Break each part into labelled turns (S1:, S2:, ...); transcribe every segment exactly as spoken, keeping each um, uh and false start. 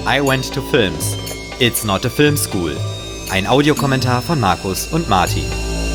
S1: I Went to Films. It's not a film school. Ein Audiokommentar von Markus und Martin.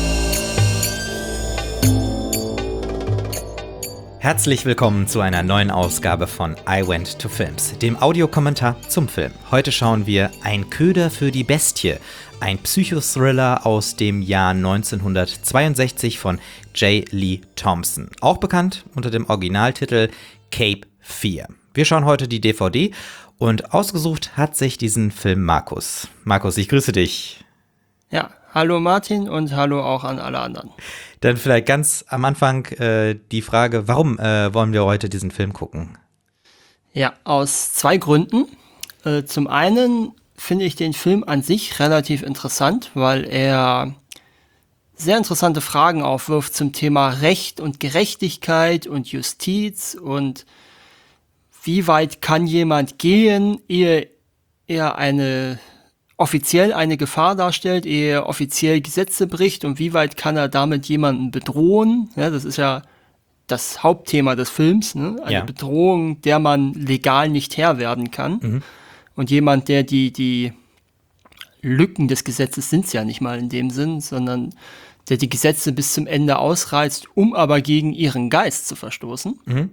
S1: Herzlich willkommen zu einer neuen Ausgabe von I Went to Films, dem Audiokommentar zum Film. Heute schauen wir Ein Köder für die Bestie, ein Psychothriller aus dem Jahr neunzehnhundertzweiundsechzig von J. Lee Thompson, auch bekannt unter dem Originaltitel Cape Fear. Wir schauen heute die D V D und ausgesucht hat sich diesen Film Markus. Markus, ich grüße dich.
S2: Ja, hallo Martin und hallo auch an alle anderen.
S1: Dann vielleicht ganz am Anfang äh, die Frage, warum äh, wollen wir heute diesen Film gucken?
S2: Ja, aus zwei Gründen. Äh, zum einen finde ich den Film an sich relativ interessant, weil er sehr interessante Fragen aufwirft zum Thema Recht und Gerechtigkeit und Justiz und wie weit kann jemand gehen, ehe er eine offiziell eine Gefahr darstellt, ehe er offiziell Gesetze bricht und wie weit kann er damit jemanden bedrohen? Ja, das ist ja das Hauptthema des Films, ne? Eine ja. Bedrohung, der man legal nicht Herr werden kann. Mhm. Und jemand, der die, die Lücken des Gesetzes sind es ja nicht mal in dem Sinn, sondern der die Gesetze bis zum Ende ausreizt, um aber gegen ihren Geist zu verstoßen. Mhm.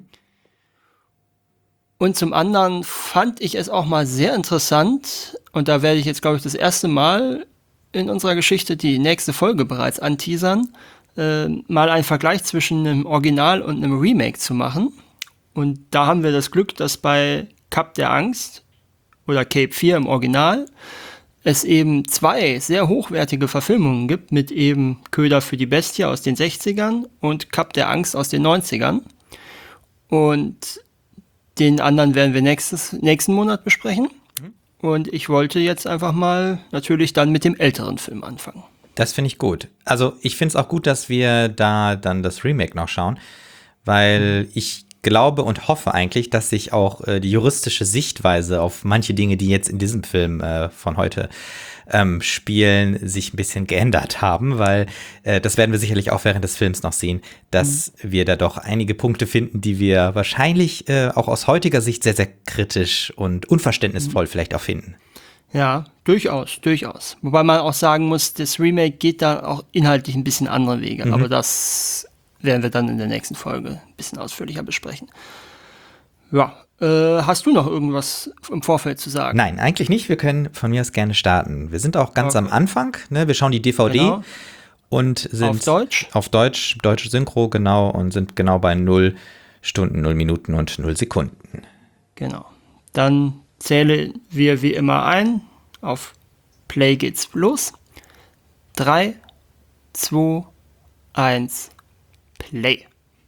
S2: Und zum anderen fand ich es auch mal sehr interessant, und da werde ich jetzt, glaube ich, das erste Mal in unserer Geschichte die nächste Folge bereits anteasern, äh, mal einen Vergleich zwischen einem Original und einem Remake zu machen. Und da haben wir das Glück, dass bei Kap der Angst oder Cape Fear im Original es eben zwei sehr hochwertige Verfilmungen gibt, mit eben Köder für die Bestie aus den sechzigern und Kap der Angst aus den neunzigern. Und den anderen werden wir nächstes, nächsten Monat besprechen. Und ich wollte jetzt einfach mal natürlich dann mit dem älteren Film anfangen.
S1: Das finde ich gut. Also ich finde es auch gut, dass wir da dann das Remake noch schauen, weil mhm. ich glaube und hoffe eigentlich, dass sich auch äh, die juristische Sichtweise auf manche Dinge, die jetzt in diesem Film äh, von heute ähm, spielen, sich ein bisschen geändert haben, weil äh, das werden wir sicherlich auch während des Films noch sehen, dass mhm. wir da doch einige Punkte finden, die wir wahrscheinlich äh, auch aus heutiger Sicht sehr, sehr kritisch und unverständnisvoll mhm. vielleicht auch finden.
S2: Ja, durchaus, durchaus. Wobei man auch sagen muss, das Remake geht da auch inhaltlich ein bisschen andere Wege, mhm. aber das werden wir dann in der nächsten Folge ein bisschen ausführlicher besprechen. Ja, äh, hast du noch irgendwas im Vorfeld zu sagen?
S1: Nein, eigentlich nicht. Wir können von mir aus gerne starten. Wir sind auch ganz okay. am Anfang. Ne? Wir schauen die D V D genau. und sind
S2: auf Deutsch.
S1: Auf Deutsch, deutsche Synchro, genau, und sind genau bei null Stunden, null Minuten und null Sekunden.
S2: Genau. Dann zählen wir wie immer ein. Auf Play geht's los. Drei, zwei, eins, Play.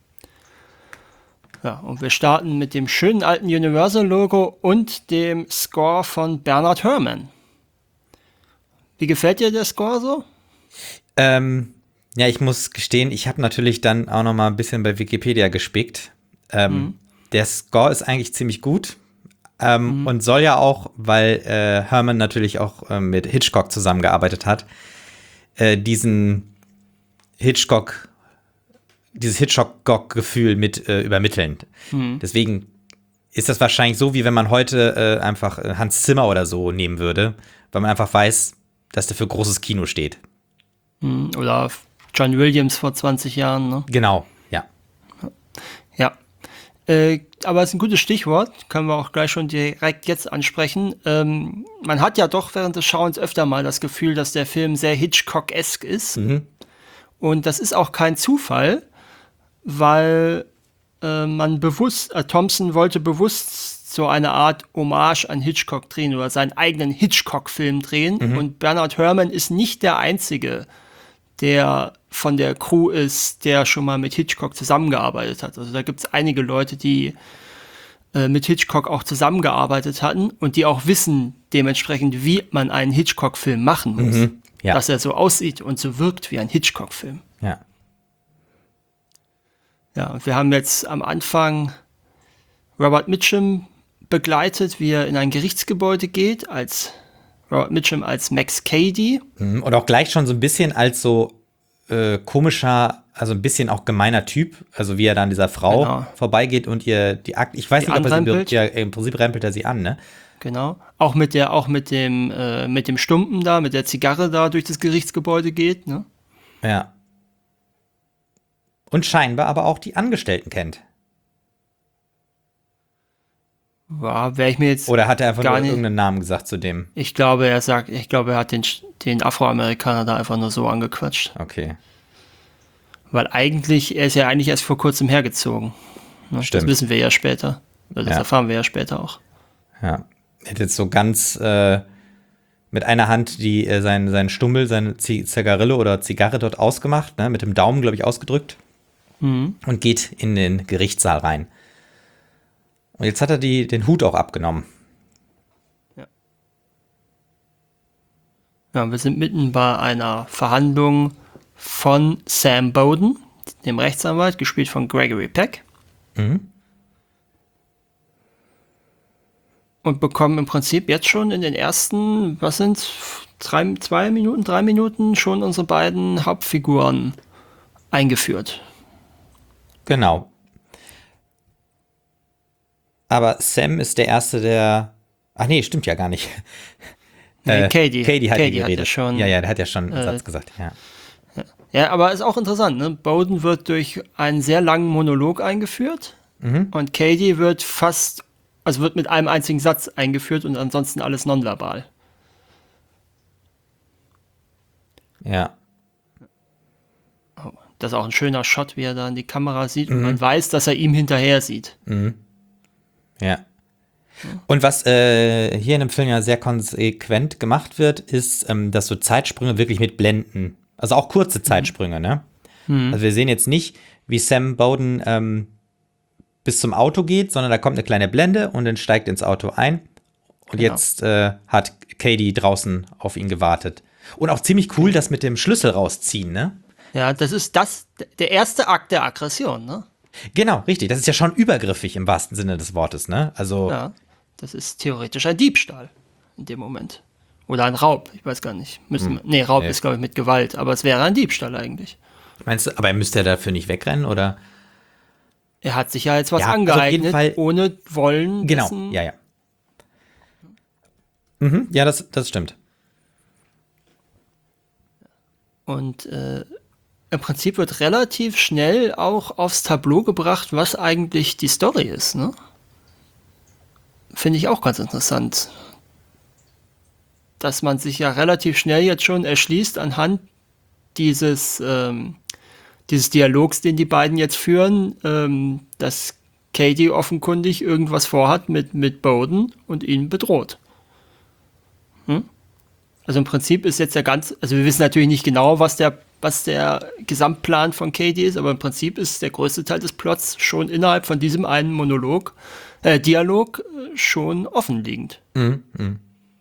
S2: Ja, und wir starten mit dem schönen alten Universal-Logo und dem Score von Bernard Herrmann. Wie gefällt dir der Score so?
S1: Ähm, ja, ich muss gestehen, ich habe natürlich dann auch noch mal ein bisschen bei Wikipedia gespickt. Ähm, mhm. Der Score ist eigentlich ziemlich gut ähm, mhm. und soll ja auch, weil äh, Herrmann natürlich auch äh, mit Hitchcock zusammengearbeitet hat, äh, diesen Hitchcock dieses Hitchcock-Gefühl mit äh, übermitteln. Mhm. Deswegen ist das wahrscheinlich so, wie wenn man heute äh, einfach äh, Hans Zimmer oder so nehmen würde, weil man einfach weiß, dass der für großes Kino steht.
S2: Mhm. Oder John Williams vor zwanzig Jahren, ne?
S1: Genau, ja.
S2: Ja. Äh, aber es ist ein gutes Stichwort, können wir auch gleich schon direkt jetzt ansprechen. Ähm, man hat ja doch während des Schauens öfter mal das Gefühl, dass der Film sehr Hitchcock-esk ist. Mhm. Und das ist auch kein Zufall, weil äh, man bewusst, äh, Thompson wollte bewusst so eine Art Hommage an Hitchcock drehen oder seinen eigenen Hitchcock-Film drehen. Mhm. Und Bernard Herrmann ist nicht der Einzige, der von der Crew ist, der schon mal mit Hitchcock zusammengearbeitet hat. Also da gibt es einige Leute, die äh, mit Hitchcock auch zusammengearbeitet hatten und die auch wissen dementsprechend, wie man einen Hitchcock-Film machen muss. Mhm. Ja. Dass er so aussieht und so wirkt wie ein Hitchcock-Film.
S1: Ja.
S2: Ja, und wir haben jetzt am Anfang Robert Mitchum begleitet, wie er in ein Gerichtsgebäude geht, als Robert Mitchum als Max Cady.
S1: Und auch gleich schon so ein bisschen als so äh, komischer, also ein bisschen auch gemeiner Typ, also wie er dann dieser Frau genau. vorbeigeht und ihr die Akte, ich weiß
S2: die
S1: nicht, ob er sie, ja, im Prinzip rempelt er sie an, ne?
S2: Genau. Auch mit der, auch mit dem, äh, mit dem Stumpen da, mit der Zigarre da durch das Gerichtsgebäude geht, ne?
S1: Ja. Und scheinbar aber auch die Angestellten kennt.
S2: War, wäre ich mir jetzt
S1: Oder hat er einfach
S2: gar
S1: nur
S2: nicht.
S1: irgendeinen Namen gesagt zu dem?
S2: Ich glaube, er sagt, ich glaube, er hat den, den Afroamerikaner da einfach nur so angequatscht.
S1: Okay.
S2: Weil eigentlich, er ist ja eigentlich erst vor kurzem hergezogen. Ne?
S1: Stimmt.
S2: Das wissen wir ja später. Das
S1: Ja.
S2: erfahren wir ja später auch.
S1: Ja. Er hat jetzt so ganz äh, mit einer Hand die, äh, seinen, seinen Stummel, seine Z- Zigarille oder Zigarre dort ausgemacht, ne? Mit dem Daumen, glaube ich, ausgedrückt.
S2: Mhm.
S1: Und geht in den Gerichtssaal rein. Und jetzt hat er die, den Hut auch abgenommen.
S2: Ja, wir sind mitten bei einer Verhandlung von Sam Bowden, dem Rechtsanwalt, gespielt von Gregory Peck.
S1: Mhm.
S2: Und bekommen im Prinzip jetzt schon in den ersten, was sind drei, zwei Minuten, drei Minuten schon unsere beiden Hauptfiguren eingeführt.
S1: Genau. Aber Sam ist der Erste, der. Ach nee, stimmt ja gar nicht.
S2: Nee,
S1: Äh,
S2: Katie.
S1: Katie hat ja
S2: Katie hat
S1: geredet.
S2: ja schon,
S1: ja, ja, der hat ja schon einen
S2: äh,
S1: Satz gesagt. Ja.
S2: Ja, aber ist auch interessant, ne? Bowden wird durch einen sehr langen Monolog eingeführt
S1: Mhm.
S2: und Katie wird fast, also wird mit einem einzigen Satz eingeführt und ansonsten alles nonverbal.
S1: Ja.
S2: Das ist auch ein schöner Shot, wie er da in die Kamera sieht und man weiß, dass er ihm hinterher sieht.
S1: Ja. Und was äh, hier in dem Film ja sehr konsequent gemacht wird, ist, ähm, dass so Zeitsprünge wirklich mit Blenden, also auch kurze Zeitsprünge, ne? Also wir sehen jetzt nicht, wie Sam Bowden ähm, bis zum Auto geht, sondern da kommt eine kleine Blende und dann steigt ins Auto ein. Und
S2: Genau.
S1: jetzt äh, hat Katie draußen auf ihn gewartet. Und auch ziemlich cool, das mit dem Schlüssel rausziehen, ne?
S2: Ja, das ist das, der erste Akt der Aggression, ne?
S1: Genau, richtig. Das ist ja schon übergriffig im wahrsten Sinne des Wortes, ne? Also,
S2: Ja, das ist theoretisch ein Diebstahl in dem Moment. Oder ein Raub, ich weiß gar nicht. Müssen wir, nee, Raub
S1: Nee.
S2: ist, glaube ich, mit Gewalt, aber es wäre ein Diebstahl eigentlich.
S1: meinst du, aber müsste er dafür nicht wegrennen, oder?
S2: Er hat sich ja jetzt was
S1: Ja, also auf jeden
S2: angeeignet,
S1: Fall-
S2: ohne Wollen.
S1: Genau,
S2: dessen-
S1: ja, ja. Mhm, ja, das, das stimmt.
S2: Und äh, im Prinzip wird relativ schnell auch aufs Tableau gebracht, was eigentlich die Story ist, ne? Finde ich auch ganz interessant. Dass man sich ja relativ schnell jetzt schon erschließt anhand dieses, ähm, dieses Dialogs, den die beiden jetzt führen, ähm, dass Katie offenkundig irgendwas vorhat mit, mit Bowden und ihn bedroht. Hm? Also im Prinzip ist jetzt der ganz, also wir wissen natürlich nicht genau, was der, was der Gesamtplan von Katie ist, aber im Prinzip ist der größte Teil des Plots schon innerhalb von diesem einen Monolog, äh, Dialog äh, schon offenliegend.
S1: Mhm, mhm.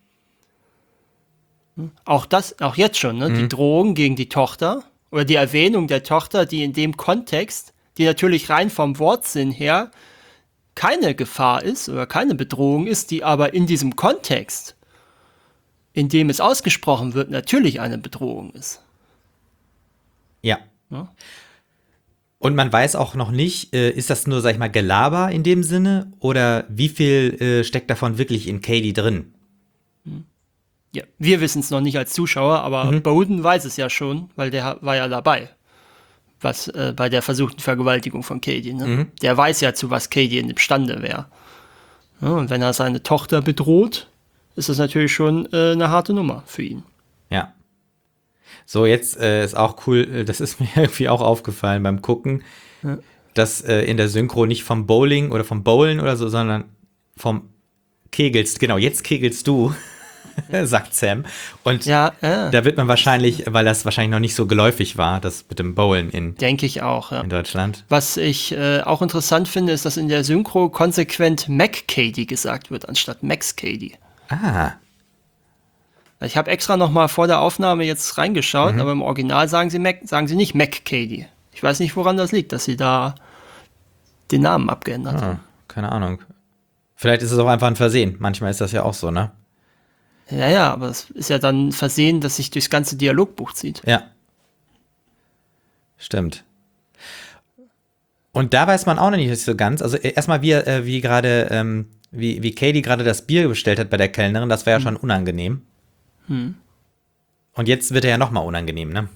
S2: Auch das, auch jetzt schon, ne? Die Drohung gegen die Tochter oder die Erwähnung der Tochter, die in dem Kontext, die natürlich rein vom Wortsinn her keine Gefahr ist oder keine Bedrohung ist, die aber in diesem Kontext, in dem es ausgesprochen wird, natürlich eine Bedrohung ist.
S1: Ja.
S2: Ja.
S1: Und man weiß auch noch nicht, äh, ist das nur, sag ich mal, Gelaber in dem Sinne oder wie viel äh, steckt davon wirklich in Katie drin?
S2: Ja, wir wissen es noch nicht als Zuschauer, aber
S1: Mhm.
S2: Bowden weiß es ja schon, weil der war ja dabei. Was äh, bei der versuchten Vergewaltigung von Katie. Ne?
S1: Mhm.
S2: Der weiß ja, zu was Katie imstande wäre. Ja, und wenn er seine Tochter bedroht, ist das natürlich schon äh, eine harte Nummer für ihn.
S1: Ja. So, jetzt äh, ist auch cool, äh, das ist mir irgendwie auch aufgefallen beim Gucken,
S2: Ja.
S1: dass äh, in der Synchro nicht vom Bowling oder vom Bowlen oder so, sondern vom Kegelst, genau, jetzt kegelst du, sagt Sam. Und
S2: Ja, äh,
S1: da wird man wahrscheinlich, weil das wahrscheinlich noch nicht so geläufig war, das mit dem Bowlen in,
S2: denke ich auch. Ja.
S1: in Deutschland.
S2: Was ich äh, auch interessant finde, ist, dass in der Synchro konsequent Mac Katie gesagt wird, anstatt Max Katie.
S1: Ah,
S2: Ich habe extra noch mal vor der Aufnahme jetzt reingeschaut,
S1: Mhm.
S2: aber im Original sagen sie, Mac, sagen sie nicht Mac Katie. Ich weiß nicht, woran das liegt, dass sie da den Namen abgeändert haben.
S1: ah, keine Ahnung. Vielleicht ist es auch einfach ein Versehen. Manchmal ist das ja auch so, ne?
S2: Ja, ja, aber es ist ja dann Versehen, dass sich durchs ganze Dialogbuch zieht.
S1: Ja. Stimmt. Und da weiß man auch noch nicht so ganz. Also äh, erstmal, wie, äh, wie gerade ähm, wie, wie Katie gerade das Bier bestellt hat bei der Kellnerin, das war ja hm. schon unangenehm. Hm. Und jetzt wird er ja nochmal unangenehm, ne?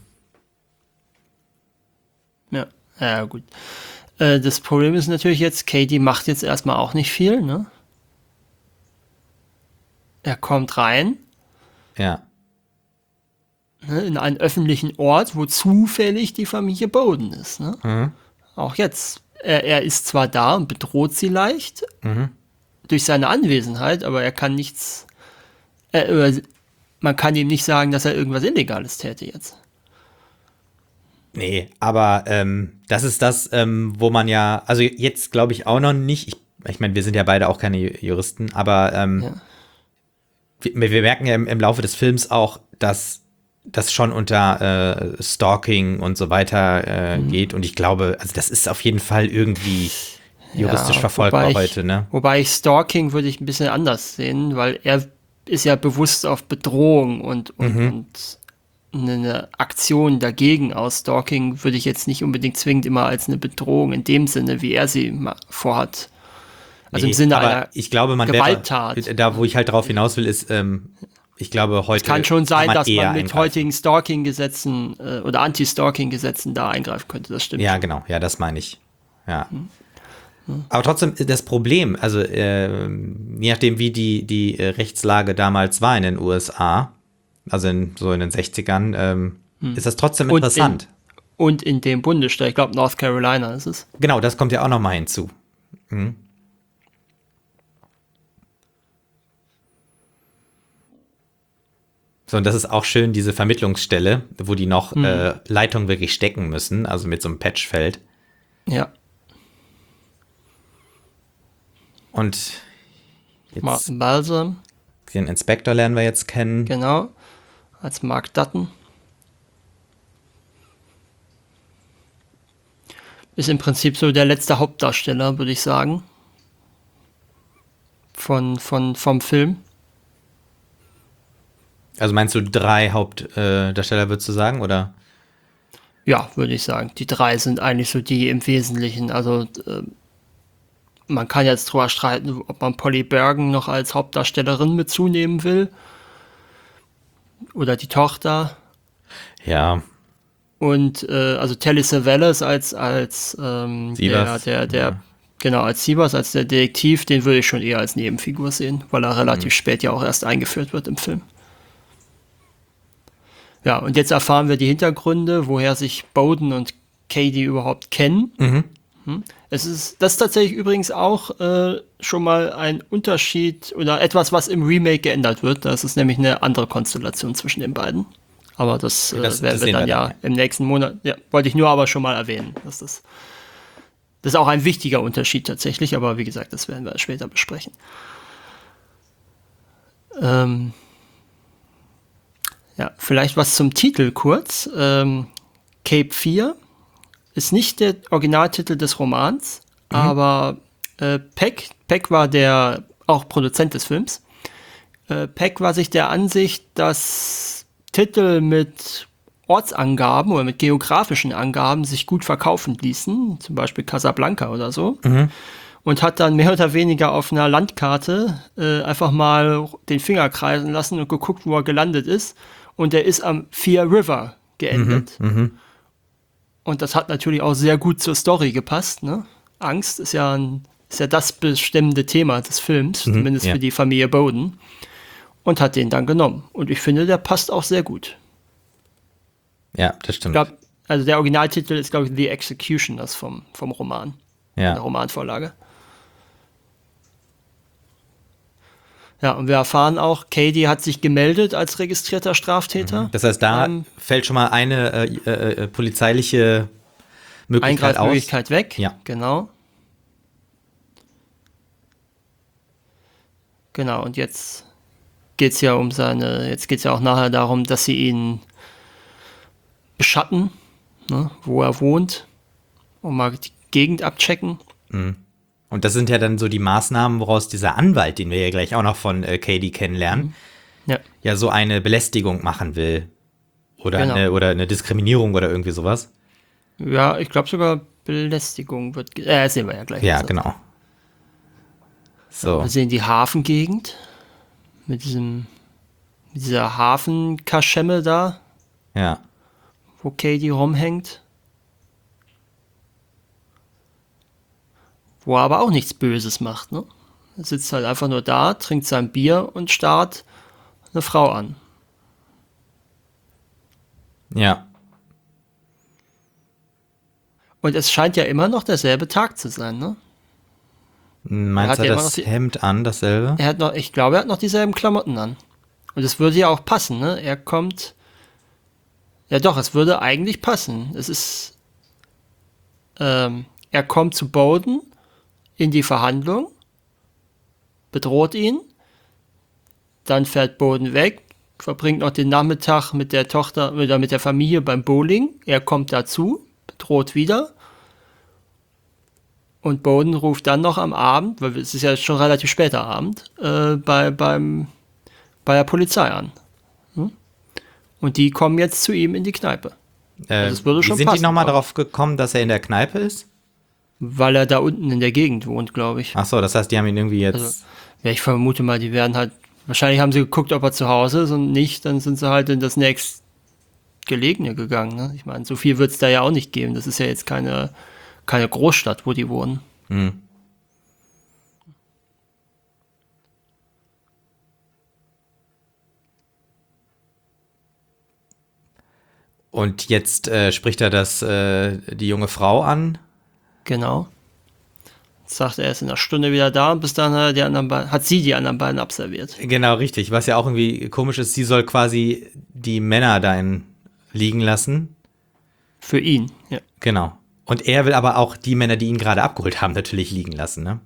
S2: Ja, ja gut. Äh, das Problem ist natürlich jetzt, Katie macht jetzt erstmal auch nicht viel, ne? Er kommt rein.
S1: Ja.
S2: In einen öffentlichen Ort, wo zufällig die Familie Bowden ist. Ne? Mhm. Auch jetzt. Er, er ist zwar da und bedroht sie leicht mhm. durch seine Anwesenheit, aber er kann nichts. Äh, man kann ihm nicht sagen, dass er irgendwas Illegales täte jetzt.
S1: Nee, aber ähm, das ist das, ähm, wo man ja, also jetzt glaube ich auch noch nicht, ich, ich meine, wir sind ja beide auch keine Juristen, aber ähm, ja. wir, wir merken ja im, im Laufe des Films auch, dass das schon unter äh, Stalking und so weiter äh, mhm. geht. Und ich glaube, also das ist auf jeden Fall irgendwie juristisch ja, verfolgbar
S2: ich,
S1: heute. Ne?
S2: Wobei ich Stalking würde ich ein bisschen anders sehen, weil er ist ja bewusst auf Bedrohung und, und, mhm. und eine Aktion dagegen aus. Stalking würde ich jetzt nicht unbedingt zwingend immer als eine Bedrohung in dem Sinne, wie er sie vorhat. Also nee, im Sinne einer
S1: ich glaube, man
S2: Gewalttat.
S1: Wäre, da, wo ich halt drauf hinaus will, ist, ähm, ich glaube, heute.
S2: Es kann schon sein, kann man dass man mit
S1: eingreifen.
S2: heutigen Stalking-Gesetzen äh, oder Anti-Stalking-Gesetzen da eingreifen könnte. Das stimmt.
S1: Ja, genau. Ja, das meine ich. Ja. Hm. Hm. Aber trotzdem, das Problem, also äh, je nachdem, wie die, die Rechtslage damals war in den U S A, also in, so in den sechzigern, ähm, hm. ist das trotzdem interessant.
S2: Und in, und in dem Bundesstaat, ich glaube North Carolina ist es.
S1: Genau, das kommt ja auch noch mal hinzu. Mhm. So, und das ist auch schön, diese Vermittlungsstelle, wo die noch mhm. äh, Leitungen wirklich stecken müssen, also mit so einem Patchfeld.
S2: Ja.
S1: Und jetzt
S2: Martin Balsam.
S1: Den Inspektor lernen wir jetzt kennen.
S2: Genau, als Mark Dutton. Ist im Prinzip so der letzte Hauptdarsteller, würde ich sagen. Von, von, vom Film.
S1: Also meinst du drei Hauptdarsteller, äh, würdest du sagen, oder?
S2: Ja, würde ich sagen. Die drei sind eigentlich so die im Wesentlichen. Also äh, man kann jetzt drüber streiten, ob man Polly Bergen noch als Hauptdarstellerin mit zunehmen will. Oder die Tochter.
S1: Ja.
S2: Und äh, also Telly Savalas als, als ähm, der, der, der, ja. genau, als Siebers, als der Detektiv, den würde ich schon eher als Nebenfigur sehen, weil er relativ mhm. spät ja auch erst eingeführt wird im Film. Ja, und jetzt erfahren wir die Hintergründe, woher sich Bowden und Katie überhaupt kennen. Mhm. Es ist, das ist tatsächlich übrigens auch äh, schon mal ein Unterschied oder etwas, was im Remake geändert wird. Das ist nämlich eine andere Konstellation zwischen den beiden. Aber das, äh, das werden wir dann ja im nächsten Monat, ja, wollte ich nur aber schon mal erwähnen. Dass das, das ist auch ein wichtiger Unterschied tatsächlich, aber wie gesagt, das werden wir später besprechen. Ähm, Ja, vielleicht was zum Titel kurz. Ähm, Cape Fear ist nicht der Originaltitel des Romans, mhm. aber äh, Peck, Peck war der auch Produzent des Films. Äh, Peck war sich der Ansicht, dass Titel mit Ortsangaben oder mit geografischen Angaben sich gut verkaufen ließen, zum Beispiel Casablanca oder so. Mhm. Und hat dann mehr oder weniger auf einer Landkarte äh, einfach mal den Finger kreisen lassen und geguckt, wo er gelandet ist. Und er ist am Fear River geendet. Mhm, mh. Und das hat natürlich auch sehr gut zur Story gepasst. Ne? Angst ist ja, ein, ist ja das bestimmende Thema des Films, mhm, zumindest ja. für die Familie Bowden. Und hat den dann genommen. Und ich finde, der passt auch sehr gut.
S1: Ja, das stimmt.
S2: Ich glaub, also der Originaltitel ist, glaube ich, The Executioners vom, vom Roman. Ja. Der Romanvorlage. Ja, und wir erfahren auch, Katie hat sich gemeldet als registrierter Straftäter.
S1: Das heißt, da ähm, fällt schon mal eine äh, äh, polizeiliche Möglichkeit aus.
S2: Eingreifmöglichkeit weg,
S1: ja.
S2: Genau. Genau, und jetzt geht es ja um seine, jetzt geht es ja auch nachher darum, dass sie ihn beschatten, ne, wo er wohnt, und mal die Gegend abchecken.
S1: Mhm. Und das sind ja dann so die Maßnahmen, woraus dieser Anwalt, den wir ja gleich auch noch von äh, Katie kennenlernen,
S2: ja.
S1: ja so eine Belästigung machen will. Oder,
S2: genau.
S1: eine, oder eine Diskriminierung oder irgendwie sowas.
S2: Ja, ich glaube sogar Belästigung wird, äh, sehen wir ja gleich.
S1: Ja, genau. So.
S2: Wir sehen die Hafengegend mit diesem, mit dieser Hafenkaschemme da,
S1: Ja.
S2: wo Katie rumhängt. Wo er aber auch nichts Böses macht, ne? Er sitzt halt einfach nur da, trinkt sein Bier und starrt eine Frau an.
S1: Ja.
S2: Und es scheint ja immer noch derselbe Tag zu sein, ne?
S1: Meinst
S2: hat
S1: du
S2: ja immer
S1: das
S2: noch die-
S1: Hemd an, dasselbe?
S2: Er hat noch, ich glaube, er hat noch dieselben Klamotten an. Und es würde ja auch passen, ne? Er kommt. Ja doch, es würde eigentlich passen. Es ist. Ähm, er kommt zu Bowden in die Verhandlung, bedroht ihn, dann fährt Bowden weg, verbringt noch den Nachmittag mit der Tochter oder mit der Familie beim Bowling. Er kommt dazu, bedroht wieder. Und Bowden ruft dann noch am Abend, weil es ist ja schon relativ später Abend, äh, bei, beim, bei der Polizei an. Hm? Und die kommen jetzt zu ihm in die Kneipe.
S1: Äh,
S2: Also es würde
S1: wie
S2: schon
S1: sind die
S2: passen,
S1: nochmal
S2: aber-
S1: darauf gekommen, dass er in der Kneipe ist?
S2: Weil er da unten in der Gegend wohnt, glaube ich.
S1: Ach so, das heißt, die haben ihn irgendwie jetzt.
S2: Also, ja, ich vermute mal, die werden halt, wahrscheinlich haben sie geguckt, ob er zu Hause ist und nicht, dann sind sie halt in das nächstgelegene gegangen. Ne? Ich meine, so viel wird es da ja auch nicht geben. Das ist ja jetzt keine, keine Großstadt, wo die wohnen.
S1: Hm. Und jetzt äh, spricht er das äh, die junge Frau an.
S2: Genau. Jetzt sagt er, er ist in einer Stunde wieder da und bis dann hat, er die anderen beiden, hat sie die anderen beiden abserviert.
S1: Genau, richtig. Was ja auch irgendwie komisch ist, sie soll quasi die Männer dahin liegen lassen.
S2: Für ihn, ja.
S1: Genau. Und er will aber auch die Männer, die ihn gerade abgeholt haben, natürlich liegen lassen, ne?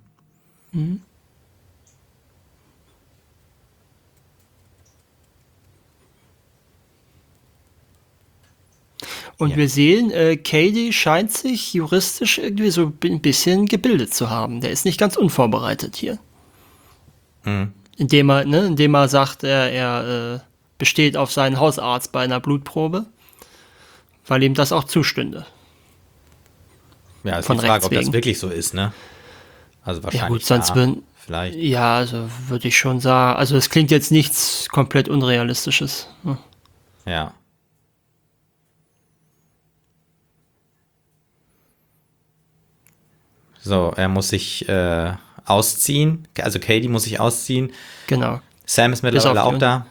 S2: Und
S1: Ja.
S2: wir sehen, äh, Cady scheint sich juristisch irgendwie so ein bisschen gebildet zu haben. Der ist nicht ganz unvorbereitet hier.
S1: Mhm.
S2: Indem er, ne, indem er sagt, er, er äh, besteht auf seinen Hausarzt bei einer Blutprobe, weil ihm das auch zustünde.
S1: Ja, ist
S2: Von
S1: die Frage,
S2: Rechts
S1: ob das
S2: wegen.
S1: wirklich so ist, ne? Also wahrscheinlich.
S2: Ja gut, sonst
S1: ja,
S2: würden,
S1: vielleicht.
S2: ja, also würde ich schon sagen, also es klingt jetzt nichts komplett Unrealistisches. Ne?
S1: Ja. So, er muss sich äh, ausziehen. Also Katie muss sich ausziehen.
S2: Genau.
S1: Sam ist mittlerweile
S2: auf
S1: auch
S2: die-
S1: da.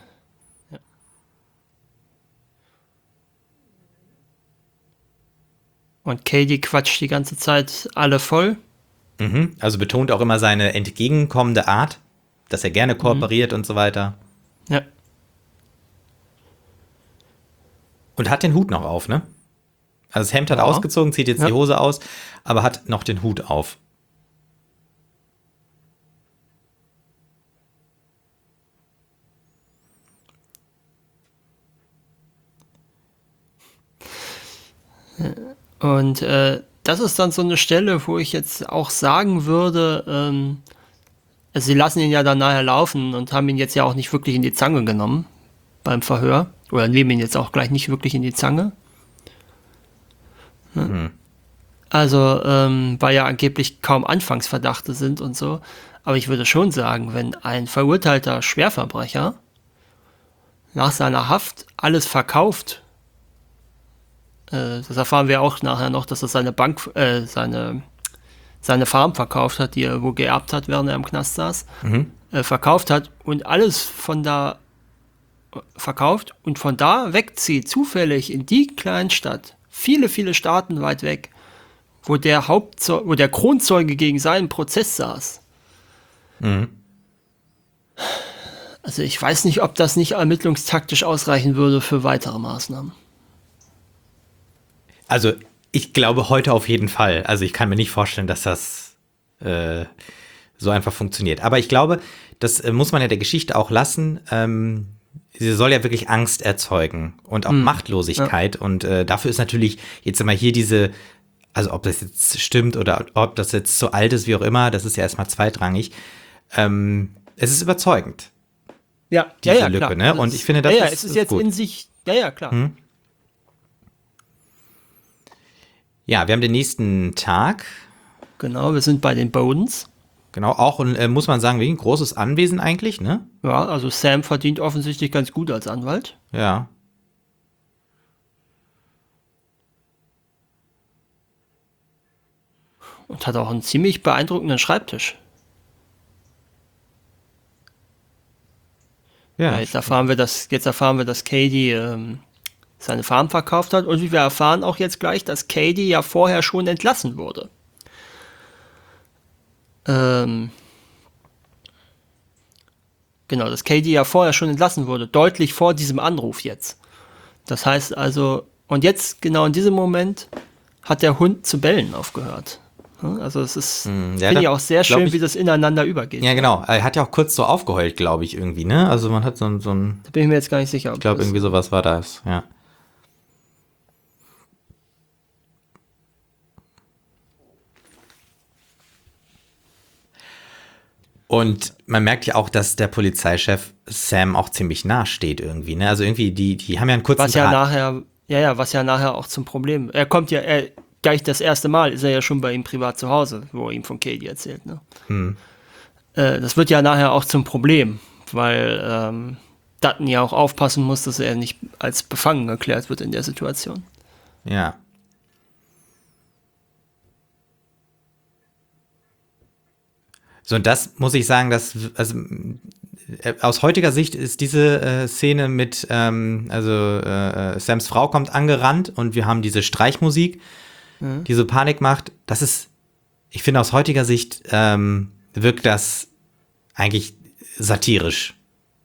S2: Und Cady quatscht die ganze Zeit alle voll.
S1: Mhm. Also betont auch immer seine entgegenkommende Art, dass er gerne kooperiert und so weiter.
S2: Ja.
S1: Und hat den Hut noch auf, ne? Also das Hemd hat er
S2: Ja.
S1: ausgezogen, zieht jetzt
S2: Ja.
S1: die Hose aus, aber hat noch den Hut auf.
S2: Und äh, das ist dann so eine Stelle, wo ich jetzt auch sagen würde, ähm, also sie lassen ihn ja dann nachher laufen und haben ihn jetzt ja auch nicht wirklich in die Zange genommen beim Verhör. Oder nehmen ihn jetzt auch gleich nicht wirklich in die Zange. Ne? Also, ähm, weil ja angeblich kaum Anfangsverdachte sind und so. Aber ich würde schon sagen, wenn ein verurteilter Schwerverbrecher nach seiner Haft alles verkauft, äh, das erfahren wir auch nachher noch, dass er seine Bank, äh, seine, seine Farm verkauft hat, die er wo geerbt hat, während er im Knast saß,
S1: Mhm.
S2: äh, verkauft hat und alles von da äh, verkauft und von da wegzieht, zufällig in die Kleinstadt, viele, viele Staaten weit weg, wo der Hauptzeuge, wo der Kronzeuge gegen seinen Prozess saß.
S1: Mhm.
S2: Also ich weiß nicht, ob das nicht ermittlungstaktisch ausreichen würde für weitere Maßnahmen.
S1: Also ich glaube heute auf jeden Fall. Also ich kann mir nicht vorstellen, dass das äh, so einfach funktioniert. Aber ich glaube, das äh, muss man ja der Geschichte auch lassen. Ähm, sie soll ja wirklich Angst erzeugen und auch Machtlosigkeit. Und äh, dafür ist natürlich jetzt immer hier diese, also ob das jetzt stimmt oder ob das jetzt so alt ist, wie auch immer, das ist ja erstmal zweitrangig. Ähm, es ist überzeugend.
S2: Ja,
S1: Diese
S2: ja, ja,
S1: Lücke,
S2: klar.
S1: ne? Und ich finde, das
S2: ja, ja,
S1: ist-
S2: es ist
S1: ist
S2: jetzt
S1: gut.
S2: in sich, ja, ja, klar.
S1: Ja, wir haben den nächsten Tag.
S2: Genau, wir sind bei den Bowdens.
S1: Genau, auch, äh, muss man sagen, wie ein großes Anwesen eigentlich, ne?
S2: Ja, also Sam verdient offensichtlich ganz gut als Anwalt.
S1: Ja.
S2: Und hat auch einen ziemlich beeindruckenden Schreibtisch.
S1: Ja,
S2: Ja, jetzt erfahren wir, dass, jetzt erfahren wir, dass Katie ähm, seine Farm verkauft hat. Und wir erfahren auch jetzt gleich, dass Katie ja vorher schon entlassen wurde. Ähm, genau, dass Katie ja vorher schon entlassen wurde. Deutlich vor diesem Anruf jetzt. Das heißt also, und jetzt, genau in diesem Moment, hat der Hund zu bellen aufgehört. Also es ist,
S1: Hm, ja,
S2: finde ich
S1: da-
S2: auch sehr
S1: glaub
S2: schön,
S1: ich-
S2: wie das ineinander übergeht.
S1: ja, genau. Er hat ja auch kurz so aufgeheult, glaube ich, irgendwie, ne? Also man hat so, ein- so ein,
S2: Da bin ich mir jetzt gar nicht sicher. Ob
S1: ich glaube,
S2: das-
S1: irgendwie sowas war das, ja. Und man merkt ja auch, dass der Polizeichef Sam auch ziemlich nah steht irgendwie, ne? Also irgendwie, die, die haben ja einen kurzen
S2: Was ja
S1: Draht.
S2: nachher, ja, ja, was ja nachher auch zum Problem. Er kommt ja, er, gleich das erste Mal ist er ja schon bei ihm privat zu Hause, wo er ihm von Katie erzählt, ne?
S1: Hm.
S2: Äh, das wird ja nachher auch zum Problem, weil ähm, Dutton ja auch aufpassen muss, dass er nicht als befangen erklärt wird in der Situation.
S1: Ja. So, und das muss ich sagen, dass, also äh, aus heutiger Sicht ist diese äh, Szene mit, ähm, also äh, Sams Frau kommt angerannt und wir haben diese Streichmusik,
S2: Mhm.
S1: die so Panik macht. Das ist, ich finde, aus heutiger Sicht ähm, wirkt das eigentlich satirisch.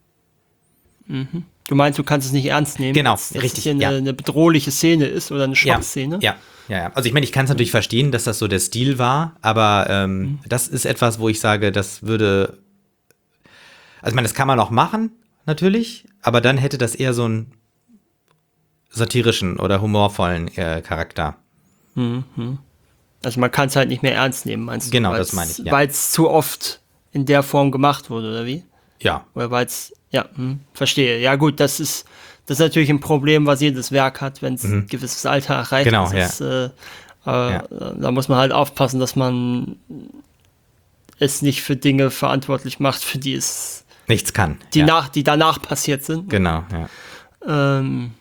S2: Du meinst, du kannst es nicht ernst nehmen,
S1: Genau,
S2: dass, dass
S1: richtig,
S2: es hier eine,
S1: ja.
S2: eine bedrohliche Szene ist oder eine Schwachszene.
S1: Ja, ja, ja. Also ich meine, ich kann es natürlich verstehen, dass das so der Stil war, aber ähm,
S2: Mhm.
S1: das ist etwas, wo ich sage, das würde, also ich meine, das kann man auch machen, natürlich, aber dann hätte das eher so einen satirischen oder humorvollen äh, Charakter.
S2: Also man kann es halt nicht mehr ernst nehmen, meinst du?
S1: Genau,
S2: Weil's-
S1: das meine ich, ja.
S2: Weil es zu oft in der Form gemacht wurde, oder wie?
S1: Ja,
S2: Oder weil es, ja, hm, verstehe. Ja gut, das ist, das ist natürlich ein Problem, was jedes Werk hat, wenn es ein gewisses Alter erreicht.
S1: Genau,
S2: das
S1: ja.
S2: ist, äh, äh, Da muss man halt aufpassen, dass man es nicht für Dinge verantwortlich macht, für die es,
S1: nichts kann.
S2: die,
S1: ja.
S2: nach, die danach passiert sind.
S1: Genau, ja.
S2: Ähm,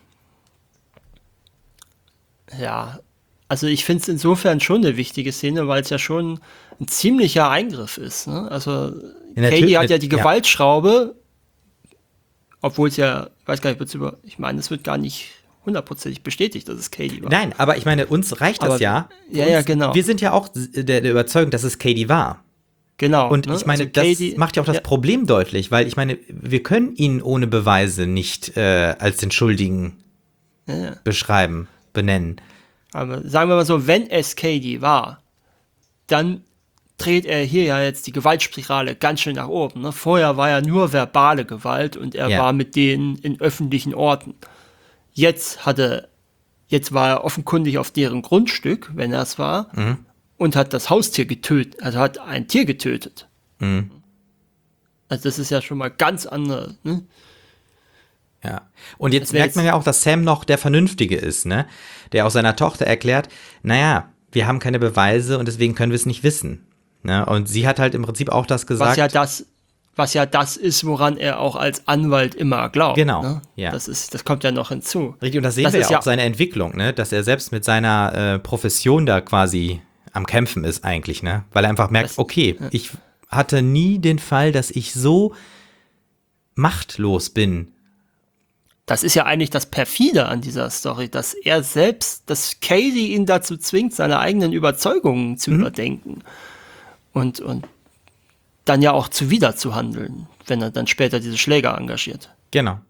S2: ja, also ich finde es insofern schon eine wichtige Szene, weil es ja schon ein ziemlicher Eingriff ist. Ne? Also
S1: Ja, natürlich-
S2: Katie hat ja die
S1: ja.
S2: Gewaltschraube, obwohl es ja, ich weiß gar nicht, wird's über, ich meine, es wird gar nicht hundertprozentig bestätigt, dass es Katie war.
S1: Nein, aber ich meine, uns reicht das
S2: Aber-
S1: ja.
S2: ja,
S1: uns,
S2: ja, genau.
S1: Wir sind ja auch der, der Überzeugung, dass es Katie war.
S2: Genau.
S1: Und
S2: ne?
S1: ich meine,
S2: Also
S1: das
S2: Katie-
S1: macht ja auch das
S2: ja,
S1: Problem deutlich, weil ich meine, wir können ihn ohne Beweise nicht äh, als den Schuldigen
S2: Ja, ja.
S1: beschreiben, benennen.
S2: Aber sagen wir mal so, wenn es Katie war, dann dreht er hier ja jetzt die Gewaltspirale ganz schön nach oben. Ne? Vorher war ja nur verbale Gewalt und er
S1: Ja.
S2: war mit denen in öffentlichen Orten. Jetzt hatte, jetzt war er offenkundig auf deren Grundstück, wenn er es war,
S1: Mhm.
S2: und hat das Haustier getötet, also hat ein Tier getötet.
S1: Mhm.
S2: Also das ist ja schon mal ganz andere. Ne?
S1: Ja. Und jetzt
S2: Das wär
S1: merkt man
S2: jetzt-
S1: ja auch, dass Sam noch der Vernünftige ist, ne? Der auch seiner Tochter erklärt, naja, wir haben keine Beweise und deswegen können wir es nicht wissen. Ne? Und sie hat halt im Prinzip auch das gesagt.
S2: Was ja das, was ja das ist, woran er auch als Anwalt immer glaubt.
S1: Genau,
S2: Ne?
S1: ja.
S2: Das ist, das kommt ja noch hinzu.
S1: Richtig, und das sehen
S2: Das
S1: wir
S2: ist
S1: ja auch
S2: ja-
S1: seine Entwicklung, ne? Dass er selbst mit seiner äh, Profession da quasi am Kämpfen ist eigentlich, ne? Weil er einfach merkt,
S2: Das-
S1: okay, ich hatte nie den Fall, dass ich so machtlos bin.
S2: Das ist ja eigentlich das Perfide an dieser Story, dass er selbst, dass Katie ihn dazu zwingt, seine eigenen Überzeugungen zu
S1: Mhm.
S2: überdenken. Und, und dann ja auch zuwider zu handeln, wenn er dann später diese Schläger engagiert.
S1: Genau.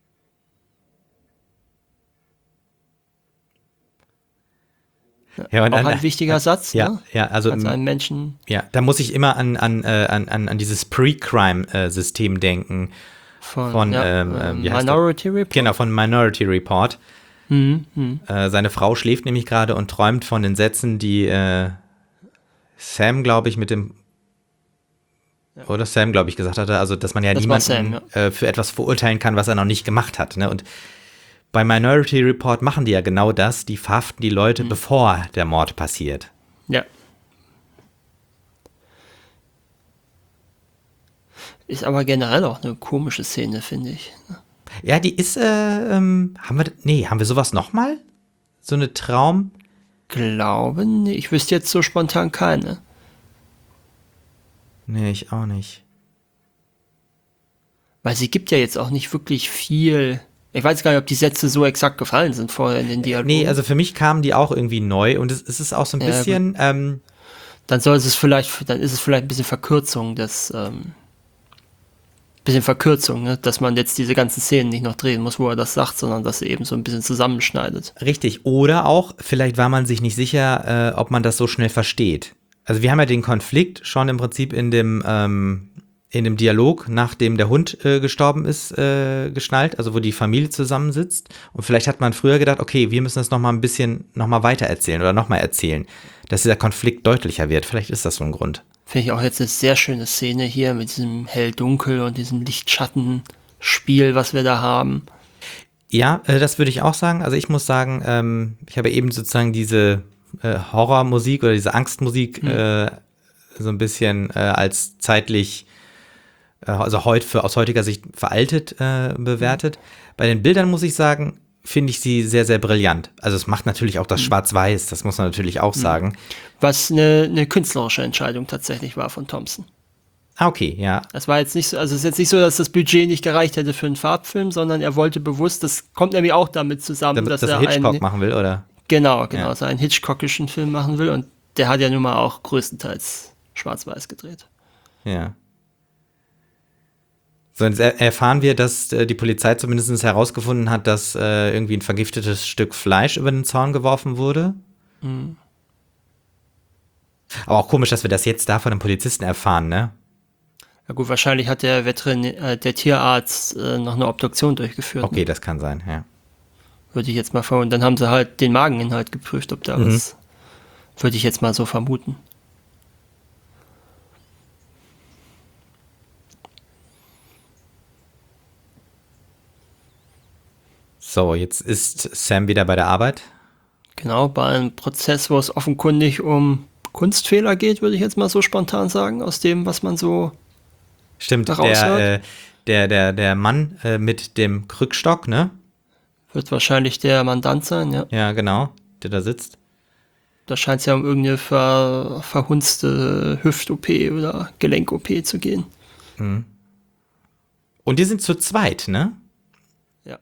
S1: Ja, und
S2: Auch
S1: an-
S2: ein wichtiger Satz,
S1: Ja,
S2: ne?
S1: ja, also
S2: Als
S1: m-
S2: einem Menschen.
S1: ja, da muss ich immer an, an, äh, an, an, an dieses Pre-Crime-System denken.
S2: Von,
S1: Von,
S2: ja,
S1: ähm,
S2: ähm,
S1: wie heißt
S2: Minority Report.
S1: Genau, von Minority Report. Äh, seine Frau schläft nämlich gerade und träumt von den Sätzen, die äh, Sam, glaube ich, mit dem oder Sam, glaube ich, gesagt hatte, also dass man ja
S2: Das war
S1: niemanden
S2: Sam,
S1: äh, für etwas verurteilen kann, was er noch nicht gemacht hat. Ne? Und bei Minority Report machen die ja genau das, die verhaften die Leute, bevor der Mord passiert.
S2: Ja. Ist aber generell auch eine komische Szene, finde ich.
S1: Ja, die ist, äh, ähm, haben wir, nee, haben wir sowas nochmal? So eine Traum?
S2: Glaube, nee, ich wüsste jetzt so spontan keine.
S1: Nee, ich auch nicht.
S2: Weil sie gibt ja jetzt auch nicht wirklich viel. Ich weiß gar nicht, ob die Sätze so exakt gefallen sind vorher in den Dialogen.
S1: Nee, also für mich kamen die auch irgendwie neu und es, es ist auch so ein
S2: Ja,
S1: bisschen, ähm,
S2: Dann soll es vielleicht, dann ist es vielleicht ein bisschen Verkürzung des, ähm, bisschen Verkürzung, ne? Dass man jetzt diese ganzen Szenen nicht noch drehen muss, wo er das sagt, sondern dass er eben so ein bisschen zusammenschneidet.
S1: richtig. Oder auch, vielleicht war man sich nicht sicher, äh, ob man das so schnell versteht. Also wir haben ja den Konflikt schon im Prinzip in dem, ähm, in dem Dialog, nachdem der Hund äh, gestorben ist, äh, geschnallt, also wo die Familie zusammensitzt. Und vielleicht hat man früher gedacht, okay, wir müssen das noch mal ein bisschen noch mal weiter erzählen oder noch mal erzählen, dass dieser Konflikt deutlicher wird. Vielleicht ist das so ein Grund.
S2: Finde ich auch jetzt eine sehr schöne Szene hier mit diesem Hell-Dunkel und diesem Licht-Schatten-Spiel, was wir da haben.
S1: Ja, äh, das würde ich auch sagen. Also ich muss sagen, ähm, ich habe eben sozusagen diese äh, Horrormusik oder diese Angstmusik
S2: Hm.
S1: äh, so ein bisschen äh, als zeitlich, äh, also heute für, aus heutiger Sicht veraltet äh, bewertet. Bei den Bildern muss ich sagen, finde ich sie sehr, sehr brillant. Also es macht natürlich auch das Schwarz-Weiß, das muss man natürlich auch sagen.
S2: Was eine, eine künstlerische Entscheidung tatsächlich war von Thompson.
S1: Ah, okay, ja.
S2: Das war jetzt nicht so, also es ist jetzt nicht so, dass das Budget nicht gereicht hätte für einen Farbfilm, sondern er wollte bewusst, das kommt nämlich auch damit zusammen,
S1: Dass,
S2: dass
S1: dass
S2: er
S1: er Hitchcock
S2: einen,
S1: machen will, oder?
S2: genau, genau,
S1: Ja.
S2: dass er einen Hitchcockischen Film machen will und der hat ja nun mal auch größtenteils schwarz-weiß gedreht.
S1: Ja. So, jetzt er- erfahren wir, dass äh, die Polizei zumindest herausgefunden hat, dass äh, irgendwie ein vergiftetes Stück Fleisch über den Zaun geworfen wurde. Aber auch komisch, dass wir das jetzt da von einem Polizisten erfahren, ne?
S2: Ja gut, wahrscheinlich hat der Veterinär, äh, der Tierarzt äh, noch eine Obduktion durchgeführt.
S1: Okay,
S2: Ne?
S1: das kann sein, ja.
S2: Würde ich jetzt mal vermuten. Dann haben sie halt den Mageninhalt geprüft, ob da
S1: Mhm.
S2: was, würde ich jetzt mal so vermuten.
S1: So, jetzt ist Sam wieder bei der Arbeit.
S2: Genau, bei einem Prozess, wo es offenkundig um Kunstfehler geht, würde ich jetzt mal so spontan sagen, aus dem, was man so
S1: Stimmt,
S2: daraus
S1: der,
S2: hört.
S1: äh, der, der, der Mann äh, mit dem Krückstock, ne?
S2: Wird wahrscheinlich der Mandant sein, ja.
S1: Ja, genau, der da sitzt.
S2: Da scheint es ja um irgendeine ver, verhunzte Hüft-O P oder Gelenk-O P zu gehen.
S1: Und die sind zu zweit, ne?
S2: Ja.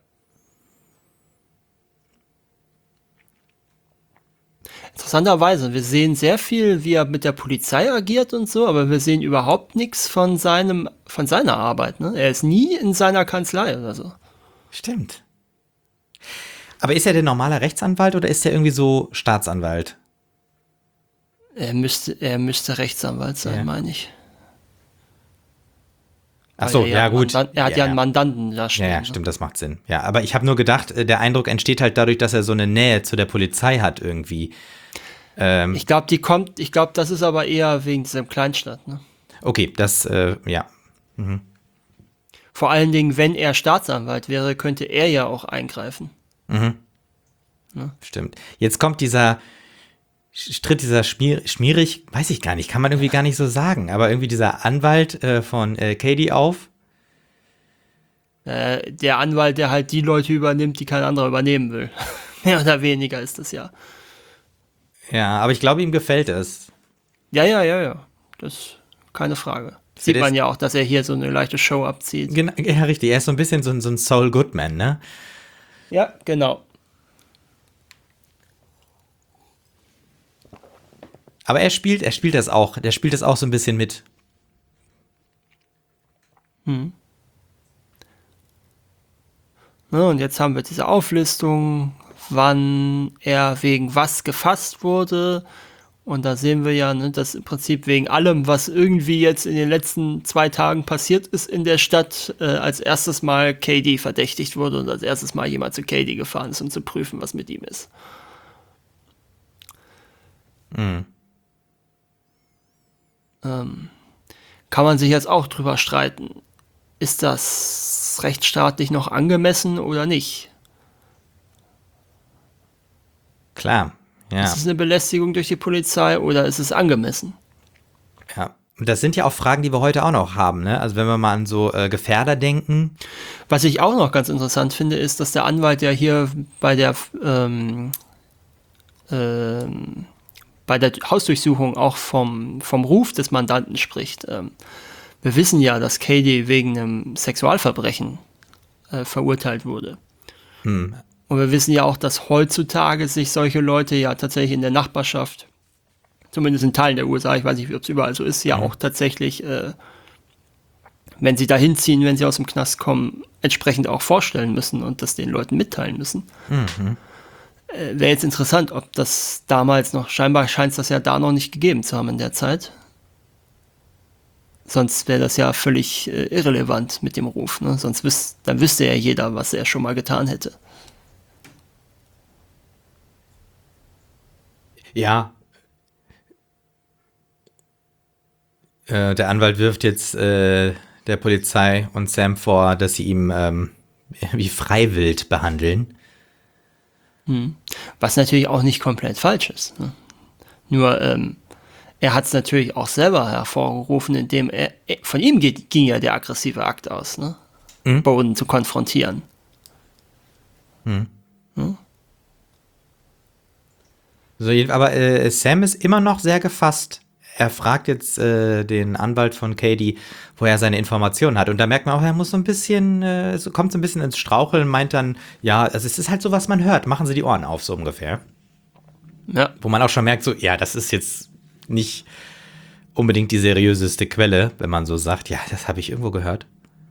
S2: Interessanterweise, wir sehen sehr viel, wie er mit der Polizei agiert und so, aber wir sehen überhaupt nichts von seinem, von seiner Arbeit. Ne? Er ist nie in seiner Kanzlei oder so.
S1: Stimmt. Aber ist er denn normaler Rechtsanwalt oder ist er irgendwie so Staatsanwalt?
S2: Er müsste, er müsste Rechtsanwalt sein,
S1: Ja.
S2: meine ich.
S1: Ach so,
S2: Weil er
S1: ja gut.
S2: Mandan- er hat ja, einen Mandanten da
S1: Ja,
S2: stehen.
S1: ja,
S2: ne?
S1: stimmt, das macht Sinn. Ja, aber ich habe nur gedacht, äh, der Eindruck entsteht halt dadurch, dass er so eine Nähe zu der Polizei hat irgendwie. Ähm,
S2: Ich glaube, die kommt, ich glaube, das ist aber eher wegen diesem Kleinstadt. Ne?
S1: okay, das, äh, ja.
S2: Vor allen Dingen, wenn er Staatsanwalt wäre, könnte er ja auch eingreifen.
S1: Stimmt. Jetzt kommt dieser Stritt, dieser Schmier, schmierig, weiß ich gar nicht, kann man irgendwie gar nicht so sagen, aber irgendwie dieser Anwalt äh, von äh, Katie auf.
S2: Äh, der Anwalt, der halt die Leute übernimmt, die kein anderer übernehmen will. Mehr oder weniger ist das ja.
S1: Ja, aber ich glaube, ihm gefällt es.
S2: Ja, ja, ja, ja. Das keine Frage. Sieht
S1: das-
S2: man ja auch, dass er hier so eine leichte Show abzieht.
S1: Gen ja, richtig, er ist so ein bisschen so, ein- so ein Saul Goodman, ne?
S2: Ja, genau.
S1: Aber er spielt, er spielt das auch, der spielt das auch so ein bisschen mit.
S2: Ne, und jetzt haben wir diese Auflistung, wann er wegen was gefasst wurde. Und da sehen wir ja, ne, dass im Prinzip wegen allem, was irgendwie jetzt in den letzten zwei Tagen passiert ist in der Stadt, äh, als erstes Mal Katie verdächtigt wurde und als erstes Mal jemand zu Katie gefahren ist, um zu prüfen, was mit ihm ist. Ähm, kann man sich jetzt auch drüber streiten. Ist das rechtsstaatlich noch angemessen oder nicht?
S1: Klar, ja.
S2: Ist es eine Belästigung durch die Polizei oder ist es angemessen?
S1: Ja. Und das sind ja auch Fragen, die wir heute auch noch haben, ne? Also wenn wir mal an so äh, Gefährder denken.
S2: Was ich auch noch ganz interessant finde, ist, dass der Anwalt ja hier bei der ähm, ähm, bei der Hausdurchsuchung auch vom, vom Ruf des Mandanten spricht. Ähm, wir wissen ja, dass Cady wegen einem Sexualverbrechen äh, verurteilt wurde.
S1: Hm.
S2: Und wir wissen ja auch, dass heutzutage sich solche Leute ja tatsächlich in der Nachbarschaft, zumindest in Teilen der U S A, ich weiß nicht, ob es überall so ist, ja mhm. auch tatsächlich, äh, wenn sie da hinziehen, wenn sie aus dem Knast kommen, entsprechend auch vorstellen müssen und das den Leuten mitteilen müssen.
S1: Mhm.
S2: Äh, Wäre jetzt interessant, ob das damals noch, scheinbar scheint es das ja da noch nicht gegeben zu haben in der Zeit. Sonst wäre das ja völlig äh, irrelevant mit dem Ruf. Ne? Sonst wüs- dann wüsste ja jeder, was er schon mal getan hätte.
S1: Ja. Äh, der Anwalt wirft jetzt äh, der Polizei und Sam vor, dass sie ihm ähm, wie freiwillig behandeln.
S2: Hm. Was natürlich auch nicht komplett falsch ist. Ne? Nur, ähm, er hat es natürlich auch selber hervorgerufen, indem er, von ihm geht, ging ja der aggressive Akt aus, ne? Mhm. Bowden zu konfrontieren.
S1: Mhm. Hm? So, aber äh, Sam ist immer noch sehr gefasst. Er fragt jetzt äh, den Anwalt von Cady, woher er seine Informationen hat. Und da merkt man auch, er muss so ein bisschen, äh, so, kommt so ein bisschen ins Straucheln, meint dann, ja, also es ist halt so, was man hört. Machen Sie die Ohren auf, so ungefähr.
S2: Ja.
S1: Wo man auch schon merkt, so, ja, das ist jetzt nicht unbedingt die seriöseste Quelle, wenn man so sagt, ja, das habe ich irgendwo gehört.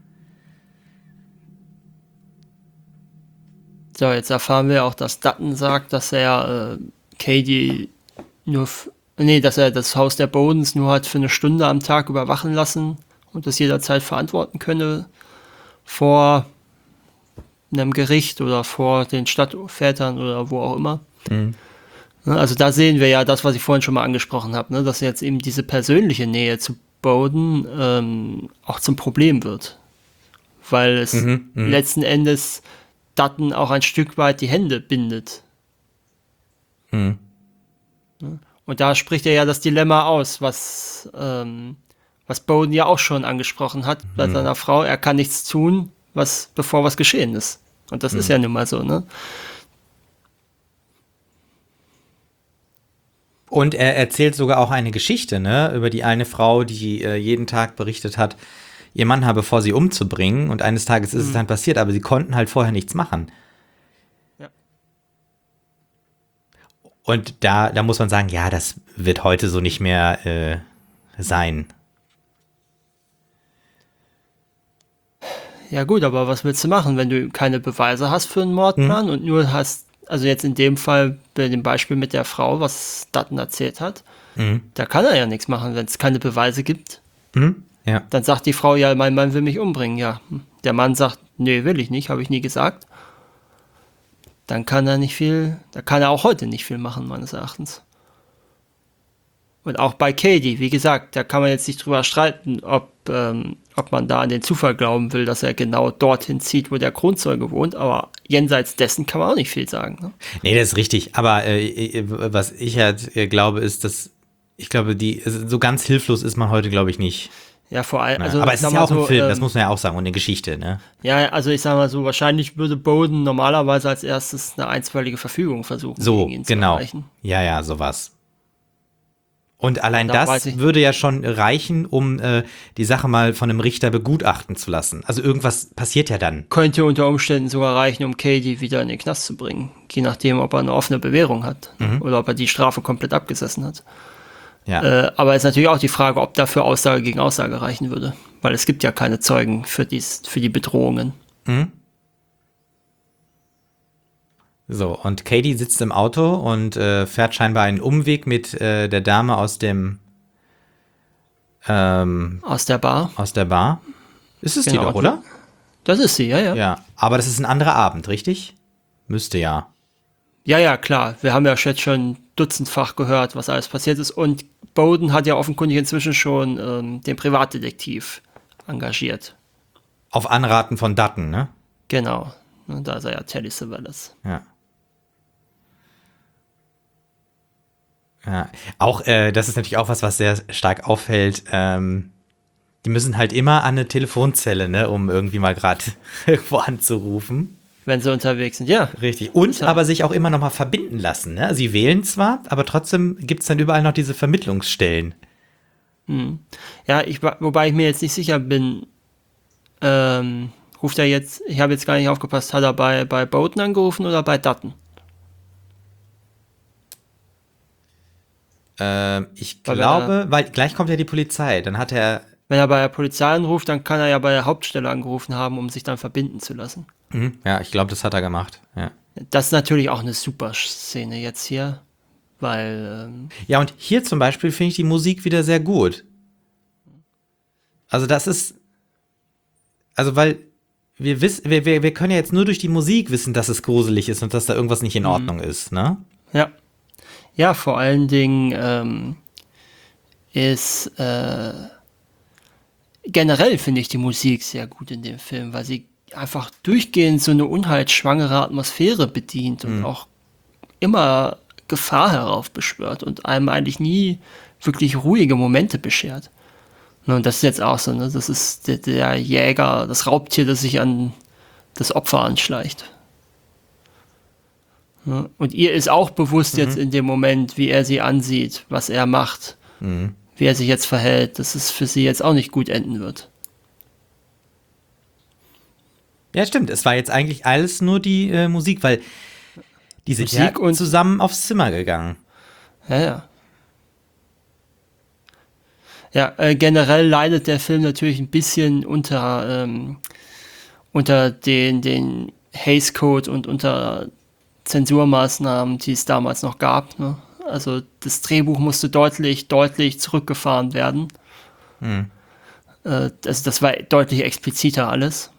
S2: So, jetzt erfahren wir auch, dass Dutton sagt, dass er äh, Cady nur, f- nee, dass er das Haus der Bowdens nur hat für eine Stunde am Tag überwachen lassen und das jederzeit verantworten könne vor einem Gericht oder vor den Stadtvätern oder wo auch immer. Mhm. Also da sehen wir ja das, was ich vorhin schon mal angesprochen habe, ne, dass jetzt eben diese persönliche Nähe zu Bowden ähm, auch zum Problem wird. Weil es mhm, letzten Endes Dutton auch ein Stück weit die Hände bindet. Mhm. Und da spricht er ja das Dilemma aus, was, ähm, was Bowden ja auch schon angesprochen hat bei mhm. seiner Frau. Er kann nichts tun, was, bevor was geschehen ist. Und das mhm. ist ja nun mal so, ne?
S1: Und er erzählt sogar auch eine Geschichte, ne, über die eine Frau, die äh, jeden Tag berichtet hat, ihr Mann habe vor, sie umzubringen. Und eines Tages ist mhm. es dann passiert, aber sie konnten halt vorher nichts machen. Ja. Und da, da muss man sagen, ja, das wird heute so nicht mehr äh, sein.
S2: Ja gut, aber was willst du machen, wenn du keine Beweise hast für einen Mordplan mhm. und nur hast, also jetzt in dem Fall bei dem Beispiel mit der Frau, was Dutton erzählt hat, mhm. da kann er ja nichts machen, wenn es keine Beweise gibt.
S1: Mhm. Ja.
S2: Dann sagt die Frau, ja, mein Mann will mich umbringen. Ja, der Mann sagt, nee, will ich nicht, habe ich nie gesagt. Dann kann er nicht viel, da kann er auch heute nicht viel machen, meines Erachtens. Und auch bei Cady, wie gesagt, da kann man jetzt nicht drüber streiten, ob, ähm, ob man da an den Zufall glauben will, dass er genau dorthin zieht, wo der Kronzeuge wohnt, aber jenseits dessen kann man auch nicht viel sagen. Ne?
S1: Nee, das ist richtig, aber äh, was ich halt äh, glaube, ist, dass ich glaube, die so ganz hilflos ist man heute, glaube ich, nicht.
S2: Ja, vor allem.
S1: Also, aber es ist ja auch so, ein Film, ähm, das muss man ja auch sagen, und eine Geschichte, ne?
S2: Ja, also ich sag mal so, wahrscheinlich würde Bowden normalerweise als erstes eine einstweilige Verfügung versuchen,
S1: so,
S2: gegen ihn
S1: genau.
S2: zu erreichen.
S1: Ja, ja, sowas. Und allein da das würde ja schon reichen, um äh, die Sache mal von einem Richter begutachten zu lassen. Also irgendwas passiert ja dann.
S2: Könnte unter Umständen sogar reichen, um Cady wieder in den Knast zu bringen. Je nachdem, ob er eine offene Bewährung hat mhm. oder ob er die Strafe komplett abgesessen hat. Ja. Äh, aber es ist natürlich auch die Frage, ob dafür Aussage gegen Aussage reichen würde. Weil es gibt ja keine Zeugen für, dies, für die Bedrohungen.
S1: Mhm. So, und Cady sitzt im Auto und äh, fährt scheinbar einen Umweg mit äh, der Dame aus dem ähm,
S2: Aus der Bar.
S1: Aus der Bar. Ist es genau, die doch, oder?
S2: Das ist sie, ja, ja.
S1: Ja, aber das ist ein anderer Abend, richtig? Müsste ja.
S2: Ja, ja, klar. Wir haben ja jetzt schon dutzendfach gehört, was alles passiert ist. Und Bowden hat ja offenkundig inzwischen schon ähm, den Privatdetektiv engagiert.
S1: Auf Anraten von Dutton, ne?
S2: Genau. Und da ist er ja Telly Savalas.
S1: Ja. Ja. Auch, äh, das ist natürlich auch was, was sehr stark auffällt. Ähm, die müssen halt immer an eine Telefonzelle, ne, um irgendwie mal gerade irgendwo anzurufen.
S2: Wenn sie unterwegs sind, ja.
S1: Richtig. Und aber sich auch immer noch mal verbinden lassen. Ne? Sie wählen zwar, aber trotzdem gibt es dann überall noch diese Vermittlungsstellen.
S2: Hm. Ja, ich, wobei ich mir jetzt nicht sicher bin, ähm, ruft er jetzt, ich habe jetzt gar nicht aufgepasst, hat er bei, bei Bowden angerufen oder bei Dutton?
S1: Ähm, ich
S2: Weil
S1: glaube,
S2: wenn er,
S1: weil gleich kommt ja die Polizei. Dann hat er,
S2: wenn er bei der Polizei anruft, dann kann er ja bei der Hauptstelle angerufen haben, um sich dann verbinden zu lassen.
S1: mhm, ja, ich glaube, das hat er gemacht. Ja.
S2: Das ist natürlich auch eine super Szene jetzt hier, weil ähm,
S1: Ja, und hier zum Beispiel finde ich die Musik wieder sehr gut. Also das ist, also weil wir wissen, wir, wir, wir können ja jetzt nur durch die Musik wissen, dass es gruselig ist und dass da irgendwas nicht in Ordnung ist, ne?
S2: ja, ja, vor allen Dingen ähm, ist äh, generell finde ich die Musik sehr gut in dem Film, weil sie einfach durchgehend so eine unheilsschwangere Atmosphäre bedient und
S1: Mhm.
S2: auch immer Gefahr heraufbeschwört und einem eigentlich nie wirklich ruhige Momente beschert. Ne, und das ist jetzt auch so, ne? Das ist der, der Jäger, das Raubtier, das sich an das Opfer anschleicht. Ne? Und ihr ist auch bewusst jetzt in dem Moment, wie er sie ansieht, was er macht,
S1: Mhm.
S2: wie er sich jetzt verhält, dass es für sie jetzt auch nicht gut enden wird.
S1: Ja, stimmt. Es war jetzt eigentlich alles nur die äh, Musik, weil die sind ja
S2: Musik und-
S1: zusammen aufs Zimmer gegangen.
S2: Ja, ja. Ja, äh, generell leidet der Film natürlich ein bisschen unter, ähm, unter den, den Hays Code und unter Zensurmaßnahmen, die es damals noch gab. Ne? Also das Drehbuch musste deutlich, deutlich zurückgefahren werden.
S1: Mhm.
S2: Äh, also das war deutlich expliziter alles,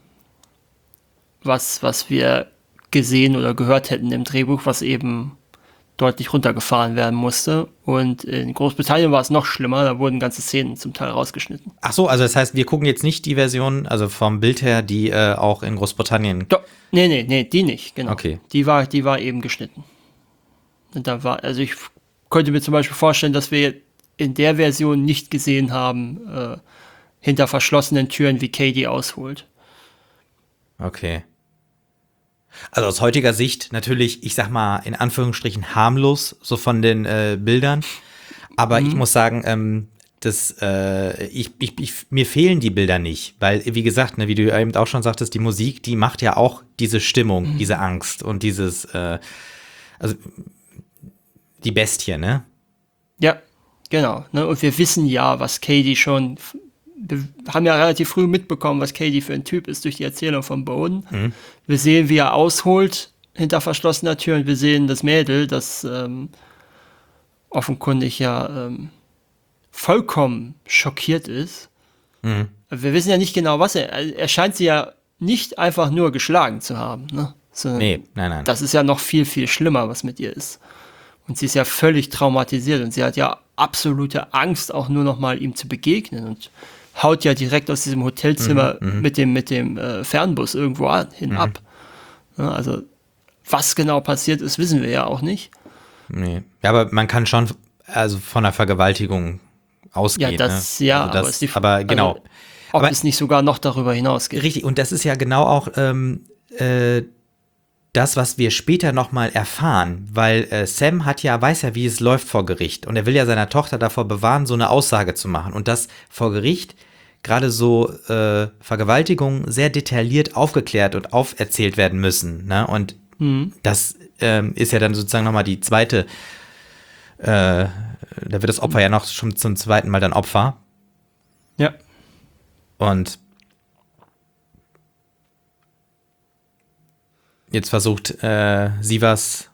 S2: was, was wir gesehen oder gehört hätten im Drehbuch, was eben deutlich runtergefahren werden musste. Und in Großbritannien war es noch schlimmer, da wurden ganze Szenen zum Teil rausgeschnitten.
S1: Ach so, also das heißt, wir gucken jetzt nicht die Version, also vom Bild her, die äh, auch in Großbritannien.
S2: Do nee, nee, nee, die nicht, genau.
S1: Okay.
S2: Die war, die war eben geschnitten. Und da war, also ich könnte mir zum Beispiel vorstellen, dass wir in der Version nicht gesehen haben, äh, hinter verschlossenen Türen, wie Katie ausholt.
S1: Okay. Also aus heutiger Sicht natürlich, ich sag mal, in Anführungsstrichen harmlos, so von den äh, Bildern. Aber
S2: Mhm.
S1: ich muss sagen, ähm, das, äh, ich, ich, ich, mir fehlen die Bilder nicht. Weil, wie gesagt, ne, wie du eben auch schon sagtest, die Musik, die macht ja auch diese Stimmung,
S2: Mhm.
S1: diese Angst und dieses, äh, also die Bestie, ne?
S2: Ja, genau. Ne? Und wir wissen ja, was Katie schon, wir haben ja relativ früh mitbekommen, was Katie für ein Typ ist durch die Erzählung von Boden.
S1: Mhm.
S2: Wir sehen, wie er ausholt hinter verschlossener Tür und wir sehen das Mädel, das ähm, offenkundig ja ähm, vollkommen schockiert ist.
S1: Mhm.
S2: Wir wissen ja nicht genau, was er, er scheint sie ja nicht einfach nur geschlagen zu haben, ne? Sondern
S1: Nee, nein, nein.
S2: das ist ja noch viel, viel schlimmer, was mit ihr ist. Und sie ist ja völlig traumatisiert und sie hat ja absolute Angst, auch nur noch mal ihm zu begegnen und haut ja direkt aus diesem Hotelzimmer
S1: Mhm,
S2: mit dem, mit dem äh, Fernbus irgendwo an, hin
S1: Mhm.
S2: ab. Ja, also, was genau passiert ist, wissen wir ja auch nicht.
S1: Nee. Ja, aber man kann schon also von einer Vergewaltigung ausgehen.
S2: Ja, das,
S1: ne?
S2: ja,
S1: also das,
S2: aber, ist die,
S1: aber genau.
S2: also, ob
S1: Aber-
S2: es nicht sogar noch darüber hinausgeht.
S1: Richtig, und das ist ja genau auch ähm, äh, das, was wir später nochmal erfahren, weil äh, Sam hat ja, weiß ja, wie es läuft vor Gericht und er will ja seiner Tochter davor bewahren, so eine Aussage zu machen und dass vor Gericht gerade so äh, Vergewaltigungen sehr detailliert aufgeklärt und auferzählt werden müssen, ne? Und
S2: Mhm.
S1: das ähm, ist ja dann sozusagen nochmal die zweite, äh, da wird das Opfer ja noch schon zum zweiten Mal dann Opfer
S2: Ja.
S1: und jetzt versucht äh, Sivas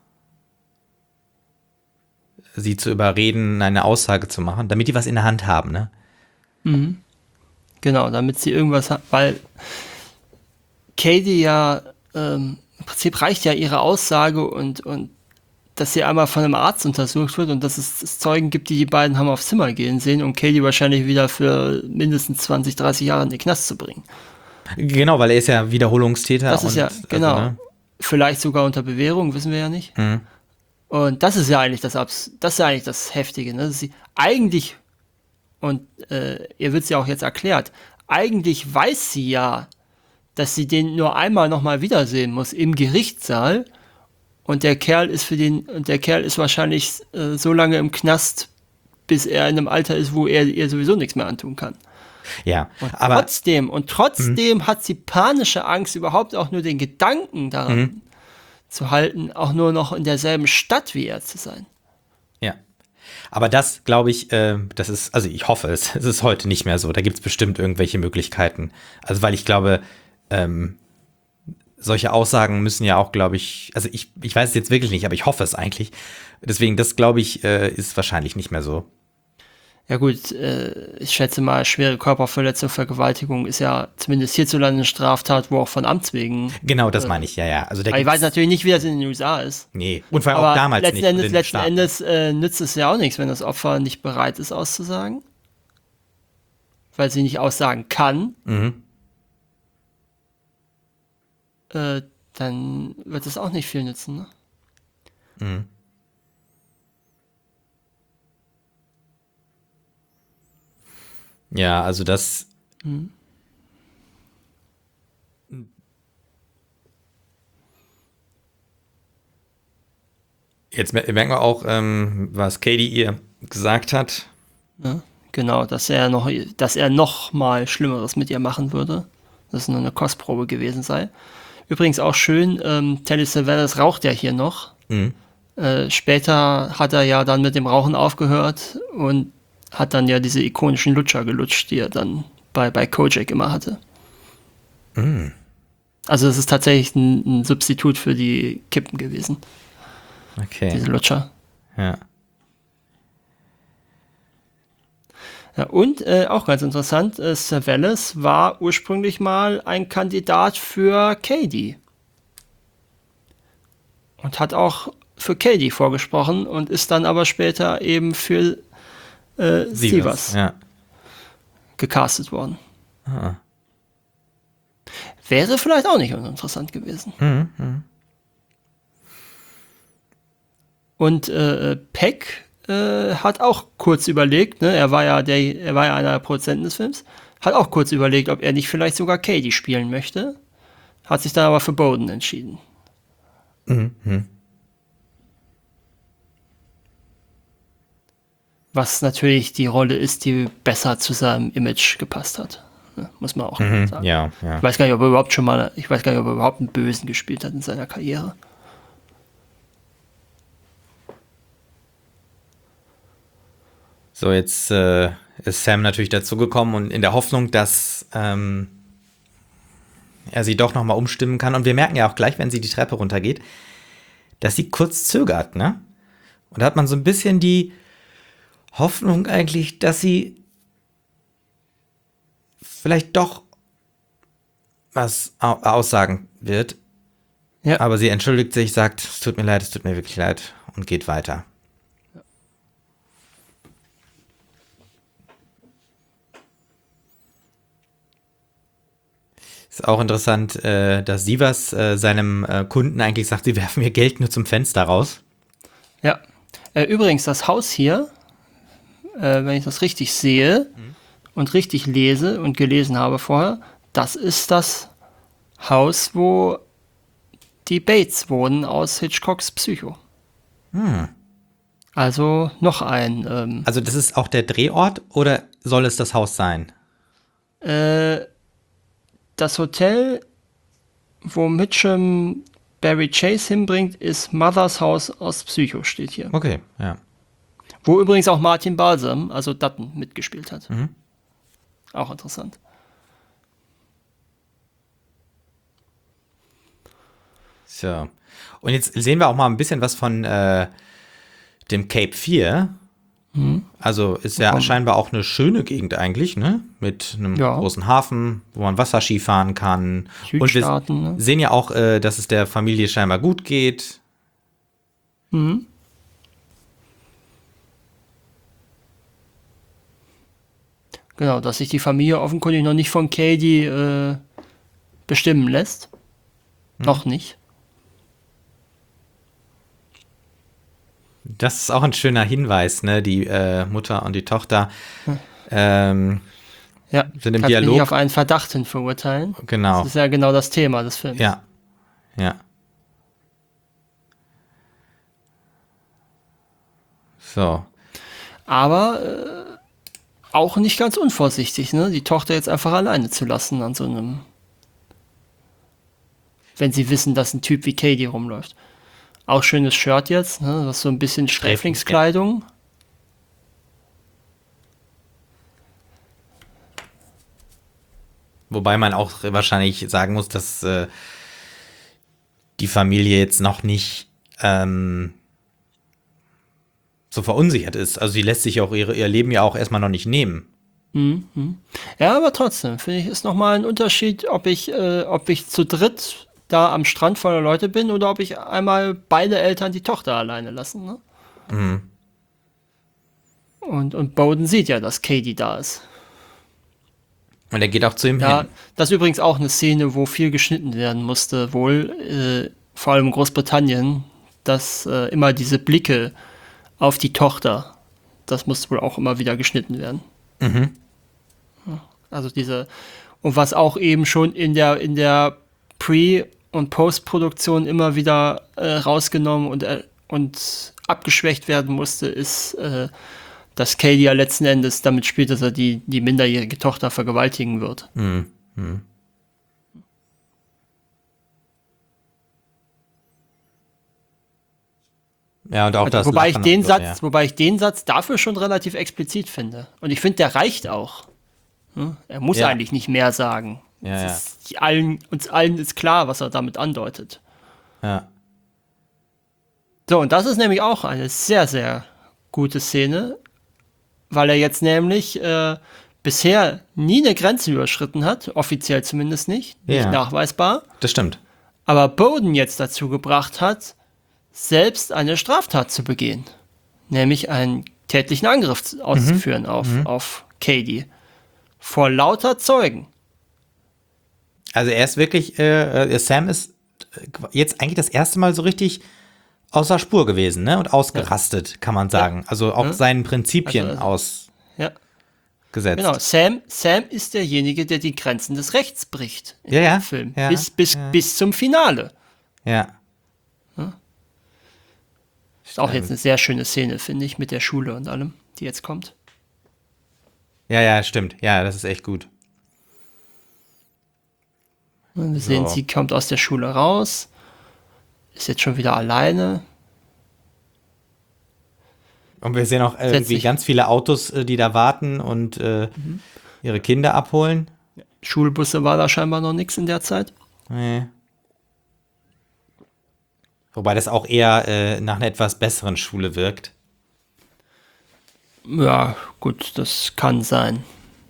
S1: sie zu überreden, eine Aussage zu machen, damit die was in der Hand haben, ne?
S2: Mhm. Genau, damit sie irgendwas hat, weil Katie ja, ähm, im Prinzip reicht ja ihre Aussage und, und dass sie einmal von einem Arzt untersucht wird und dass es, es Zeugen gibt, die die beiden haben aufs Zimmer gehen sehen, um Katie wahrscheinlich wieder für mindestens zwanzig, dreißig Jahre in den Knast zu bringen.
S1: Genau, weil er ist ja Wiederholungstäter.
S2: Das ist
S1: und,
S2: ja,
S1: also,
S2: genau.
S1: ne?
S2: Vielleicht sogar unter Bewährung, wissen wir ja nicht.
S1: Mhm.
S2: Und das ist ja eigentlich das Abs das ist ja eigentlich das Heftige, ne? Sie eigentlich, und äh, ihr wird's ja auch jetzt erklärt, eigentlich weiß sie ja, dass sie den nur einmal nochmal wiedersehen muss im Gerichtssaal, und der Kerl ist für den und der Kerl ist wahrscheinlich äh, so lange im Knast, bis er in einem Alter ist, wo er ihr sowieso nichts mehr antun kann.
S1: Ja,
S2: Und
S1: aber
S2: trotzdem, und trotzdem hat sie panische Angst, überhaupt auch nur den Gedanken daran
S1: Mhm.
S2: zu halten, auch nur noch in derselben Stadt wie er zu sein.
S1: ja. Aber das, glaube ich, äh, das ist, also ich hoffe es, es ist heute nicht mehr so. Da gibt es bestimmt irgendwelche Möglichkeiten. Also weil ich glaube, ähm, solche Aussagen müssen ja auch, glaube ich, also ich, ich weiß es jetzt wirklich nicht, aber ich hoffe es eigentlich. Deswegen, das, glaube ich, äh, ist wahrscheinlich nicht mehr so.
S2: Ja gut, äh, ich schätze mal, schwere Körperverletzung, Vergewaltigung ist ja zumindest hierzulande eine Straftat, wo auch von Amts wegen.
S1: Genau, das meine ich, ja, ja. Also da
S2: Aber ich weiß
S1: gibt's-
S2: natürlich nicht, wie das in den U S A ist.
S1: Nee, und vor allem
S2: Aber
S1: auch damals
S2: letzten
S1: nicht.
S2: Endes,
S1: in den
S2: letzten
S1: Staaten.
S2: Endes äh, nützt es ja auch nichts, wenn das Opfer nicht bereit ist auszusagen. Weil sie nicht aussagen kann.
S1: Mhm.
S2: Äh, dann wird es auch nicht viel nützen. Ne?
S1: Mhm. Ja, also das. Jetzt mer- merken wir auch, ähm, was Katie ihr gesagt hat.
S2: Ne? Genau, dass er noch, dass er noch mal Schlimmeres mit ihr machen würde. Dass es nur eine Kostprobe gewesen sei. Übrigens auch schön, ähm, Telly Savalas raucht ja hier noch.
S1: Mhm.
S2: Äh, später hat er ja dann mit dem Rauchen aufgehört und hat dann ja diese ikonischen Lutscher gelutscht, die er dann bei, bei Kojak immer hatte.
S1: Mhm.
S2: Also es ist tatsächlich ein, ein Substitut für die Kippen gewesen,
S1: Okay.
S2: diese Lutscher.
S1: Ja.
S2: Ja, und äh, auch ganz interessant, äh, Savalas war ursprünglich mal ein Kandidat für Katie. Und hat auch für Katie vorgesprochen und ist dann aber später eben für äh, Sivas
S1: Ja.
S2: gecastet worden.
S1: Ah.
S2: Wäre vielleicht auch nicht uninteressant gewesen.
S1: Mhm. Mhm.
S2: Und äh, Peck äh, hat auch kurz überlegt, ne, er war ja der, er war ja einer der Produzenten des Films, hat auch kurz überlegt, ob er nicht vielleicht sogar Katie spielen möchte, hat sich dann aber für Bowden entschieden.
S1: Mhm. Mhm.
S2: Was natürlich die Rolle ist, die besser zu seinem Image gepasst hat. Ne, muss man auch
S1: Mhm.
S2: sagen.
S1: Ja, ja.
S2: Ich weiß gar nicht, ob er überhaupt schon mal, ich weiß gar nicht, ob er überhaupt einen Bösen gespielt hat in seiner Karriere.
S1: So, jetzt äh, ist Sam natürlich dazugekommen und in der Hoffnung, dass ähm, er sie doch nochmal umstimmen kann. Und wir merken ja auch gleich, wenn sie die Treppe runtergeht, dass sie kurz zögert, ne? Und da hat man so ein bisschen die Hoffnung eigentlich, dass sie vielleicht doch was au- aussagen wird.
S2: Ja.
S1: Aber sie entschuldigt sich, sagt, es tut mir leid, es tut mir wirklich leid und geht weiter. Ist auch interessant, äh, dass Sivas äh, seinem äh, Kunden eigentlich sagt, sie werfen mir Geld nur zum Fenster raus.
S2: Ja. Äh, übrigens, das Haus hier, äh, wenn ich das richtig sehe und richtig lese und gelesen habe vorher, das ist das Haus, wo die Bates wohnen aus Hitchcocks Psycho. Also noch ein, ähm,
S1: Also das ist auch der Drehort oder soll es das Haus sein?
S2: äh, das Hotel, wo Mitchum Barry Chase hinbringt, ist Mothers House aus Psycho, steht hier.
S1: Okay, ja.
S2: Wo übrigens auch Martin Balsam, also Dutton, mitgespielt hat. Auch interessant.
S1: So. Und jetzt sehen wir auch mal ein bisschen was von äh, dem Cape vier. Also ist ja
S2: Komm.
S1: scheinbar auch eine schöne Gegend eigentlich, ne? Mit einem
S2: Ja.
S1: großen Hafen, wo man Wasserski fahren kann. Und wir
S2: Südstaaten, ne?
S1: sehen ja auch, äh, dass es der Familie scheinbar gut geht.
S2: Mhm. Genau, dass sich die Familie offenkundig noch nicht von Katie äh, bestimmen lässt. Noch nicht.
S1: Das ist auch ein schöner Hinweis, ne? Die äh, Mutter und die Tochter ähm,
S2: Ja,
S1: sind im
S2: kannst mich
S1: Dialog.
S2: nicht auf einen Verdacht hin verurteilen.
S1: Genau.
S2: Das ist ja genau das Thema des Films.
S1: Ja, ja. So.
S2: Aber äh, auch nicht ganz unvorsichtig, ne? Die Tochter jetzt einfach alleine zu lassen an so einem, wenn sie wissen, dass ein Typ wie Katie rumläuft. Auch schönes Shirt jetzt, ne? Das ist so ein bisschen Sträflingskleidung.
S1: Wobei man auch wahrscheinlich sagen muss, dass äh, die Familie jetzt noch nicht ähm, so verunsichert ist. Also sie lässt sich auch ihre, ihr Leben ja auch erstmal noch nicht nehmen.
S2: Mhm. Ja, aber trotzdem, finde ich, ist nochmal ein Unterschied, ob ich, äh, ob ich zu dritt da am Strand voller Leute bin oder ob ich einmal beide Eltern die Tochter alleine lassen. Ne?
S1: Mhm.
S2: Und, und Bowden sieht ja, dass Katie da ist.
S1: Und er geht auch zu ihm
S2: Ja,
S1: hin.
S2: das ist übrigens auch eine Szene, wo viel geschnitten werden musste, wohl, äh, vor allem in Großbritannien, dass äh, immer diese Blicke auf die Tochter, das musste wohl auch immer wieder geschnitten werden.
S1: Mhm.
S2: Also diese, und was auch eben schon in der, in der Pre- und Post-Produktion immer wieder äh, rausgenommen und, äh, und abgeschwächt werden musste, ist, äh, dass Katie ja letzten Endes damit spielt, dass er die, die minderjährige Tochter vergewaltigen wird.
S1: Mhm. Mhm. Ja, und auch das
S2: Wobei ich,
S1: Lachen
S2: den
S1: und so,
S2: Satz,
S1: ja.
S2: wobei ich den Satz dafür schon relativ explizit finde. Und ich finde, der reicht auch. Hm? Er muss
S1: Ja.
S2: eigentlich nicht mehr sagen.
S1: Ja,
S2: Es
S1: ja.
S2: ist die allen, uns allen ist klar, was er damit andeutet.
S1: Ja.
S2: So, und das ist nämlich auch eine sehr, sehr gute Szene, weil er jetzt nämlich äh, bisher nie eine Grenze überschritten hat, offiziell zumindest nicht, nicht
S1: Ja.
S2: nachweisbar,
S1: Das stimmt.
S2: aber Bowden jetzt dazu gebracht hat, selbst eine Straftat zu begehen, nämlich einen tätlichen Angriff zu- auszuführen auf, auf Katie. Vor lauter Zeugen.
S1: Also er ist wirklich, äh, äh, Sam ist äh, jetzt eigentlich das erste Mal so richtig außer Spur gewesen, ne? Und ausgerastet, kann man sagen. Also auch
S2: Ja.
S1: seinen Prinzipien
S2: Also, also- Ja,
S1: ausgesetzt.
S2: genau. Sam, Sam ist derjenige, der die Grenzen des Rechts bricht in
S1: Ja, ja,
S2: dem Film.
S1: ja,
S2: bis, bis,
S1: ja.
S2: bis zum Finale.
S1: Ja.
S2: Ist auch jetzt eine sehr schöne Szene, finde ich, mit der Schule und allem, die jetzt kommt.
S1: Ja, ja, stimmt. Ja, das ist echt gut.
S2: Und wir
S1: So.
S2: sehen, sie kommt aus der Schule raus, ist jetzt schon wieder alleine.
S1: Und wir sehen auch irgendwie
S2: Letztlich-
S1: ganz viele Autos, äh, die da warten und äh, ihre Kinder abholen.
S2: Schulbusse war da scheinbar noch nichts in der Zeit.
S1: Nee. Wobei das auch eher äh, nach einer etwas besseren Schule wirkt.
S2: Ja, gut, das kann sein.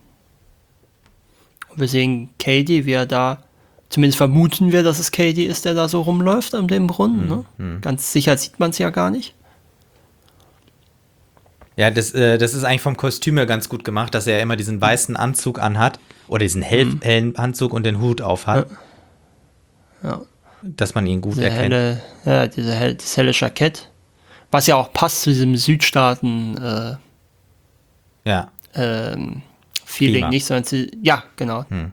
S2: Wir sehen Katie, wie er da, zumindest vermuten wir, dass es Katie ist, der da so rumläuft an dem Brunnen. Ne? Ganz sicher sieht man es ja gar nicht.
S1: Ja, das, äh, das ist eigentlich vom Kostüm her ganz gut gemacht, dass er immer diesen weißen Anzug anhat oder diesen hell, hellen Anzug und den Hut auf hat.
S2: Ja.
S1: Dass man ihn gut
S2: Diese
S1: erkennt.
S2: helle, ja, diese helle, das helle Jackett. Was ja auch passt zu diesem Südstaaten äh,
S1: Ja.
S2: ähm, Feeling,
S1: Klima.
S2: nicht, sondern zu, ja, genau.
S1: Hm.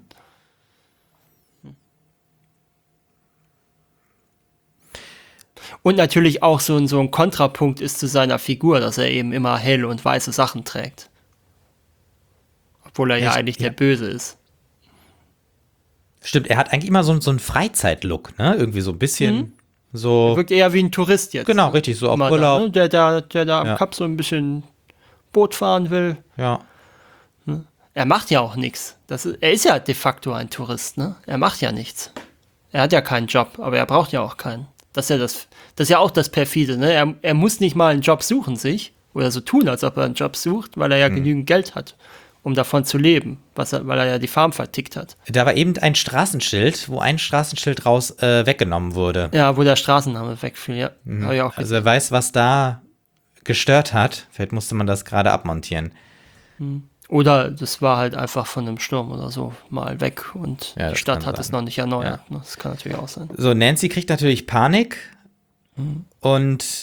S2: Und natürlich auch so ein, so ein Kontrapunkt ist zu seiner Figur, dass er eben immer helle und weiße Sachen trägt. Obwohl er ja
S1: Echt?
S2: eigentlich
S1: Ja.
S2: der Böse ist.
S1: Stimmt, er hat eigentlich immer so, so einen Freizeitlook, ne? Irgendwie so ein bisschen so.
S2: Wirkt eher wie ein Tourist jetzt.
S1: Genau, richtig, so auf
S2: Immer
S1: Urlaub.
S2: Da, ne? Der, der, der da am
S1: Ja.
S2: Kap so ein bisschen Boot fahren will.
S1: Ja.
S2: Er macht ja auch nichts. Das ist, er ist ja de facto ein Tourist, ne? Er macht ja nichts. Er hat ja keinen Job, aber er braucht ja auch keinen. Das ist ja, das, das ist ja auch das Perfide, ne? Er, er muss nicht mal einen Job suchen sich oder so tun, als ob er einen Job sucht, weil er ja genügend Geld hat, um davon zu leben, was er, weil er ja die Farm vertickt hat.
S1: Da war eben ein Straßenschild, wo ein Straßenschild raus äh, weggenommen wurde.
S2: Ja, wo der Straßenname wegfiel, ja. Hab ich auch
S1: Also er weiß, was da gestört hat. Vielleicht musste man das gerade abmontieren.
S2: Oder das war halt einfach von einem Sturm oder so mal weg und
S1: Ja,
S2: die
S1: das
S2: Stadt
S1: kann
S2: hat
S1: sein.
S2: es noch nicht erneuert. Ne? Das kann natürlich auch sein.
S1: So, Nancy kriegt natürlich Panik und